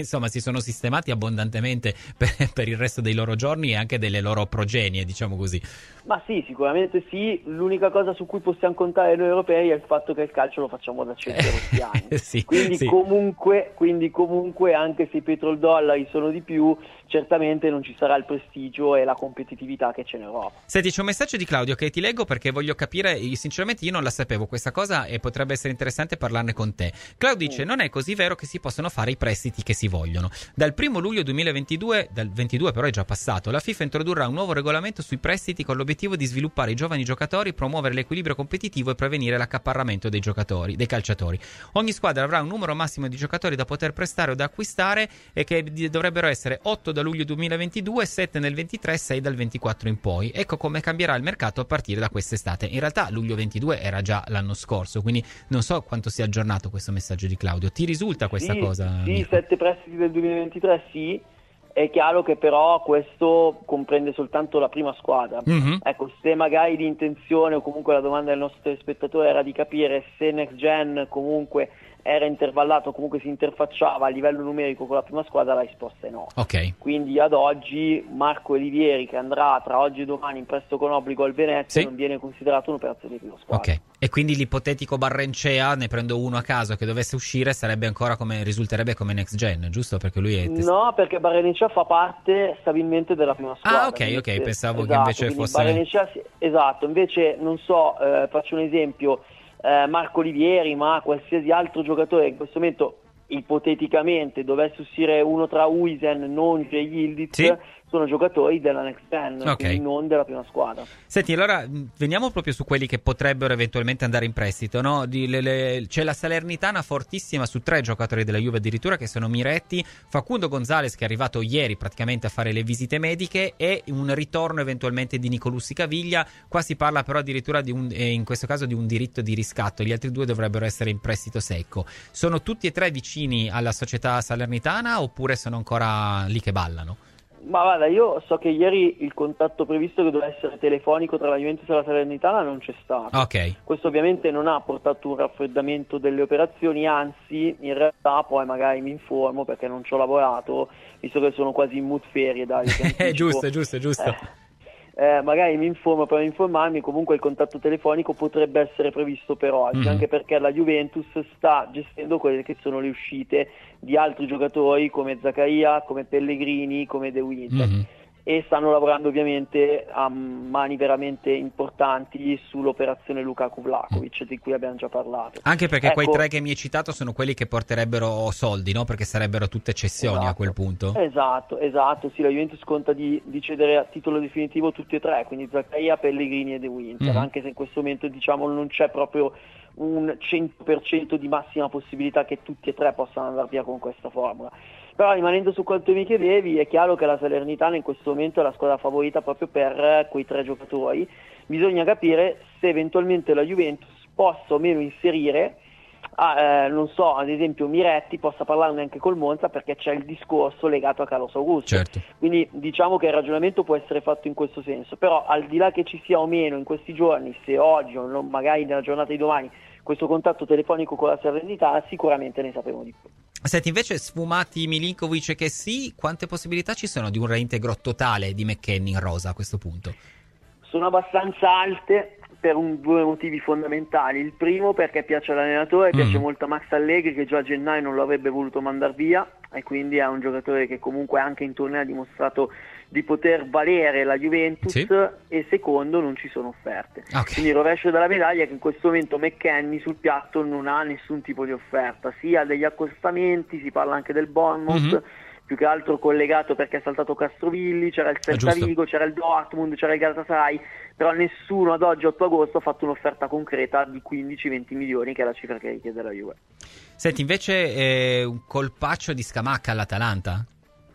sono sistemati abbondantemente per, per il resto dei loro giorni e anche delle loro progenie, diciamo così. Ma sì, sicuramente sì. L'unica cosa su cui possiamo contare noi europei è il fatto che il calcio lo facciamo da centoventi anni. sì, quindi, sì. Comunque, quindi comunque anche se i petrodollari sono di più, certamente non ci sarà il prestigio e la competitività che c'è in Europa. Senti, c'è un messaggio di Claudio che ti leggo perché voglio capire, sinceramente io non la sapevo questa cosa e potrebbe essere interessante parlarne con te. Claudio dice: mm. non è così vero che si possono fare i prestiti che si vogliono. Dal primo luglio duemilaventidue, dal ventidue però è già passato, la FIFA introdurrà un nuovo regolamento sui prestiti con l'obiettivo di sviluppare i giovani giocatori, promuovere l'equilibrio competitivo e prevenire l'accaparramento dei giocatori, dei calciatori. Ogni squadra avrà un numero massimo di giocatori da poter prestare o da acquistare e che dovrebbero essere otto da luglio duemilaventidue, sette nel ventitré e sei dal ventiquattro in poi. Ecco come cambierà il mercato a partire da quest'estate. In realtà luglio ventidue era già l'anno scorso, quindi non so quanto sia aggiornato questo messaggio di Claudio. Ti risulta questa sì, cosa? Sì, sette prestiti del duemilaventitré sì. È chiaro che però questo comprende soltanto la prima squadra. Mm-hmm. Ecco, se magari l'intenzione o comunque la domanda del nostro telespettatore era di capire se Next Gen comunque era intervallato, comunque si interfacciava a livello numerico con la prima squadra, la risposta è no. Okay. Quindi ad oggi Marco Olivieri, che andrà tra oggi e domani in prestito con obbligo al Venezia, sì, non viene considerato un'operazione di prima squadra. Ok. E quindi l'ipotetico Barrencea, ne prendo uno a caso che dovesse uscire, sarebbe ancora come risulterebbe come Next Gen, giusto? Perché lui è test- No, perché Barrenecea fa parte stabilmente della prima squadra. Ah, ok, ok, pensavo esatto, che invece fosse Barrenecea, esatto, invece non so, eh, faccio un esempio, eh, Marco Olivieri, ma qualsiasi altro giocatore in questo momento ipoteticamente dovesse uscire uno tra Huijsen, Nonge e Yildiz, sì, sono giocatori della Next Gen, okay, quindi non della prima squadra. Senti, allora veniamo proprio su quelli che potrebbero eventualmente andare in prestito, no? Di, le, le, c'è la Salernitana fortissima su tre giocatori della Juve addirittura, che sono Miretti, Facundo Gonzalez, che è arrivato ieri praticamente a fare le visite mediche, e un ritorno eventualmente di Nicolussi Caviglia. Qua si parla però addirittura di un, eh, in questo caso di un diritto di riscatto. Gli altri due dovrebbero essere in prestito secco. Sono tutti e tre vicini alla società salernitana oppure sono ancora lì che ballano? Ma guarda, io so che ieri il contatto previsto che doveva essere telefonico tra la Juventus e la Salernitana non c'è stato. Okay. Questo ovviamente non ha portato un raffreddamento delle operazioni, anzi in realtà poi magari mi informo perché non ci ho lavorato, visto che sono quasi in mood ferie. Dai, è giusto, è giusto, è giusto. Eh. Eh, magari mi informo per informarmi. Comunque il contatto telefonico potrebbe essere previsto per oggi, mm-hmm, anche perché la Juventus sta gestendo quelle che sono le uscite di altri giocatori come Zaccaria, come Pellegrini, come De Winter, mm-hmm, e stanno lavorando ovviamente a mani veramente importanti sull'operazione Lukaku Vlahovic, di cui abbiamo già parlato. Anche perché ecco, quei tre che mi hai citato sono quelli che porterebbero soldi, no? Perché sarebbero tutte cessioni, esatto, a quel punto. Esatto, esatto, sì, la Juventus conta di, di cedere a titolo definitivo tutti e tre, quindi Zaccaria, Pellegrini e De Winter, mm-hmm, anche se in questo momento diciamo non c'è proprio un cento per cento di massima possibilità che tutti e tre possano andare via con questa formula. Però rimanendo su quanto mi chiedevi, è chiaro che la Salernitana in questo momento è la squadra favorita proprio per quei tre giocatori. Bisogna capire se eventualmente la Juventus possa o meno inserire, ah, eh, non so, ad esempio Miretti, possa parlarne anche col Monza, perché c'è il discorso legato a Carlos Augusto. Certo. Quindi diciamo che il ragionamento può essere fatto in questo senso, però al di là che ci sia o meno in questi giorni, se oggi o non, magari nella giornata di domani, questo contatto telefonico con la Salernitana, sicuramente ne sapremo di più. Senti, invece sfumati Milinkovic che sì, quante possibilità ci sono di un reintegro totale di McKennie in rosa a questo punto? Sono abbastanza alte per un, due motivi fondamentali. Il primo perché piace all'allenatore, mm. piace molto a Max Allegri, che già a gennaio non lo avrebbe voluto mandare via, e quindi è un giocatore che comunque anche in tournée ha dimostrato di poter valere la Juventus, sì, e secondo non ci sono offerte. Okay. Quindi il rovescio della medaglia è che in questo momento McKennie sul piatto non ha nessun tipo di offerta, sia degli accostamenti, si parla anche del Bournemouth, mm-hmm, più che altro collegato perché è saltato Castrovilli, c'era il Celta Vigo, c'era il Dortmund, c'era il Galatasaray, però nessuno ad oggi otto agosto ha fatto un'offerta concreta di quindici venti milioni, che è la cifra che richiede la Juve. Senti, invece eh, un colpaccio di Scamacca all'Atalanta?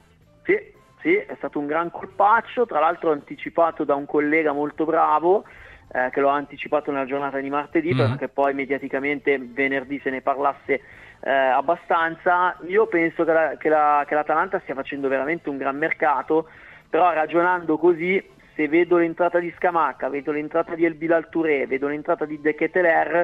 Sì, sì, è stato un gran colpaccio, tra l'altro anticipato da un collega molto bravo, eh, che lo ha anticipato nella giornata di martedì, mm. perché poi mediaticamente venerdì se ne parlasse eh, abbastanza. Io penso che, la, che, la, che l'Atalanta stia facendo veramente un gran mercato, però ragionando così, se vedo l'entrata di Scamacca, vedo l'entrata di El Bilal Touré, vedo l'entrata di De Ketelaere,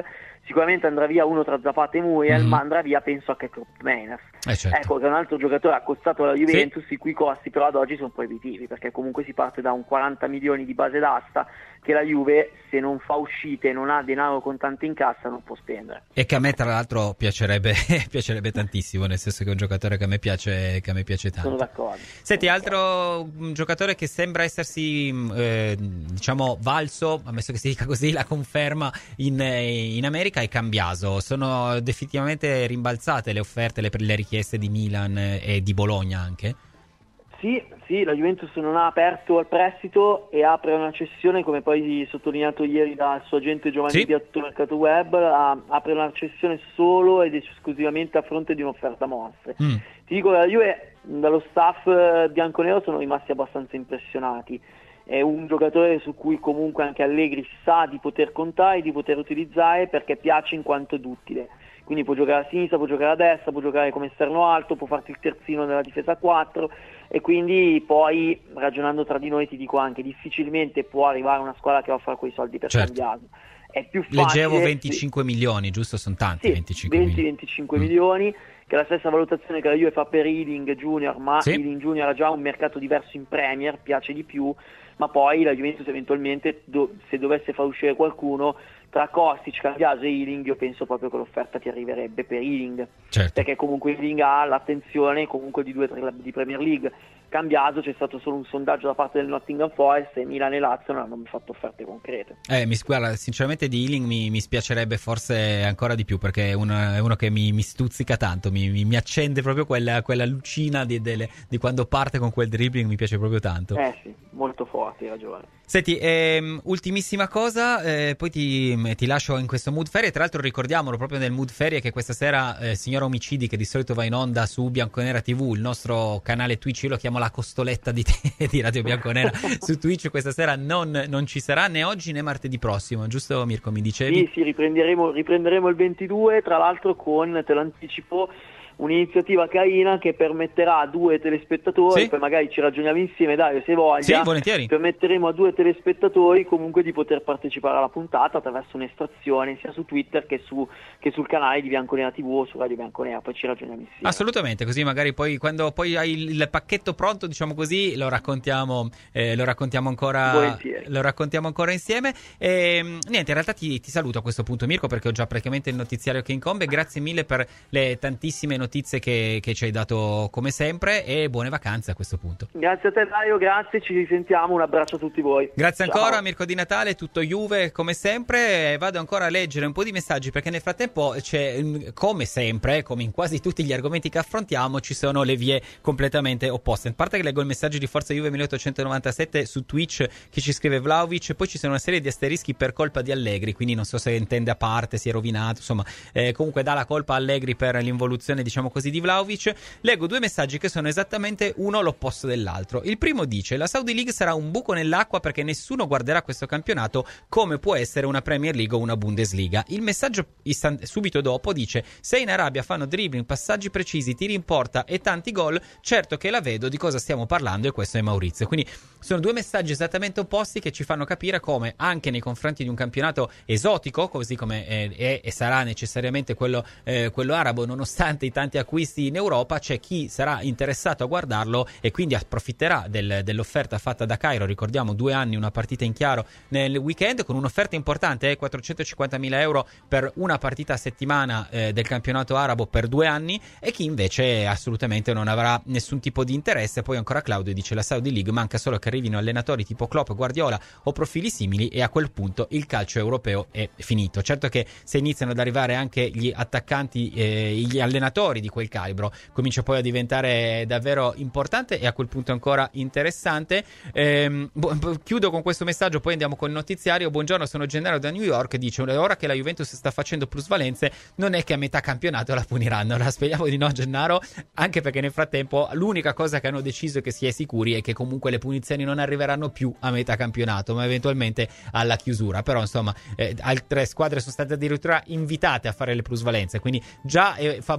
sicuramente andrà via uno tra Zapata e Muriel, Mm-hmm. ma andrà via penso anche Kurt Meiners. Eh, certo. Ecco, che è un altro giocatore accostato alla Juventus, Sì. i cui costi però ad oggi sono proibitivi, perché comunque si parte da un quaranta milioni di base d'asta che la Juve, se non fa uscite e non ha denaro contante in cassa, non può spendere. E che a me tra l'altro piacerebbe piacerebbe tantissimo, nel senso che è un giocatore che a me piace, che a me piace tanto. Sono d'accordo. Senti, altro un giocatore che sembra essersi eh, diciamo valso, ammesso che si dica così, la conferma in, in America è Cambiaso. Sono definitivamente rimbalzate le offerte, le, le richieste di Milan e di Bologna anche? Sì, sì, la Juventus non ha aperto al prestito e apre una cessione, come poi sottolineato ieri dal suo agente Giovanni Sì. Piatto Mercato Web, a- apre una cessione solo ed esclusivamente a fronte di un'offerta mostre. Mm. Ti dico che la Juve, dallo staff eh, bianconero, sono rimasti abbastanza impressionati. È un giocatore su cui comunque anche Allegri sa di poter contare, di poter utilizzare, perché piace in quanto è duttile. Quindi può giocare a sinistra, può giocare a destra, può giocare come esterno alto, può farti il terzino nella difesa a quattro, e quindi poi, ragionando tra di noi, ti dico anche, difficilmente può arrivare una squadra che offra quei soldi per Certo. Cambiaso. È più facile. Leggevo venticinque milioni, giusto? Sono tanti, Sì, venticinque milioni. venti venticinque Mm. milioni, che è la stessa valutazione che la Juve fa per Ealing Junior, ma Sì. Ealing Junior ha già un mercato diverso in Premier, piace di più, ma poi la Juventus eventualmente, do- se dovesse far uscire qualcuno, tra Kostic, Cambiaso e Ealing, io penso proprio che l'offerta ti arriverebbe per Ealing, Certo. perché comunque Ealing ha l'attenzione comunque di due o tre club di Premier League. Cambiaso c'è stato solo un sondaggio da parte del Nottingham Forest e Milan e Lazio non hanno mai fatto offerte concrete. Eh, mi, guarda, sinceramente di Ealing mi, mi spiacerebbe forse ancora di più, perché è uno, è uno che mi, mi stuzzica tanto, mi, mi, mi accende proprio quella, quella lucina di, delle, di quando parte con quel dribbling, mi piace proprio tanto. Eh sì, molto forte, hai ragione. Senti, ehm, ultimissima cosa, eh, poi ti, ti lascio in questo mood ferie. Tra l'altro ricordiamolo proprio nel mood ferie che questa sera eh, Signora Omicidi, che di solito va in onda su Bianconera tivù, il nostro canale Twitch, io lo chiamo la costoletta di, te, di Radio Bianconera su Twitch, questa sera non, non ci sarà né oggi né martedì prossimo, giusto Mirko, mi dicevi? Sì, sì, riprenderemo, riprenderemo il ventidue, tra l'altro con, te lo anticipo, un'iniziativa carina che permetterà a due telespettatori, Sì. poi magari ci ragioniamo insieme, Dario, se voglia, Sì, volentieri. permetteremo a due telespettatori comunque di poter partecipare alla puntata attraverso un'estrazione sia su Twitter che, su, che sul canale di Bianconera tivù o su Radio Bianconera, poi ci ragioniamo insieme. Assolutamente, così magari poi quando poi hai il, il pacchetto pronto, diciamo così, lo raccontiamo, eh, lo raccontiamo ancora, Volentieri. lo raccontiamo ancora insieme. E, niente, in realtà ti, ti saluto a questo punto, Mirko, perché ho già praticamente il notiziario che incombe. Grazie mille per le tantissime notizie che, che ci hai dato come sempre, e buone vacanze a questo punto. Grazie a te Dario, grazie, ci risentiamo, un abbraccio a tutti voi. Grazie Ciao. ancora Mirko Di Natale, tutto Juve come sempre. Vado ancora a leggere un po' di messaggi, perché nel frattempo c'è, come sempre, come in quasi tutti gli argomenti che affrontiamo, ci sono le vie completamente opposte. In parte che leggo il messaggio di Forza Juve milleottocentonovantasette su Twitch che ci scrive Vlahovic, poi ci sono una serie di asterischi per colpa di Allegri, quindi non so se intende a parte, si è rovinato, insomma, eh, comunque dà la colpa a Allegri per l'involuzione, diciamo così, di Vlahovic. Leggo due messaggi che sono esattamente uno l'opposto dell'altro. Il primo dice: la Saudi League sarà un buco nell'acqua perché nessuno guarderà questo campionato come può essere una Premier League o una Bundesliga. Il messaggio istant- subito dopo dice: se in Arabia fanno dribbling, passaggi precisi, tiri in porta e tanti gol, certo che la vedo di cosa stiamo parlando, e questo è Maurizio. Quindi sono due messaggi esattamente opposti che ci fanno capire come anche nei confronti di un campionato esotico, così come è, è e sarà necessariamente quello, eh, quello arabo, nonostante i tanti acquisti in Europa, c'è chi sarà interessato a guardarlo e quindi approfitterà del, dell'offerta fatta da Cairo. Ricordiamo, due anni, una partita in chiaro nel weekend, con un'offerta importante, eh, quattrocentocinquantamila euro per una partita a settimana eh, del campionato arabo per due anni, e chi invece assolutamente non avrà nessun tipo di interesse. Poi ancora Claudio dice: la Saudi League manca solo che arrivino allenatori tipo Klopp, Guardiola o profili simili, e a quel punto il calcio europeo è finito. Certo che se iniziano ad arrivare anche gli attaccanti, eh, gli allenatori di quel calibro, comincia poi a diventare davvero importante e a quel punto ancora interessante. Ehm, bo- chiudo con questo messaggio, poi andiamo con il notiziario. Buongiorno, sono Gennaro da New York, dice: ora che la Juventus sta facendo plusvalenze, non è che a metà campionato la puniranno. La speriamo di no, Gennaro, anche perché nel frattempo l'unica cosa che hanno deciso, che si è sicuri, è che comunque le punizioni non arriveranno più a metà campionato, ma eventualmente alla chiusura. Però insomma, eh, altre squadre sono state addirittura invitate a fare le plusvalenze, quindi già eh, fa molto ridere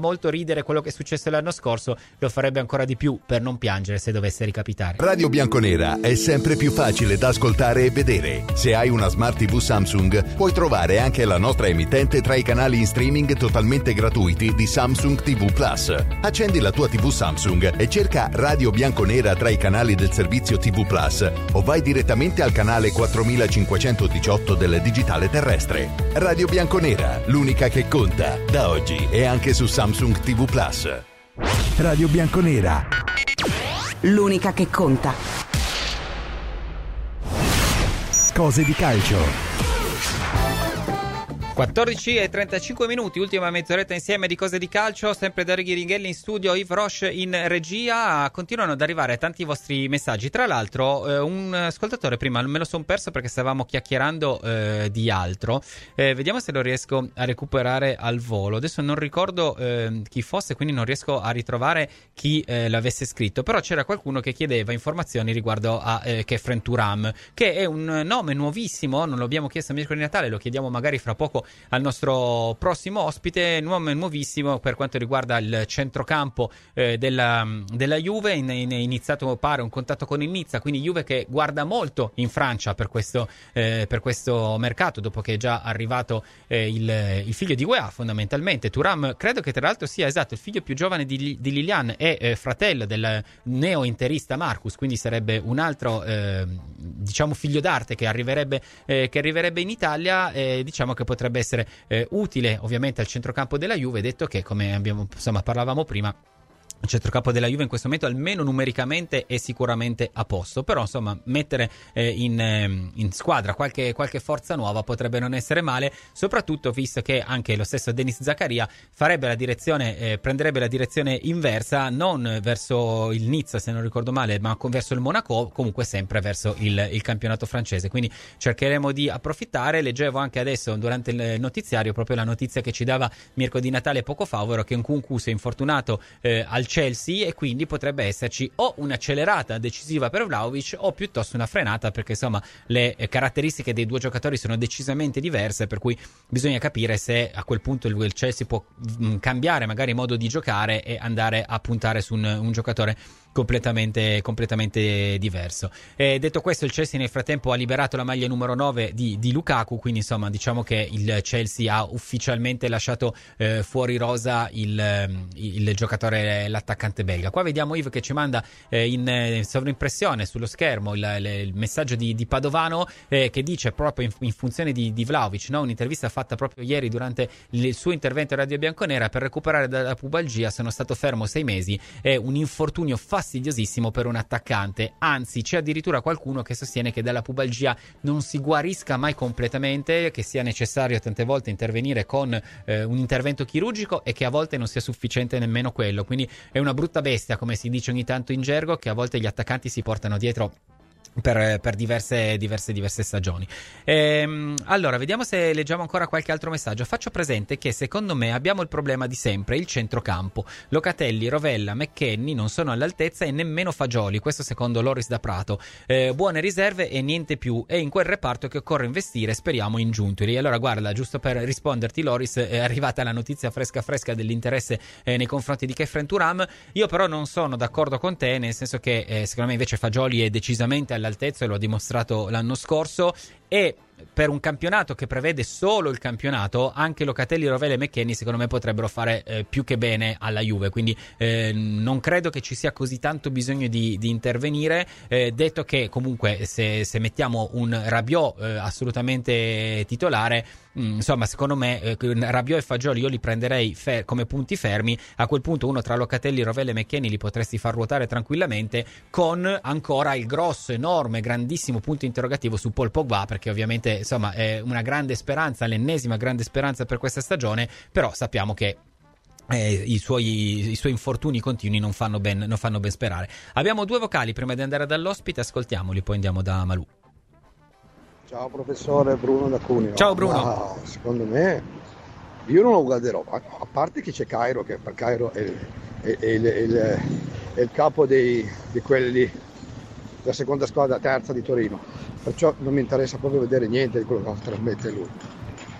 ridere quello che è successo l'anno scorso, lo farebbe ancora di più per non piangere se dovesse ricapitare. Radio Bianconera è sempre più facile da ascoltare e vedere. Se hai una Smart tivù Samsung, puoi trovare anche la nostra emittente tra i canali in streaming totalmente gratuiti di Samsung tivù Plus. Accendi la tua tivù Samsung e cerca Radio Bianconera tra i canali del servizio tivù Plus o vai direttamente al canale quattromilacinquecentodiciotto del digitale terrestre. Radio Bianconera, l'unica che conta, da oggi è anche su Samsung tivù Plus. Radio Bianconera, l'unica che conta. Cose di calcio. quattordici e trentacinque minuti, ultima mezz'oretta insieme di Cose di Calcio, sempre da Righi Righelli in studio, Yves Roche in regia. Continuano ad arrivare tanti vostri messaggi. Tra l'altro eh, un ascoltatore prima me lo son perso perché stavamo chiacchierando eh, di altro, eh, vediamo se lo riesco a recuperare al volo. Adesso non ricordo eh, chi fosse, quindi non riesco a ritrovare chi eh, l'avesse scritto, però c'era qualcuno che chiedeva informazioni riguardo a eh, Khéphren Thuram, che è un nome nuovissimo, non lo abbiamo chiesto a Mirko di Natale, lo chiediamo magari fra poco al nostro prossimo ospite. Nome nuovissimo per quanto riguarda il centrocampo eh, della, della Juve. In, in, è iniziato pare un contatto con il Nizza, quindi Juve che guarda molto in Francia per questo, eh, per questo mercato, dopo che è già arrivato eh, il, il figlio di Weah fondamentalmente. Thuram credo che tra l'altro sia esatto il figlio più giovane di, di Lilian e eh, fratello del neo-interista Marcus, quindi sarebbe un altro eh, diciamo figlio d'arte che arriverebbe, eh, che arriverebbe in Italia, e diciamo che potrebbe essere eh, utile ovviamente al centrocampo della Juve, detto che, come abbiamo insomma parlavamo prima, il centrocampo della Juve in questo momento almeno numericamente è sicuramente a posto, però insomma mettere eh, in, eh, in squadra qualche, qualche forza nuova potrebbe non essere male, soprattutto visto che anche lo stesso Denis Zakaria farebbe la direzione, eh, prenderebbe la direzione inversa, non verso il Nizza se non ricordo male, ma con, verso il Monaco, comunque sempre verso il, il campionato francese, quindi cercheremo di approfittare. Leggevo anche adesso durante il notiziario proprio la notizia che ci dava Mirko Di Natale poco fa, ovvero che Nkunku si è infortunato eh, al Chelsea e quindi potrebbe esserci o un'accelerata decisiva per Vlahovic o piuttosto una frenata, perché insomma le caratteristiche dei due giocatori sono decisamente diverse, per cui bisogna capire se a quel punto il Chelsea può mh, cambiare magari modo di giocare e andare a puntare su un, un giocatore completamente, completamente diverso. E detto questo, il Chelsea nel frattempo ha liberato la maglia numero nove di, di Lukaku, quindi insomma diciamo che il Chelsea ha ufficialmente lasciato eh, fuori rosa il, il giocatore, l'attaccante belga. Qua vediamo Yves che ci manda eh, in eh, sovrimpressione sullo schermo il, il, il messaggio di, di Padovano eh, che dice proprio in, in funzione di, di Vlahovic, no? Un'intervista fatta proprio ieri durante il suo intervento a Radio Bianconera: per recuperare dalla pubalgia sono stato fermo sei mesi, è un infortunio fastidiosissimo per un attaccante, anzi c'è addirittura qualcuno che sostiene che dalla pubalgia non si guarisca mai completamente, che sia necessario tante volte intervenire con eh, un intervento chirurgico e che a volte non sia sufficiente nemmeno quello, quindi è una brutta bestia, come si dice ogni tanto in gergo, che a volte gli attaccanti si portano dietro per, per diverse, diverse, diverse stagioni. Ehm, allora, vediamo se leggiamo ancora qualche altro messaggio. Faccio presente che secondo me abbiamo il problema di sempre, il centrocampo. Locatelli, Rovella, McKennie non sono all'altezza e nemmeno Fagioli, questo secondo Loris da Prato. Eh, buone riserve e niente più, è in quel reparto che occorre investire, speriamo in Giuntoli. Allora guarda, giusto per risponderti Loris, è arrivata la notizia fresca fresca dell'interesse eh, nei confronti di Khéphren Thuram. Io però non sono d'accordo con te, nel senso che eh, secondo me invece Fagioli è decisamente all'altezza e lo ha dimostrato l'anno scorso, e per un campionato che prevede solo il campionato anche Locatelli, Rovella e McKennie secondo me potrebbero fare eh, più che bene alla Juve, quindi eh, non credo che ci sia così tanto bisogno di, di intervenire, eh, detto che comunque se, se mettiamo un Rabiot eh, assolutamente titolare, mh, insomma secondo me eh, Rabiot e Fagioli io li prenderei fer- come punti fermi. A quel punto uno tra Locatelli, Rovella e McKennie li potresti far ruotare tranquillamente, con ancora il grosso, enorme, grandissimo punto interrogativo su Paul Pogba, perché ovviamente insomma è una grande speranza, l'ennesima grande speranza per questa stagione, però sappiamo che eh, i, suoi, i suoi infortuni continui non fanno ben, non fanno ben sperare. Abbiamo due vocali prima di andare dall'ospite, ascoltiamoli, poi andiamo da Malù. Ciao professore, Bruno da Cuneo. Ciao Bruno. Ma, secondo me io non lo guarderò, a parte che c'è Cairo, che per Cairo è, è, è, è, è, è il capo dei, di quelli della seconda squadra terza di Torino, perciò non mi interessa proprio vedere niente di quello che trasmette lui.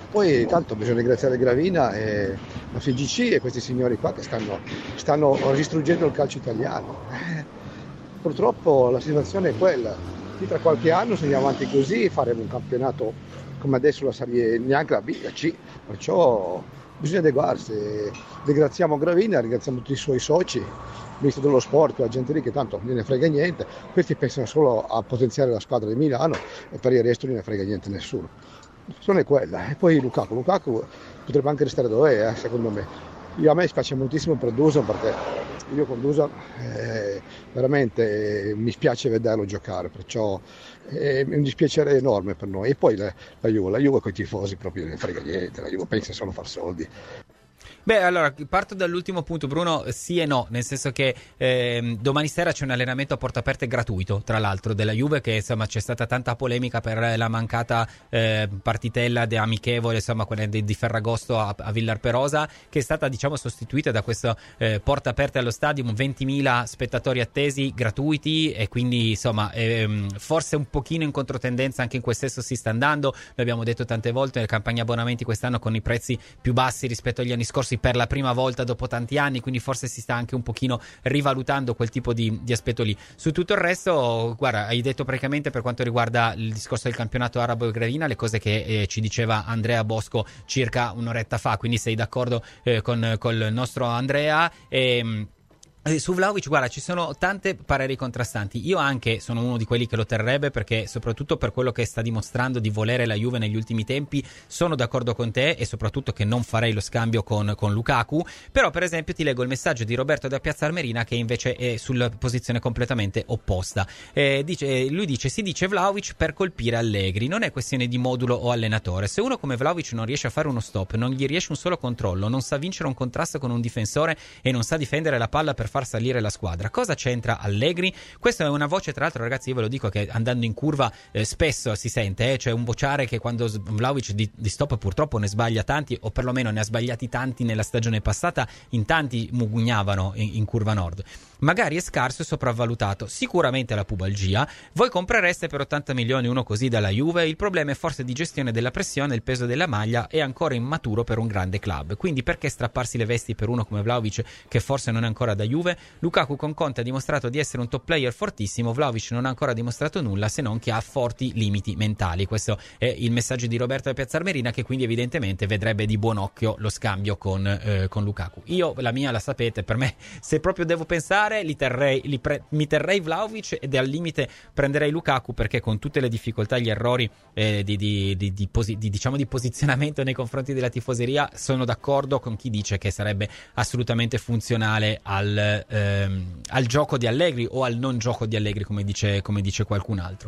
Poi tanto bisogna ringraziare Gravina e la F I G C e questi signori qua che stanno, stanno distruggendo il calcio italiano. Eh, purtroppo la situazione è quella. Sì, tra qualche anno se andiamo avanti così faremo un campionato come adesso la Serie, neanche la B, la C, perciò bisogna adeguarsi. Ringraziamo Gravina, ringraziamo tutti i suoi soci, il ministro dello sport, la gente lì che tanto non ne frega niente, questi pensano solo a potenziare la squadra di Milano e per il resto non ne frega niente nessuno. La situazione è quella. E poi Lukaku, Lukaku potrebbe anche restare dove è, eh, secondo me. Io, a me spiace moltissimo per Dusan, perché io con Dusan eh, veramente eh, mi spiace vederlo giocare, perciò è un dispiacere enorme per noi. E poi la, la Juve, la Juve con i tifosi proprio non ne frega niente, la Juve pensa solo a far soldi. Beh, allora, parto dall'ultimo punto, Bruno, sì e no, nel senso che eh, domani sera c'è un allenamento a porta aperta gratuito, tra l'altro, della Juve, che insomma c'è stata tanta polemica per la mancata eh, partitella de amichevole, insomma quella di, di Ferragosto a, a Villar Perosa, che è stata, diciamo, sostituita da questo eh, porta aperta allo stadium, ventimila spettatori attesi gratuiti, e quindi insomma ehm, forse un pochino in controtendenza anche in quel senso si sta andando. L'abbiamo detto tante volte, le campagne abbonamenti quest'anno con i prezzi più bassi rispetto agli anni scorsi per la prima volta dopo tanti anni, quindi forse si sta anche un pochino rivalutando quel tipo di, di aspetto lì. Su tutto il resto, guarda, hai detto praticamente per quanto riguarda il discorso del campionato arabo e Gravina le cose che eh, ci diceva Andrea Bosco circa un'oretta fa, quindi sei d'accordo eh, con col nostro Andrea. E su Vlahovic, guarda, ci sono tante pareri contrastanti. Io anche sono uno di quelli che lo terrebbe, perché soprattutto per quello che sta dimostrando di volere la Juve negli ultimi tempi sono d'accordo con te, e soprattutto che non farei lo scambio con, con Lukaku. Però per esempio ti leggo il messaggio di Roberto da Piazza Armerina, che invece è sulla posizione completamente opposta. Eh, dice, lui dice: si dice Vlahovic per colpire Allegri, non è questione di modulo o allenatore. Se uno come Vlahovic non riesce a fare uno stop, non gli riesce un solo controllo, non sa vincere un contrasto con un difensore e non sa difendere la palla per far salire la squadra, cosa c'entra Allegri? Questa è una voce, tra l'altro, ragazzi, io ve lo dico, che andando in curva eh, spesso si sente, eh, cioè un vociare che quando Vlahovic di, di stop purtroppo ne sbaglia tanti, o perlomeno ne ha sbagliati tanti nella stagione passata, in tanti mugugnavano in, in curva nord. Magari è scarso e sopravvalutato, sicuramente la pubalgia. Voi comprereste per ottanta milioni uno così dalla Juve? Il problema è forse di gestione della pressione, il peso della maglia è ancora immaturo per un grande club, quindi perché strapparsi le vesti per uno come Vlahovic, che forse non è ancora da Juve? Lukaku con Conte ha dimostrato di essere un top player fortissimo, Vlahovic non ha ancora dimostrato nulla, se non che ha forti limiti mentali. Questo è il messaggio di Roberto da Piazza Armerina, che quindi evidentemente vedrebbe di buon occhio lo scambio con, eh, con Lukaku. Io la mia la sapete, per me se proprio devo pensare li terrei, li pre- mi terrei Vlahovic, ed al limite prenderei Lukaku, perché con tutte le difficoltà e gli errori eh, di, di, di, di, posi- di, diciamo di posizionamento nei confronti della tifoseria, sono d'accordo con chi dice che sarebbe assolutamente funzionale al, ehm, al gioco di Allegri, o al non gioco di Allegri, come dice, come dice qualcun altro.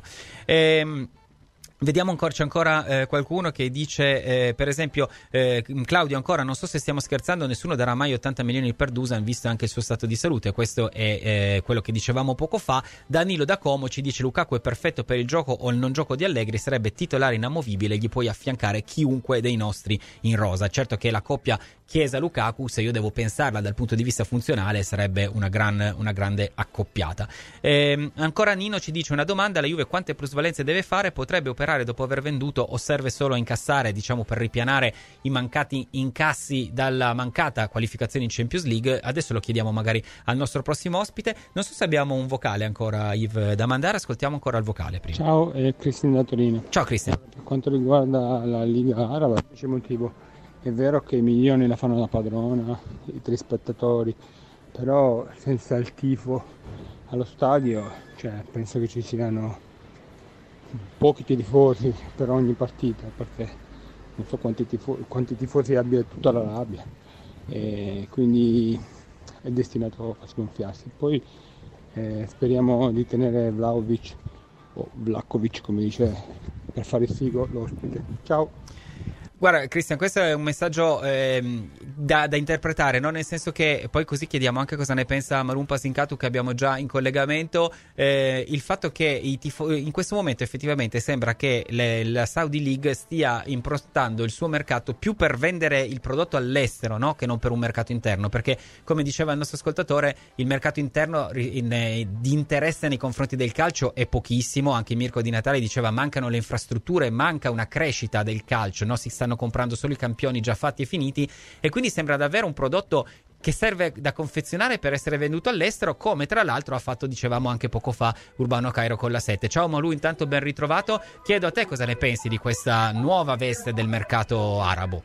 Ehm Vediamo ancora, c'è ancora eh, qualcuno che dice eh, per esempio eh, Claudio ancora: non so se stiamo scherzando, nessuno darà mai ottanta milioni per Dusan visto anche il suo stato di salute. Questo è eh, quello che dicevamo poco fa. Danilo da Como ci dice: Lukaku è perfetto per il gioco o il non gioco di Allegri, sarebbe titolare inamovibile, gli puoi affiancare chiunque dei nostri in rosa. Certo che la coppia Chiesa-Lukaku, se io devo pensarla dal punto di vista funzionale, sarebbe una, gran, una grande accoppiata. Eh, ancora Nino ci dice una domanda: la Juve quante plusvalenze deve fare? Potrebbe operare dopo aver venduto o serve solo a incassare, diciamo, per ripianare i mancati incassi dalla mancata qualificazione in Champions League? Adesso lo chiediamo magari al nostro prossimo ospite. Non so se abbiamo un vocale ancora, Yves, da mandare. Ascoltiamo ancora il vocale prima. Ciao, è Cristian da Torino. Ciao Cristian. Per quanto riguarda la Liga Araba c'è motivo. È vero che i milioni la fanno la padrona, i tre spettatori, però senza il tifo allo stadio, cioè, penso che ci siano pochi tifosi per ogni partita, perché non so quanti tifosi, quanti tifosi abbia tutta l'Arabia, e quindi è destinato a sgonfiarsi. Poi eh, speriamo di tenere Vlahovic o Vlahovic, come dice, per fare il figo l'ospite. Ciao. Guarda Cristian, questo è un messaggio eh, da, da interpretare, no? Nel senso che poi così chiediamo anche cosa ne pensa Marun Pasincatu, che abbiamo già in collegamento. Eh, il fatto che i tifo- in questo momento effettivamente sembra che le, la Saudi League stia impostando il suo mercato più per vendere il prodotto all'estero, no? Che non per un mercato interno, perché come diceva il nostro ascoltatore, il mercato interno in, in, di interesse nei confronti del calcio è pochissimo. Anche Mirko Di Natale diceva: mancano le infrastrutture, manca una crescita del calcio, no? Si sta stanno comprando solo i campioni già fatti e finiti, e quindi sembra davvero un prodotto che serve da confezionare per essere venduto all'estero, come tra l'altro ha fatto, dicevamo anche poco fa, Urbano Cairo con la sette. Ciao Malù, intanto ben ritrovato. Chiedo a te cosa ne pensi di questa nuova veste del mercato arabo.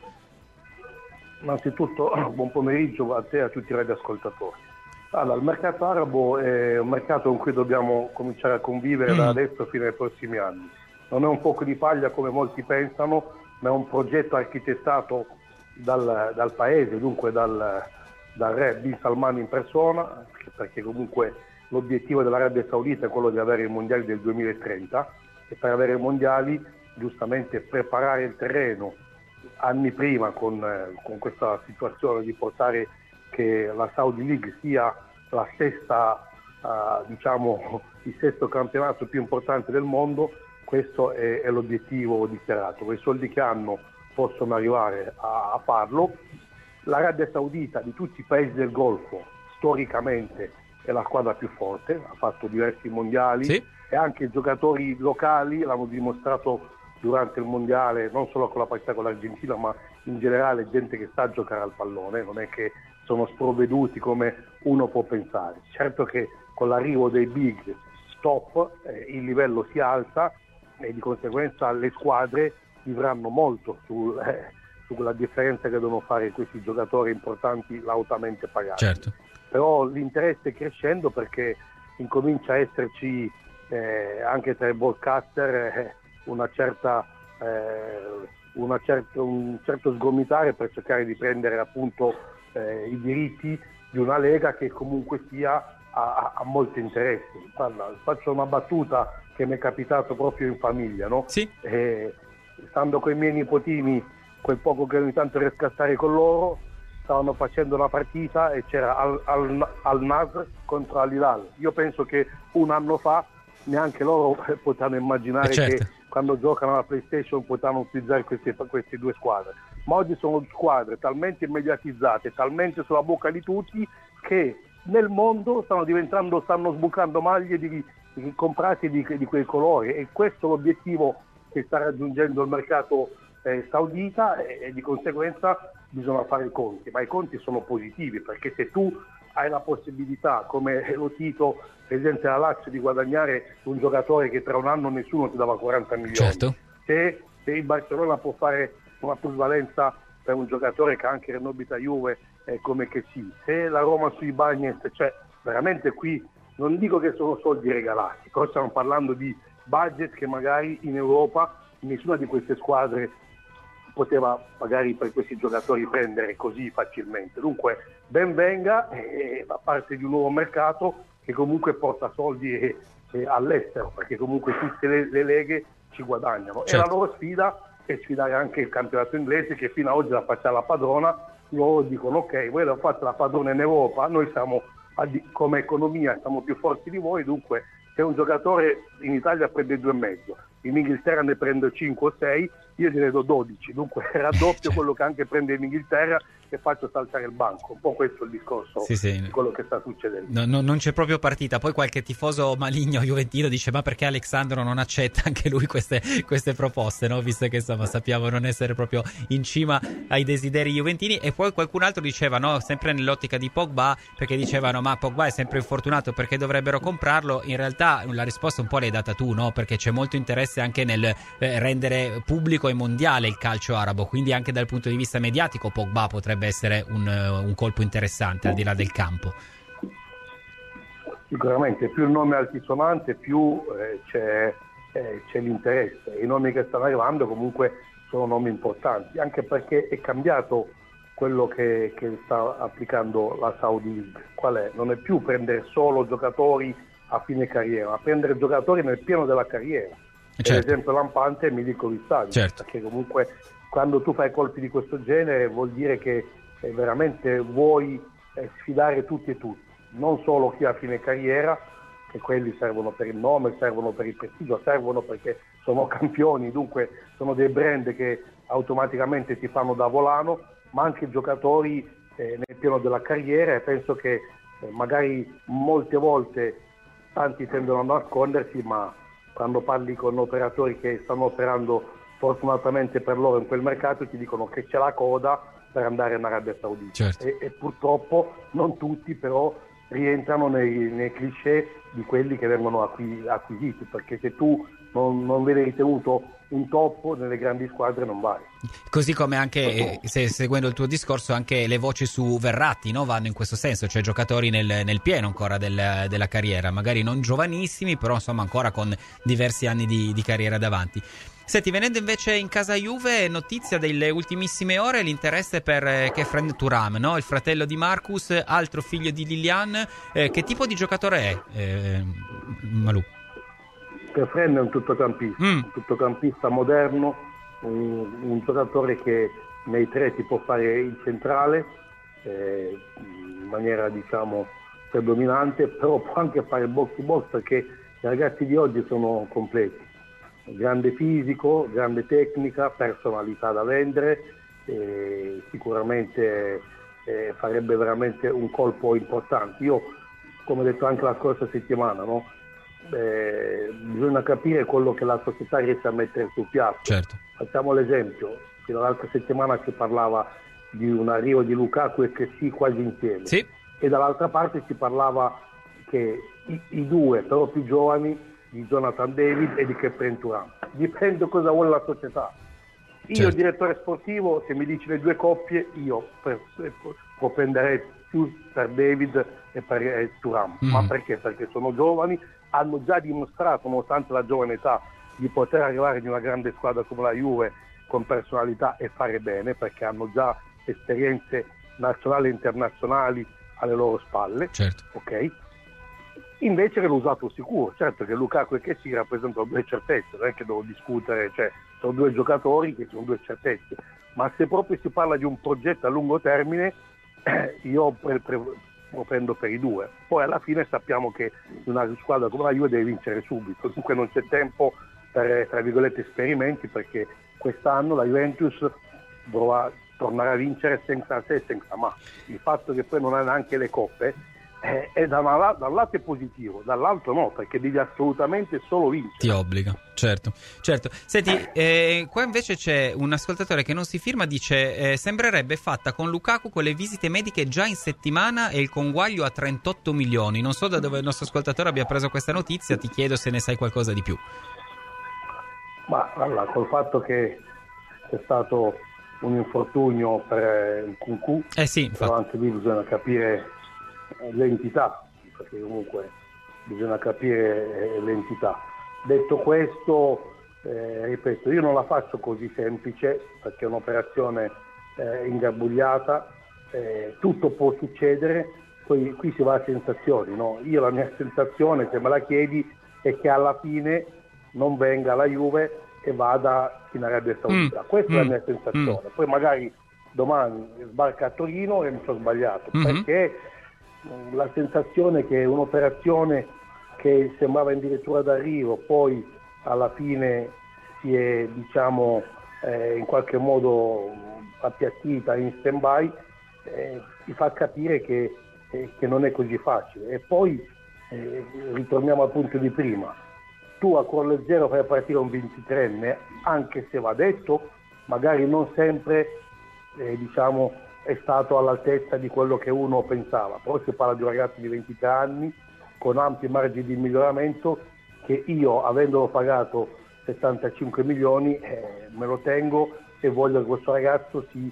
Innanzitutto buon pomeriggio a te e a tutti i radioascoltatori. Allora, il mercato arabo è un mercato con cui dobbiamo cominciare a convivere mm. da adesso fino ai prossimi anni. Non è un fuoco di paglia come molti pensano, ma è un progetto architettato dal, dal paese, dunque dal, dal re Bin Salman in persona, perché comunque l'obiettivo dell'Arabia Saudita è quello di avere i mondiali del duemilatrenta, e per avere i mondiali giustamente preparare il terreno anni prima con, eh, con questa situazione di portare che la Saudi League sia la stessa, uh, diciamo, il sesto campionato più importante del mondo. Questo è, è l'obiettivo dichiarato. Quei soldi che hanno possono arrivare a, a farlo. L'Arabia Saudita, di tutti i paesi del Golfo, storicamente è la squadra più forte, ha fatto diversi mondiali, sì. E anche i giocatori locali l'hanno dimostrato durante il mondiale, non solo con la partita con l'Argentina, ma in generale gente che sa giocare al pallone, non è che sono sprovveduti come uno può pensare. Certo che con l'arrivo dei big stop eh, il livello si alza e di conseguenza le squadre vivranno molto sul, eh, sulla differenza che devono fare questi giocatori importanti lautamente pagati. Certo. Però l'interesse è crescendo perché incomincia a esserci eh, anche tra i broadcaster eh, una certa, eh, una certo, un certo sgomitare per cercare di prendere appunto eh, i diritti di una lega che comunque sia ha, ha molti interessi. Parla, faccio una battuta che mi è capitato proprio in famiglia, no? Sì. Eh, stando con i miei nipotini, quel poco che ogni tanto riesco a stare con loro, stavano facendo una partita e c'era Al, Al, Al Nasr contro Al Hilal. Io penso che un anno fa neanche loro potranno immaginare eh certo. che quando giocano alla PlayStation potranno utilizzare queste, queste due squadre. Ma oggi sono squadre talmente mediatizzate, talmente sulla bocca di tutti, che nel mondo stanno diventando, stanno sbucando maglie di, di comprate di, di quei colori, e questo è l'obiettivo che sta raggiungendo il mercato eh, saudita, e, e di conseguenza bisogna fare i conti, ma i conti sono positivi, perché se tu hai la possibilità, come lo Tito, presidente della Lazio, di guadagnare un giocatore che tra un anno nessuno ti dava quaranta milioni, certo. se, se il Barcellona può fare una plusvalenza per un giocatore che anche Renobita Juve eh, come che sì, se la Roma sui Bagnets, cioè veramente qui non dico che sono soldi regalati, però stiamo parlando di budget che magari in Europa nessuna di queste squadre poteva magari per questi giocatori prendere così facilmente. Dunque ben venga, eh, da parte di un nuovo mercato che comunque porta soldi eh, eh, all'estero, perché comunque tutte le, le leghe ci guadagnano. Certo. E la loro sfida è sfidare anche il campionato inglese, che fino ad oggi la faccia la padrona. Loro dicono ok, voi la fate la padrona in Europa, noi siamo come economia siamo più forti di voi, dunque se un giocatore in Italia prende due e mezzo, in Inghilterra ne prende cinque o sei, io gliene do dodici, dunque raddoppio certo. quello che anche prende in Inghilterra, e faccio saltare il banco. Un po' questo è il discorso sì, sì. di quello che sta succedendo. No, no, non c'è proprio partita. Poi qualche tifoso maligno juventino dice ma perché Alexandro non accetta anche lui queste, queste proposte, no? Visto che insomma sappiamo non essere proprio in cima ai desideri juventini. E poi qualcun altro diceva, no, sempre nell'ottica di Pogba, perché dicevano ma Pogba è sempre infortunato, perché dovrebbero comprarlo. In realtà la risposta un po' l'hai data tu, no? Perché c'è molto interesse anche nel eh, rendere pubblico e mondiale il calcio arabo, quindi anche dal punto di vista mediatico Pogba potrebbe essere un, un colpo interessante al di là del campo. Sicuramente più il nome è altisonante, più eh, c'è, eh, c'è l'interesse. I nomi che stanno arrivando comunque sono nomi importanti, anche perché è cambiato quello che, che sta applicando la Saudi League. Qual è? Non è più prendere solo giocatori a fine carriera, ma prendere giocatori nel pieno della carriera. Certo. Per esempio lampante è Milinkovic-Savic, certo. perché comunque quando tu fai colpi di questo genere vuol dire che eh, veramente vuoi eh, sfidare tutti e tutti, non solo chi ha fine carriera, che quelli servono per il nome, servono per il prestigio, servono perché sono campioni, dunque sono dei brand che automaticamente ti fanno da volano, ma anche giocatori eh, nel pieno della carriera, e penso che eh, magari molte volte tanti tendono a nascondersi, ma quando parli con operatori che stanno operando sfortunatamente per loro in quel mercato ti dicono che c'è la coda per andare in Arabia Saudita. Certo. E, e purtroppo non tutti però rientrano nei, nei cliché di quelli che vengono acqui, acquisiti, perché se tu non, non viene ritenuto un top nelle grandi squadre non vai. Così come anche, eh, se, seguendo il tuo discorso, anche le voci su Verratti, no, vanno in questo senso, cioè giocatori nel, nel pieno ancora del, della carriera, magari non giovanissimi, però insomma ancora con diversi anni di, di carriera davanti. Senti, venendo invece in casa Juve, notizia delle ultimissime ore, l'interesse per eh, Khéphren Thuram, no? Il fratello di Marcus, altro figlio di Lilian. Eh, che tipo di giocatore è, eh, Malù? Khéphren è un tuttocampista, mm. un tuttocampista moderno, un, un giocatore che nei tre ti può fare il centrale eh, in maniera diciamo predominante, però può anche fare box to box, perché i ragazzi di oggi sono completi. Grande fisico, grande tecnica, personalità da vendere, eh, sicuramente eh, farebbe veramente un colpo importante. Io, come ho detto anche la scorsa settimana, no? Eh, bisogna capire quello che la società riesce a mettere sul piatto. Certo. Facciamo l'esempio, fino all'altra settimana si parlava di un arrivo di Lukaku e che sì, quasi insieme. Sì. E dall'altra parte si parlava che i, i due, però più giovani, di Jonathan David e di Khéphren Thuram. Dipende cosa vuole la società. Io, certo. direttore sportivo, se mi dici le due coppie, io per, propenderei più per David e per eh, Thuram. Mm. Ma perché? Perché sono giovani, hanno già dimostrato, nonostante la giovane età, di poter arrivare in una grande squadra come la Juve con personalità e fare bene, perché hanno già esperienze nazionali e internazionali alle loro spalle. Certo. Ok? Invece che l'usato sicuro, certo che Lukaku e che si rappresentano due certezze, non è che devo discutere, cioè sono due giocatori che sono due certezze, ma se proprio si parla di un progetto a lungo termine, eh, io pre- pre- propendo per i due. Poi alla fine sappiamo che una squadra come la Juve deve vincere subito, dunque non c'è tempo per, tra virgolette, esperimenti, perché quest'anno la Juventus dovrà tornare a vincere senza se e senza ma. Il fatto che poi non ha neanche le coppe Eh, è da, una, da un lato è positivo, dall'altro no, perché devi assolutamente solo vincere. Ti obbliga, certo, certo. Senti, eh, qua invece c'è un ascoltatore che non si firma, dice eh, sembrerebbe fatta con Lukaku con le visite mediche già in settimana e il conguaglio a trentotto milioni. Non so da dove il nostro ascoltatore abbia preso questa notizia, ti chiedo se ne sai qualcosa di più. Ma allora, col fatto che c'è stato un infortunio per il Kunku, eh sì, però anche lì bisogna capire l'entità, perché comunque bisogna capire l'entità. Detto questo, eh, ripeto, io non la faccio così semplice, perché è un'operazione eh, ingarbugliata, eh, tutto può succedere, poi qui si va a sensazioni, no? Io la mia sensazione, se me la chiedi, è che alla fine non venga la Juve e vada in Arabia Saudita. Mm. Questa mm. è la mia sensazione. Mm. Poi magari domani sbarca a Torino e mi sono sbagliato, mm-hmm. perché la sensazione è che un'operazione che sembrava addirittura d'arrivo, poi alla fine si è, diciamo, eh, in qualche modo appiattita in stand-by, eh, ti fa capire che, eh, che non è così facile. E poi eh, ritorniamo al punto di prima. Tu a cuor leggero fai partire un ventitreenne, anche se va detto, magari non sempre, eh, diciamo, è stato all'altezza di quello che uno pensava, però si parla di un ragazzo di ventitré anni con ampi margini di miglioramento, che io, avendolo pagato settantacinque milioni, eh, me lo tengo e voglio che questo ragazzo si,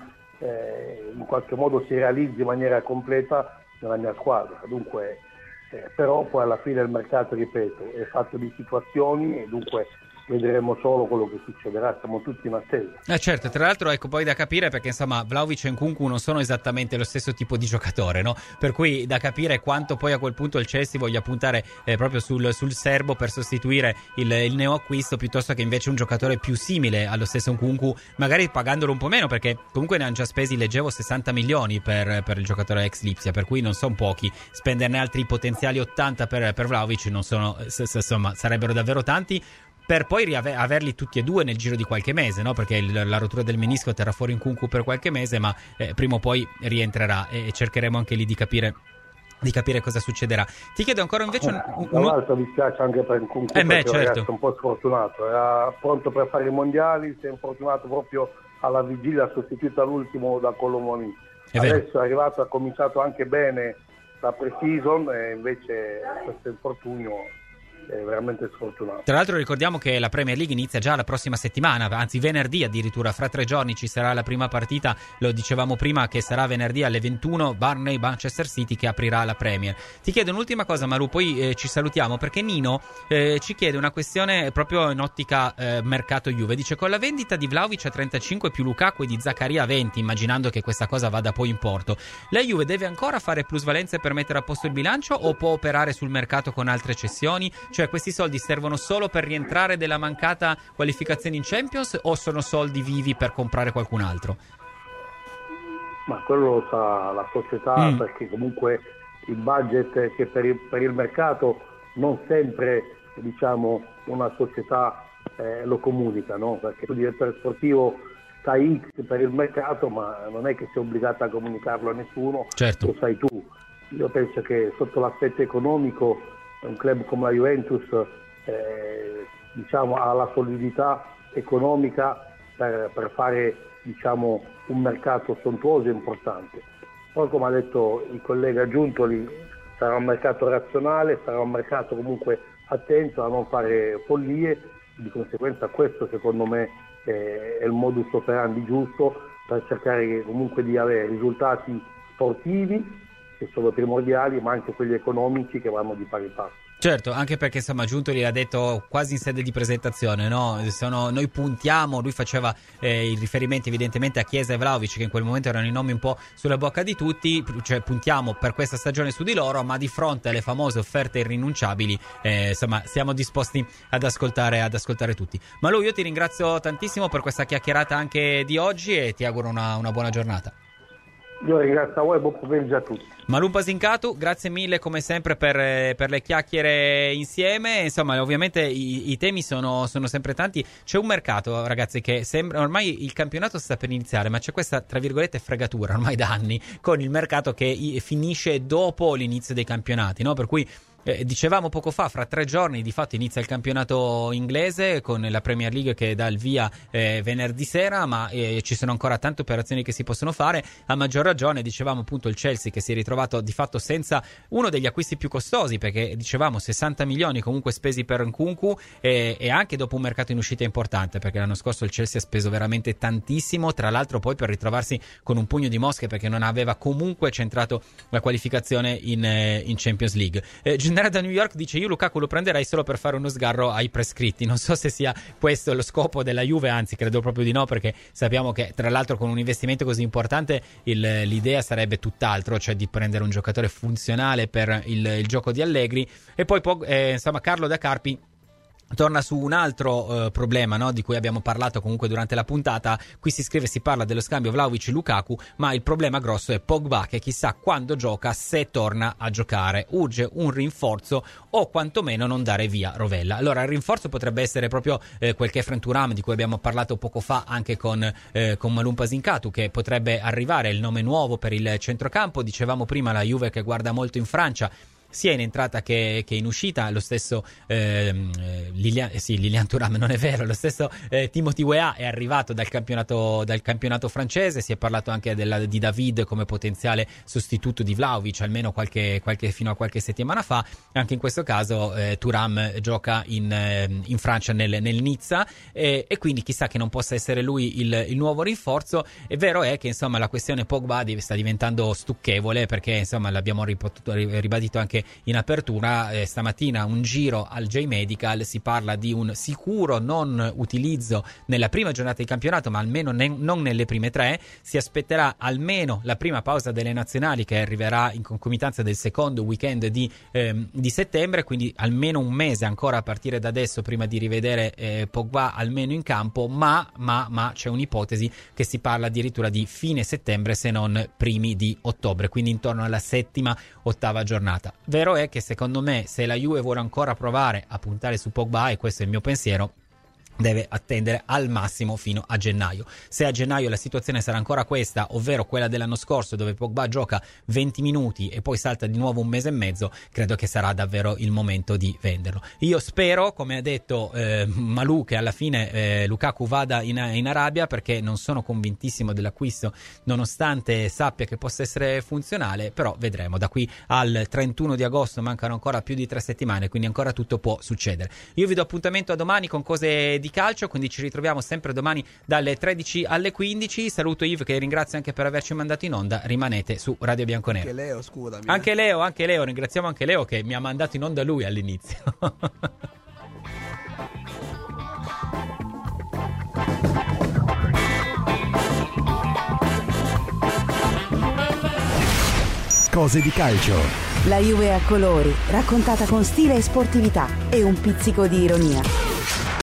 eh, in qualche modo si realizzi in maniera completa nella mia squadra. Dunque, eh, però poi alla fine il mercato, ripeto, è fatto di situazioni e dunque vedremo solo quello che succederà, siamo tutti in attesa. Eh certo, tra l'altro ecco poi da capire, perché insomma Vlahovic e Nkunku non sono esattamente lo stesso tipo di giocatore, no? Per cui da capire quanto poi a quel punto il Chelsea voglia puntare eh, proprio sul, sul serbo per sostituire il, il neoacquisto, piuttosto che invece un giocatore più simile allo stesso Nkunku, magari pagandolo un po' meno, perché comunque ne hanno già spesi, leggevo, sessanta milioni per, per il giocatore ex Lipsia, per cui non sono pochi. Spenderne altri potenziali ottanta per, per Vlahovic non sono, s- s- insomma sarebbero davvero tanti, per poi riave- averli tutti e due nel giro di qualche mese, no? Perché il, la rottura del menisco terrà fuori Nkunku per qualche mese, ma eh, prima o poi rientrerà, e cercheremo anche lì di capire di capire cosa succederà. Ti chiedo ancora invece un, un... Tra l'altro mi spiace anche per un eh beh, certo. ragazzo un po' sfortunato, era pronto per fare i mondiali, si è infortunato proprio alla vigilia, ha sostituito all'ultimo da Colomoni. È Adesso vero. è arrivato, ha cominciato anche bene la pre-season e invece questo infortunio è veramente sfortunato. Tra l'altro ricordiamo che la Premier League inizia già la prossima settimana, anzi venerdì addirittura, fra tre giorni ci sarà la prima partita, lo dicevamo prima che sarà venerdì alle ventuno, Burnley-Manchester City che aprirà la Premier. Ti chiedo un'ultima cosa Maru, poi eh, ci salutiamo, perché Nino eh, ci chiede una questione proprio in ottica eh, mercato Juve, dice: con la vendita di Vlahovic a trentacinque più Lukaku e di Zaccaria a venti, immaginando che questa cosa vada poi in porto, la Juve deve ancora fare plusvalenze per mettere a posto il bilancio o può operare sul mercato con altre cessioni? Cioè questi soldi servono solo per rientrare della mancata qualificazione in Champions o sono soldi vivi per comprare qualcun altro? Ma quello lo sa la società, mm. perché comunque il budget che per il, per il mercato non sempre, diciamo, una società eh, lo comunica, no? Perché tu direttore sportivo sai X per il mercato, ma non è che sei obbligato a comunicarlo a nessuno, certo. Lo sai tu. Io penso che sotto l'aspetto economico un club come la Juventus eh, diciamo, ha la solidità economica per, per fare, diciamo, un mercato sontuoso e importante. Poi, come ha detto il collega Giuntoli, sarà un mercato razionale, sarà un mercato comunque attento a non fare follie, di conseguenza questo secondo me eh, è il modus operandi giusto per cercare comunque di avere risultati sportivi che sono primordiali, ma anche quelli economici che vanno di pari passo. Certo, anche perché insomma Giuntoli l'ha detto quasi in sede di presentazione, no? Sono, noi puntiamo, lui faceva eh, i riferimenti evidentemente a Chiesa e Vlahovic, che in quel momento erano i nomi un po' sulla bocca di tutti, cioè puntiamo per questa stagione su di loro, ma di fronte alle famose offerte irrinunciabili eh, insomma siamo disposti ad ascoltare, ad ascoltare tutti. Ma lui, io ti ringrazio tantissimo per questa chiacchierata anche di oggi e ti auguro una, una buona giornata. Io ringrazio a voi e buon pomeriggio a tutti. Malum Pasincatu, grazie mille come sempre per, per le chiacchiere insieme. Insomma, ovviamente i, i temi sono, sono sempre tanti. C'è un mercato, ragazzi, che sembra ormai il campionato sta per iniziare, ma c'è questa, tra virgolette, fregatura ormai da anni con il mercato che finisce dopo l'inizio dei campionati, no? Per cui Eh, dicevamo poco fa, fra tre giorni di fatto inizia il campionato inglese con la Premier League che dà il via eh, venerdì sera, ma eh, ci sono ancora tante operazioni che si possono fare. A maggior ragione dicevamo appunto il Chelsea che si è ritrovato di fatto senza uno degli acquisti più costosi, perché dicevamo sessanta milioni comunque spesi per Nkunku e, e anche dopo un mercato in uscita importante, perché l'anno scorso il Chelsea ha speso veramente tantissimo, tra l'altro poi per ritrovarsi con un pugno di mosche perché non aveva comunque centrato la qualificazione in, eh, in Champions League. eh, Gennaro da New York dice: io Lukaku lo prenderei solo per fare uno sgarro ai prescritti. Non so se sia questo lo scopo della Juve, anzi credo proprio di no, perché sappiamo che tra l'altro con un investimento così importante il, l'idea sarebbe tutt'altro, cioè di prendere un giocatore funzionale per il, il gioco di Allegri. E poi eh, insomma Carlo da Carpi torna su un altro uh, problema, no, di cui abbiamo parlato comunque durante la puntata. Qui si scrive, si parla dello scambio Vlahovic-Lukaku, ma il problema grosso è Pogba, che chissà quando gioca, se torna a giocare. Urge un rinforzo o quantomeno non dare via Rovella. Allora il rinforzo potrebbe essere proprio eh, quel Khéphren Thuram di cui abbiamo parlato poco fa anche con, eh, con Malum Pasincatu, che potrebbe arrivare, il nome nuovo per il centrocampo. Dicevamo prima la Juve che guarda molto in Francia, sia in entrata che, che in uscita. Lo stesso ehm, Lilian, eh sì, Lilian Thuram non è vero, lo stesso eh, Timothy Weah è arrivato dal campionato, dal campionato francese. Si è parlato anche della, di David come potenziale sostituto di Vlahovic, almeno qualche, qualche, fino a qualche settimana fa. Anche in questo caso eh, Thuram gioca in, eh, in Francia nel, nel Nizza e, e quindi chissà che non possa essere lui il, il nuovo rinforzo. È vero è che insomma la questione Pogba sta diventando stucchevole, perché insomma l'abbiamo ripotuto, ribadito anche in apertura. Eh, stamattina un giro al J-Medical, si parla di un sicuro non utilizzo nella prima giornata di campionato, ma almeno ne- non nelle prime tre. Si aspetterà almeno la prima pausa delle nazionali, che arriverà in concomitanza del secondo weekend di, ehm, di settembre, quindi almeno un mese ancora a partire da adesso prima di rivedere eh, Pogba almeno in campo, ma, ma, ma c'è un'ipotesi che si parla addirittura di fine settembre se non primi di ottobre, quindi intorno alla settima, ottava giornata. Vero è che secondo me se la Juve vuole ancora provare a puntare su Pogba, e questo è il mio pensiero, deve attendere al massimo fino a gennaio. Se a gennaio la situazione sarà ancora questa, ovvero quella dell'anno scorso dove Pogba gioca venti minuti e poi salta di nuovo un mese e mezzo, credo che sarà davvero il momento di venderlo. Io spero, come ha detto eh, Malù, che alla fine eh, Lukaku vada in, in Arabia, perché non sono convintissimo dell'acquisto, nonostante sappia che possa essere funzionale, però vedremo. Da qui al trentuno di agosto mancano ancora più di tre settimane, quindi ancora tutto può succedere. Io vi do appuntamento a domani con cose di calcio, quindi ci ritroviamo sempre domani dalle tredici alle quindici. Saluto Yves, che ringrazio anche per averci mandato in onda. Rimanete su Radio Bianconero. Anche Leo, scusami. Anche Leo, anche Leo, ringraziamo anche Leo che mi ha mandato in onda lui all'inizio. Cose di calcio. La Juve a colori, raccontata con stile e sportività e un pizzico di ironia.